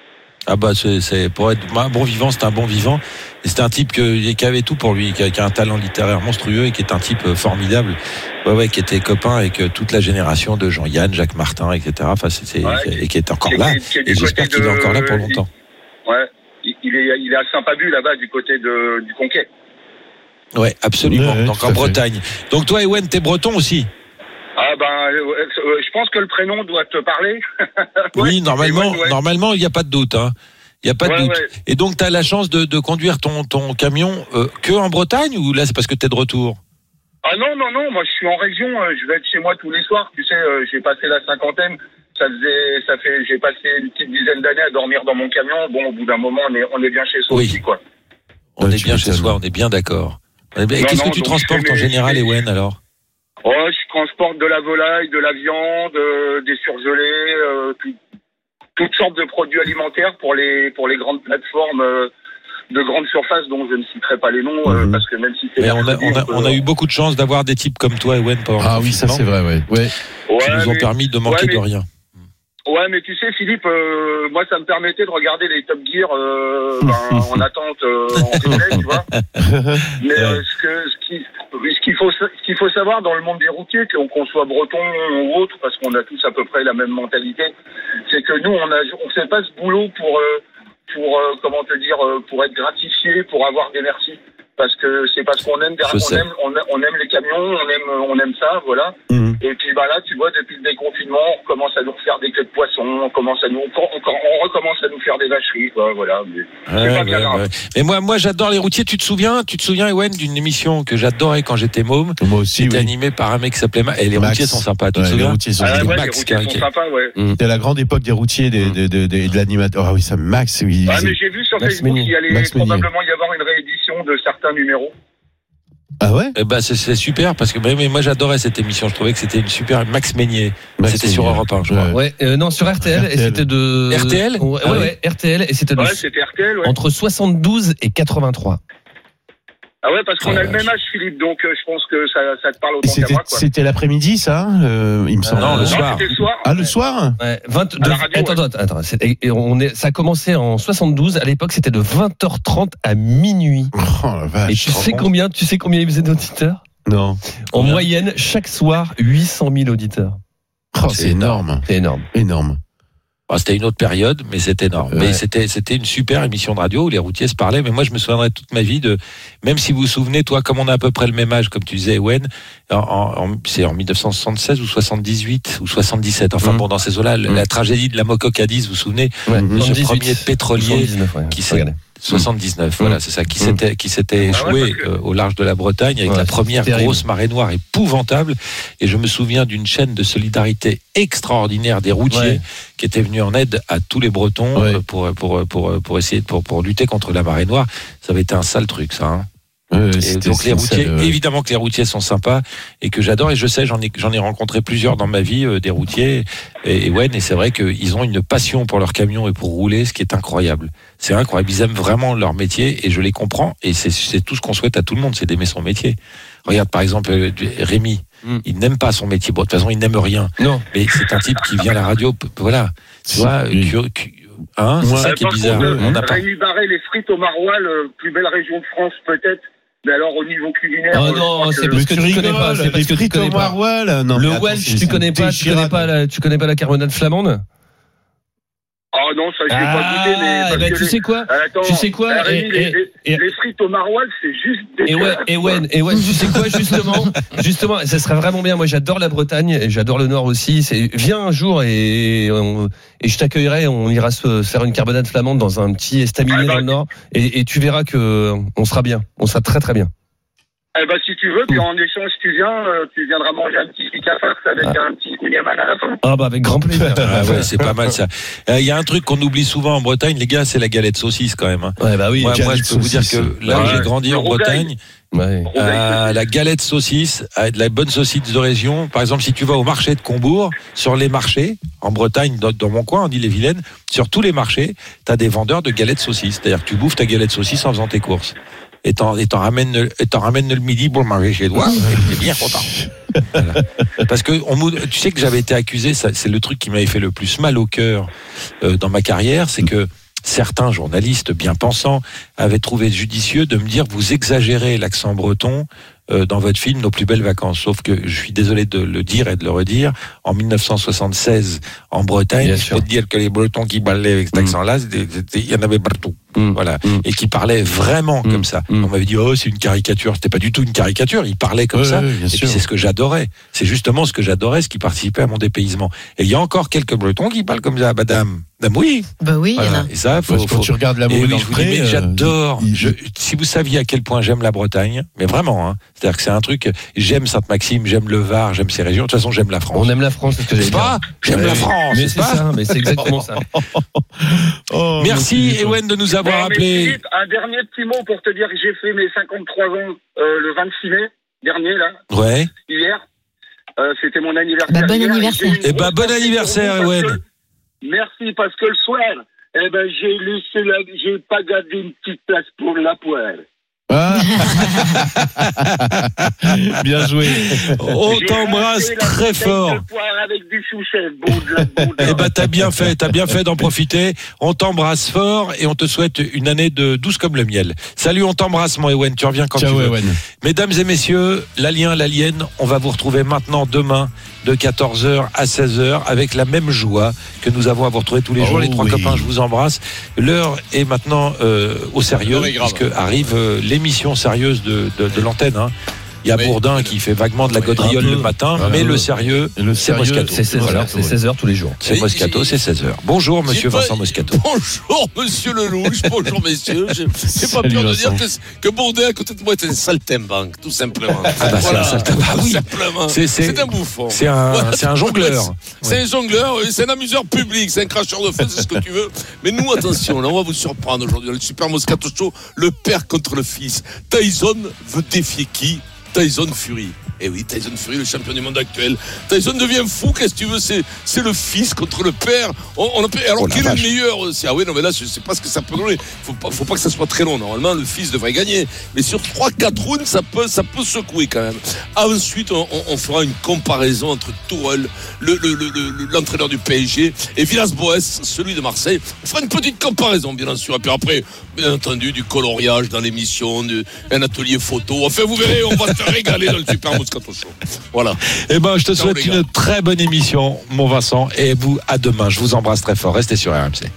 Ah bah c'est, c'est pour être un bon vivant, c'est un bon vivant. Et c'est un type que, qui avait tout pour lui, qui a, qui a un talent littéraire monstrueux et qui est un type euh, formidable. Ouais, ouais, qui était copain avec euh, toute la génération de Jean-Yann, Jacques Martin, et cetera. Enfin, c'est, c'est- Ouais, c'est- et qui est encore qui est- là. qui est du Et j'espère côté qu'il est de- encore là pour longtemps. Ouais. Il il est, il est à Saint-Pabu, là-bas, du côté de, du Conquet. Ouais, absolument. Ouais, ouais, Donc tout en à fait. Bretagne. Donc toi, Ewen, t'es breton aussi. Ah ben, euh, euh, je pense que le prénom doit te parler. Oui, Ouais, normalement, ouais, ouais. normalement, il n'y a pas de doute. Hein. Il n'y a pas de Ouais, doute. ouais. Et donc, tu as la chance de, de conduire ton, ton camion euh, que en Bretagne ou là, c'est parce que tu es de retour? Ah non, non, non, moi je suis en région, euh, je vais être chez moi tous les soirs. Tu sais, euh, j'ai passé la cinquantaine. Ça faisait, ça fait, j'ai passé une petite dizaine d'années à dormir dans mon camion. Bon, au bout d'un moment, on est, on est bien chez soi Oui. aussi, quoi. On Ouais, est tu bien chez m'étonnes. soi, on est bien d'accord. On est bien- Et Non, qu'est-ce non, que tu donc transportes je fais en mes- général, je fais- Ewen, alors? Oh, je transporte de la volaille, de la viande, euh, des surgelés, euh, tout- toutes sortes de produits alimentaires pour les pour les grandes plateformes euh, de grandes surfaces dont je ne citerai pas les noms euh, Mhm. parce que même si c'est Mais on, a, mercredi, on, a, peut- on a eu beaucoup de chance d'avoir des types comme toi, Ewen, pendant Ah le oui, ça confinement, c'est vrai, ouais. Ouais. Ouais, qui nous ont mais- permis de manquer ouais, mais- de rien. Ouais, mais tu sais, Philippe, euh, moi, ça me permettait de regarder les Top Gear euh, ben, en attente euh, en replay, tu vois. Mais euh, ce que ce qui ce qu'il faut ce qu'il faut savoir dans le monde des routiers, qu'on qu'on soit breton ou autre, parce qu'on a tous à peu près la même mentalité, c'est que nous, on a on fait pas ce boulot pour euh, pour euh, comment te dire euh, pour être gratifié, pour avoir des merci. Parce que c'est parce qu'on aime, Je on sais. aime, on aime, on aime les camions, on aime, on aime ça, voilà. Mhm. Et puis bah là, tu vois, depuis le déconfinement, on commence à nous refaire des queues de poisson, on commence à nous, on, on, on recommence à nous faire des vacheries, quoi, voilà. Mais c'est Ouais, pas bien ouais, grave. ouais. Mais moi, moi, j'adore les routiers. Tu te souviens, tu te souviens, Ewen, d'une émission que j'adorais quand j'étais môme, Moi qui aussi, était oui. animée par un mec qui s'appelait Max. Et les Max. routiers sont sympas. Tu Ouais, te les souviens? routiers sont Ah géniaux. ouais, Max, les routiers qui- sont qui- sympas, ouais. C'était la grande époque des routiers, des, des, des, des- de l'animateur. Ah oui, ça, Max, oui. Ah, c'est- mais j'ai vu sur Max Facebook Meunier. qu'il allait Max Meunier. probablement y avoir une réédition de certains numéros. Ah ouais? Eh ben, c'est, c'est super parce que mais, mais moi j'adorais cette émission. Je trouvais que c'était une super Max Meignier. Max C'était sur Meunier. Europe un, je crois. Ouais. Ouais, euh, non, sur R T L, et R T L. c'était de. R T L Ouais, Ah ouais, oui. ouais, R T L, et c'était de. Ouais, c'était R T L, ouais. Entre soixante-douze et quatre-vingt-trois. Ah ouais, parce qu'on Ah, a le même âge, Philippe, donc euh, je pense que ça, ça te parle autant C'était, qu'à moi, quoi. c'était l'après-midi, ça, euh, il me semble. Non, le Non, soir. c'était le soir. Ah, le soir Ouais, vingt, À de, la radio, attends, ouais. attends, attends, c'est- et- et on est, ça a commencé en soixante-douze. À l'époque, c'était de vingt heures trente à minuit. Oh la vache. Et tu sais combien, tu sais combien il faisait d'auditeurs? Non. En moyenne, chaque soir, huit cent mille auditeurs. Oh, c'est, c'est énorme. C'est énorme. Énorme. Bon, c'était une autre période, mais c'était énorme. Ouais. Mais c'était, c'était une super émission de radio où les routiers se parlaient. Mais moi, je me souviendrai toute ma vie de, même si vous vous souvenez, toi, comme on a à peu près le même âge, comme tu disais, Ewen, en, en, c'est en dix-neuf cent soixante-seize ou soixante-dix-huit ou soixante-dix-sept. Enfin Mmh. bon, dans ces eaux-là, Mmh. la tragédie de la Moco Cadiz, vous vous souvenez, Ouais, de ce soixante-dix-huit. premier pétrolier soixante-dix-neuf, ouais. qui s'est, Regardez. soixante-dix-neuf, Mmh. voilà, c'est ça, qui Mmh. s'était, qui s'était Ah ouais, échoué parce que- euh, au large de la Bretagne avec Ouais, la c'est première terrible. grosse marée noire épouvantable. Et je me souviens d'une chaîne de solidarité extraordinaire des routiers Ouais. qui était venue en aide à tous les Bretons Ouais. euh, pour, pour, pour, pour essayer, pour, pour lutter contre la marée noire. Ça avait été un sale truc, ça, hein. Euh, Et c'était- donc les c'est routiers, ça, le- évidemment que les routiers sont sympas et que j'adore et je sais, j'en ai j'en ai rencontré plusieurs dans ma vie, euh, des routiers et, et ouais, et c'est vrai qu'ils ont une passion pour leur camion et pour rouler, ce qui est incroyable. C'est incroyable, ils aiment vraiment leur métier et je les comprends et c'est c'est tout ce qu'on souhaite à tout le monde, c'est d'aimer son métier. Regarde par exemple euh, Rémi, Mm. il n'aime pas son métier. Bon, de toute façon, il n'aime rien. Non. Mais c'est un type qui vient à la radio, p- voilà. Tu C'est- vois, oui. cu- cu- hein, c'est Ouais. ça qui est Par bizarre. contre, euh, On n'a pas. Rémi Barré, les frites au maroilles, euh, plus belle région de France peut-être. Mais alors au niveau culinaire. Oh euh, je non, crois c'est que- parce que tu connais pas, c'est parce les que tu frites connais au pas. maroilles, non, Le mais attends, Welsh, c'est- tu connais c'est pas, tu connais déchirable. pas la, tu connais pas la carbonade flamande? Oh non, ça je l'ai pas goûté, mais. Ah, parce ben que tu les- sais quoi? Attends, Tu sais quoi? euh, Rémi, Et- les, et- les- et- les frites au maroilles, c'est juste Et ouais, dégueulasse, et quoi. ouais, et ouais, tu sais quoi, justement, justement, ça serait vraiment bien. Moi, j'adore la Bretagne et j'adore le Nord aussi. C'est, viens un jour et, on- et je t'accueillerai. On ira se faire une carbonade flamande dans un petit estaminet Ah bah, dans le Nord et, et tu verras que on sera bien. On sera très très bien. Eh ben, si tu veux, puis en échange, tu viens, euh, tu viendras manger un petit stick à farce avec un petit yaman à la fin. Ah bah avec grand plaisir. Ah ouais, c'est pas mal ça. Il y a un truc qu'on oublie souvent en Bretagne, les gars, c'est la galette saucisse quand même. Hein. Ouais bah oui. Moi, moi, je galette peux vous dire saucisse. que là où Ouais. j'ai grandi Le en rougail. Bretagne, Ouais. euh, la galette saucisse, avec de la bonne saucisse de région. Par exemple, si tu vas au marché de Combourg, sur les marchés, en Bretagne, dans, dans mon coin, en Ille-et-Vilaine, sur tous les marchés, t'as des vendeurs de galettes saucisses. C'est-à-dire que tu bouffes ta galette saucisse en faisant tes courses. Et t'en, et t'en ramènes, le- et t'en ramènes le midi pour le manger chez toi. Et t'es bien content. Voilà. Parce que on, m'a- tu sais que j'avais été accusé, ça, c'est le truc qui m'avait fait le plus mal au cœur euh, dans ma carrière, c'est que certains journalistes bien pensants avaient trouvé judicieux de me dire vous exagérez l'accent breton euh, dans votre film Nos plus belles vacances. Sauf que je suis désolé de le dire et de le redire, en dix-neuf cent soixante-seize en Bretagne, Bien je sûr. peux te dire que les Bretons qui parlaient avec cet Mm. accent-là, c'était- c'était- il y en avait partout. Mm. Voilà. Mm. Et qui parlaient vraiment Mm. comme ça. Mm. On m'avait dit oh c'est une caricature, c'était pas du tout une caricature, ils parlaient comme Ouais, ça. ouais, bien Et sûr. puis c'est ce que j'adorais. C'est justement ce que j'adorais, ce qui participait à mon dépaysement. Et il y a encore quelques Bretons qui parlent comme ça, madame. Madame, oui. Bah oui, il y en Voilà. a. Et ça, faut, Parce que quand faut- tu regardes et l'amour oui, dans je le vous dis, pré, mais euh, j'adore. il- Je, si vous saviez à quel point j'aime la Bretagne, mais vraiment, hein, c'est-à-dire que c'est un truc. J'aime Sainte-Maxime, j'aime le Var, j'aime ces régions. De toute façon, j'aime la France. On aime la France, c'est ce que j'allais N'est-ce pas dire. J'aime Ouais. la France. Mais n'est-ce c'est pas ça, mais c'est exactement ça. Oh, Merci, mon Philippe. Ewen, de nous avoir Non, mais appelés. Philippe, un dernier petit mot pour te dire que j'ai fait mes cinquante-trois ans euh, le vingt-six mai dernier, là, Ouais. hier. Euh, C'était mon anniversaire. Bah, bon hier, et anniversaire. j'ai une Eh ben, grosse bon pensée anniversaire, pour vous parce Ewen. que- Merci, parce que le soir, eh ben, j'ai laissé la, j'ai pas gardé une petite place pour la poêle. Ah. Bien joué. On J'ai t'embrasse raté la très bouteille fort. de poire avec du chouchet, bon de la bon de la- Eh ben, t'as bien fait, t'as bien fait d'en profiter. On t'embrasse fort et on te souhaite une année de douce comme le miel. Salut, on t'embrasse, mon Ewen. Tu reviens quand Ciao, tu veux. Ewen. Mesdames et messieurs, l'alien, l'alien, on va vous retrouver maintenant demain de quatorze heures à seize heures avec la même joie que nous avons à vous retrouver tous les jours. Oh les trois oui. copains, je vous embrasse. L'heure est maintenant euh, au sérieux L'heure est grave. puisque arrive euh, l'émission sérieuse de, de, de l'antenne. Hein. Il y a Oui. Bourdin qui fait vaguement de la gaudriole un peu. le matin, Un mais peu. le sérieux, Et le c'est sérieux, Moscato. C'est seize Voilà, heures, c'est seize heures tous les jours. C'est Et- Moscato, et- c'est seize heures. Bonjour, monsieur J'ai pas- Vincent Moscato. Bonjour, monsieur Lelouch. Bonjour, messieurs. J'ai j'ai pas Salut, peur de Vincent. dire que, que Bourdin, à côté de moi, était un saltimbanque, tout simplement. Ah bah, c'est un saltimbanque. Ah oui. Tout simplement. C'est- c'est- C'est un bouffon. C'est un, Voilà. c'est un jongleur. C'est un jongleur, oui, c'est un amuseur public, c'est un cracheur de feu, c'est ce que tu veux. Mais nous, attention, là, on va vous surprendre aujourd'hui. Dans le Super Moscato Show, le père contre le fils. Tyson veut défier qui? Tyson Fury. Et oui, Tyson Fury, le champion du monde actuel. Tyson devient fou, qu'est-ce que tu veux, c'est, c'est le fils contre le père. On, on a, alors, oh, quel est le meilleur? C'est, ah oui, non, mais là, je sais pas ce que ça peut donner. Faut pas, faut pas que ça soit très long. Normalement, le fils devrait gagner. Mais sur trois quatre rounds, ça peut, ça peut secouer quand même. Ensuite, on, on fera une comparaison entre Tourelle, le, le, le, le, l'entraîneur du P S G, et Villas-Boas, celui de Marseille. On fera une petite comparaison, bien sûr. Et puis après, bien entendu, du coloriage dans l'émission, du, un atelier photo. Enfin, vous verrez, on va se régaler dans le Super Moscato Show. Voilà. Eh ben, je te Ciao, souhaite une très bonne émission, mon Vincent, et vous, à demain. Je vous embrasse très fort. Restez sur R M C.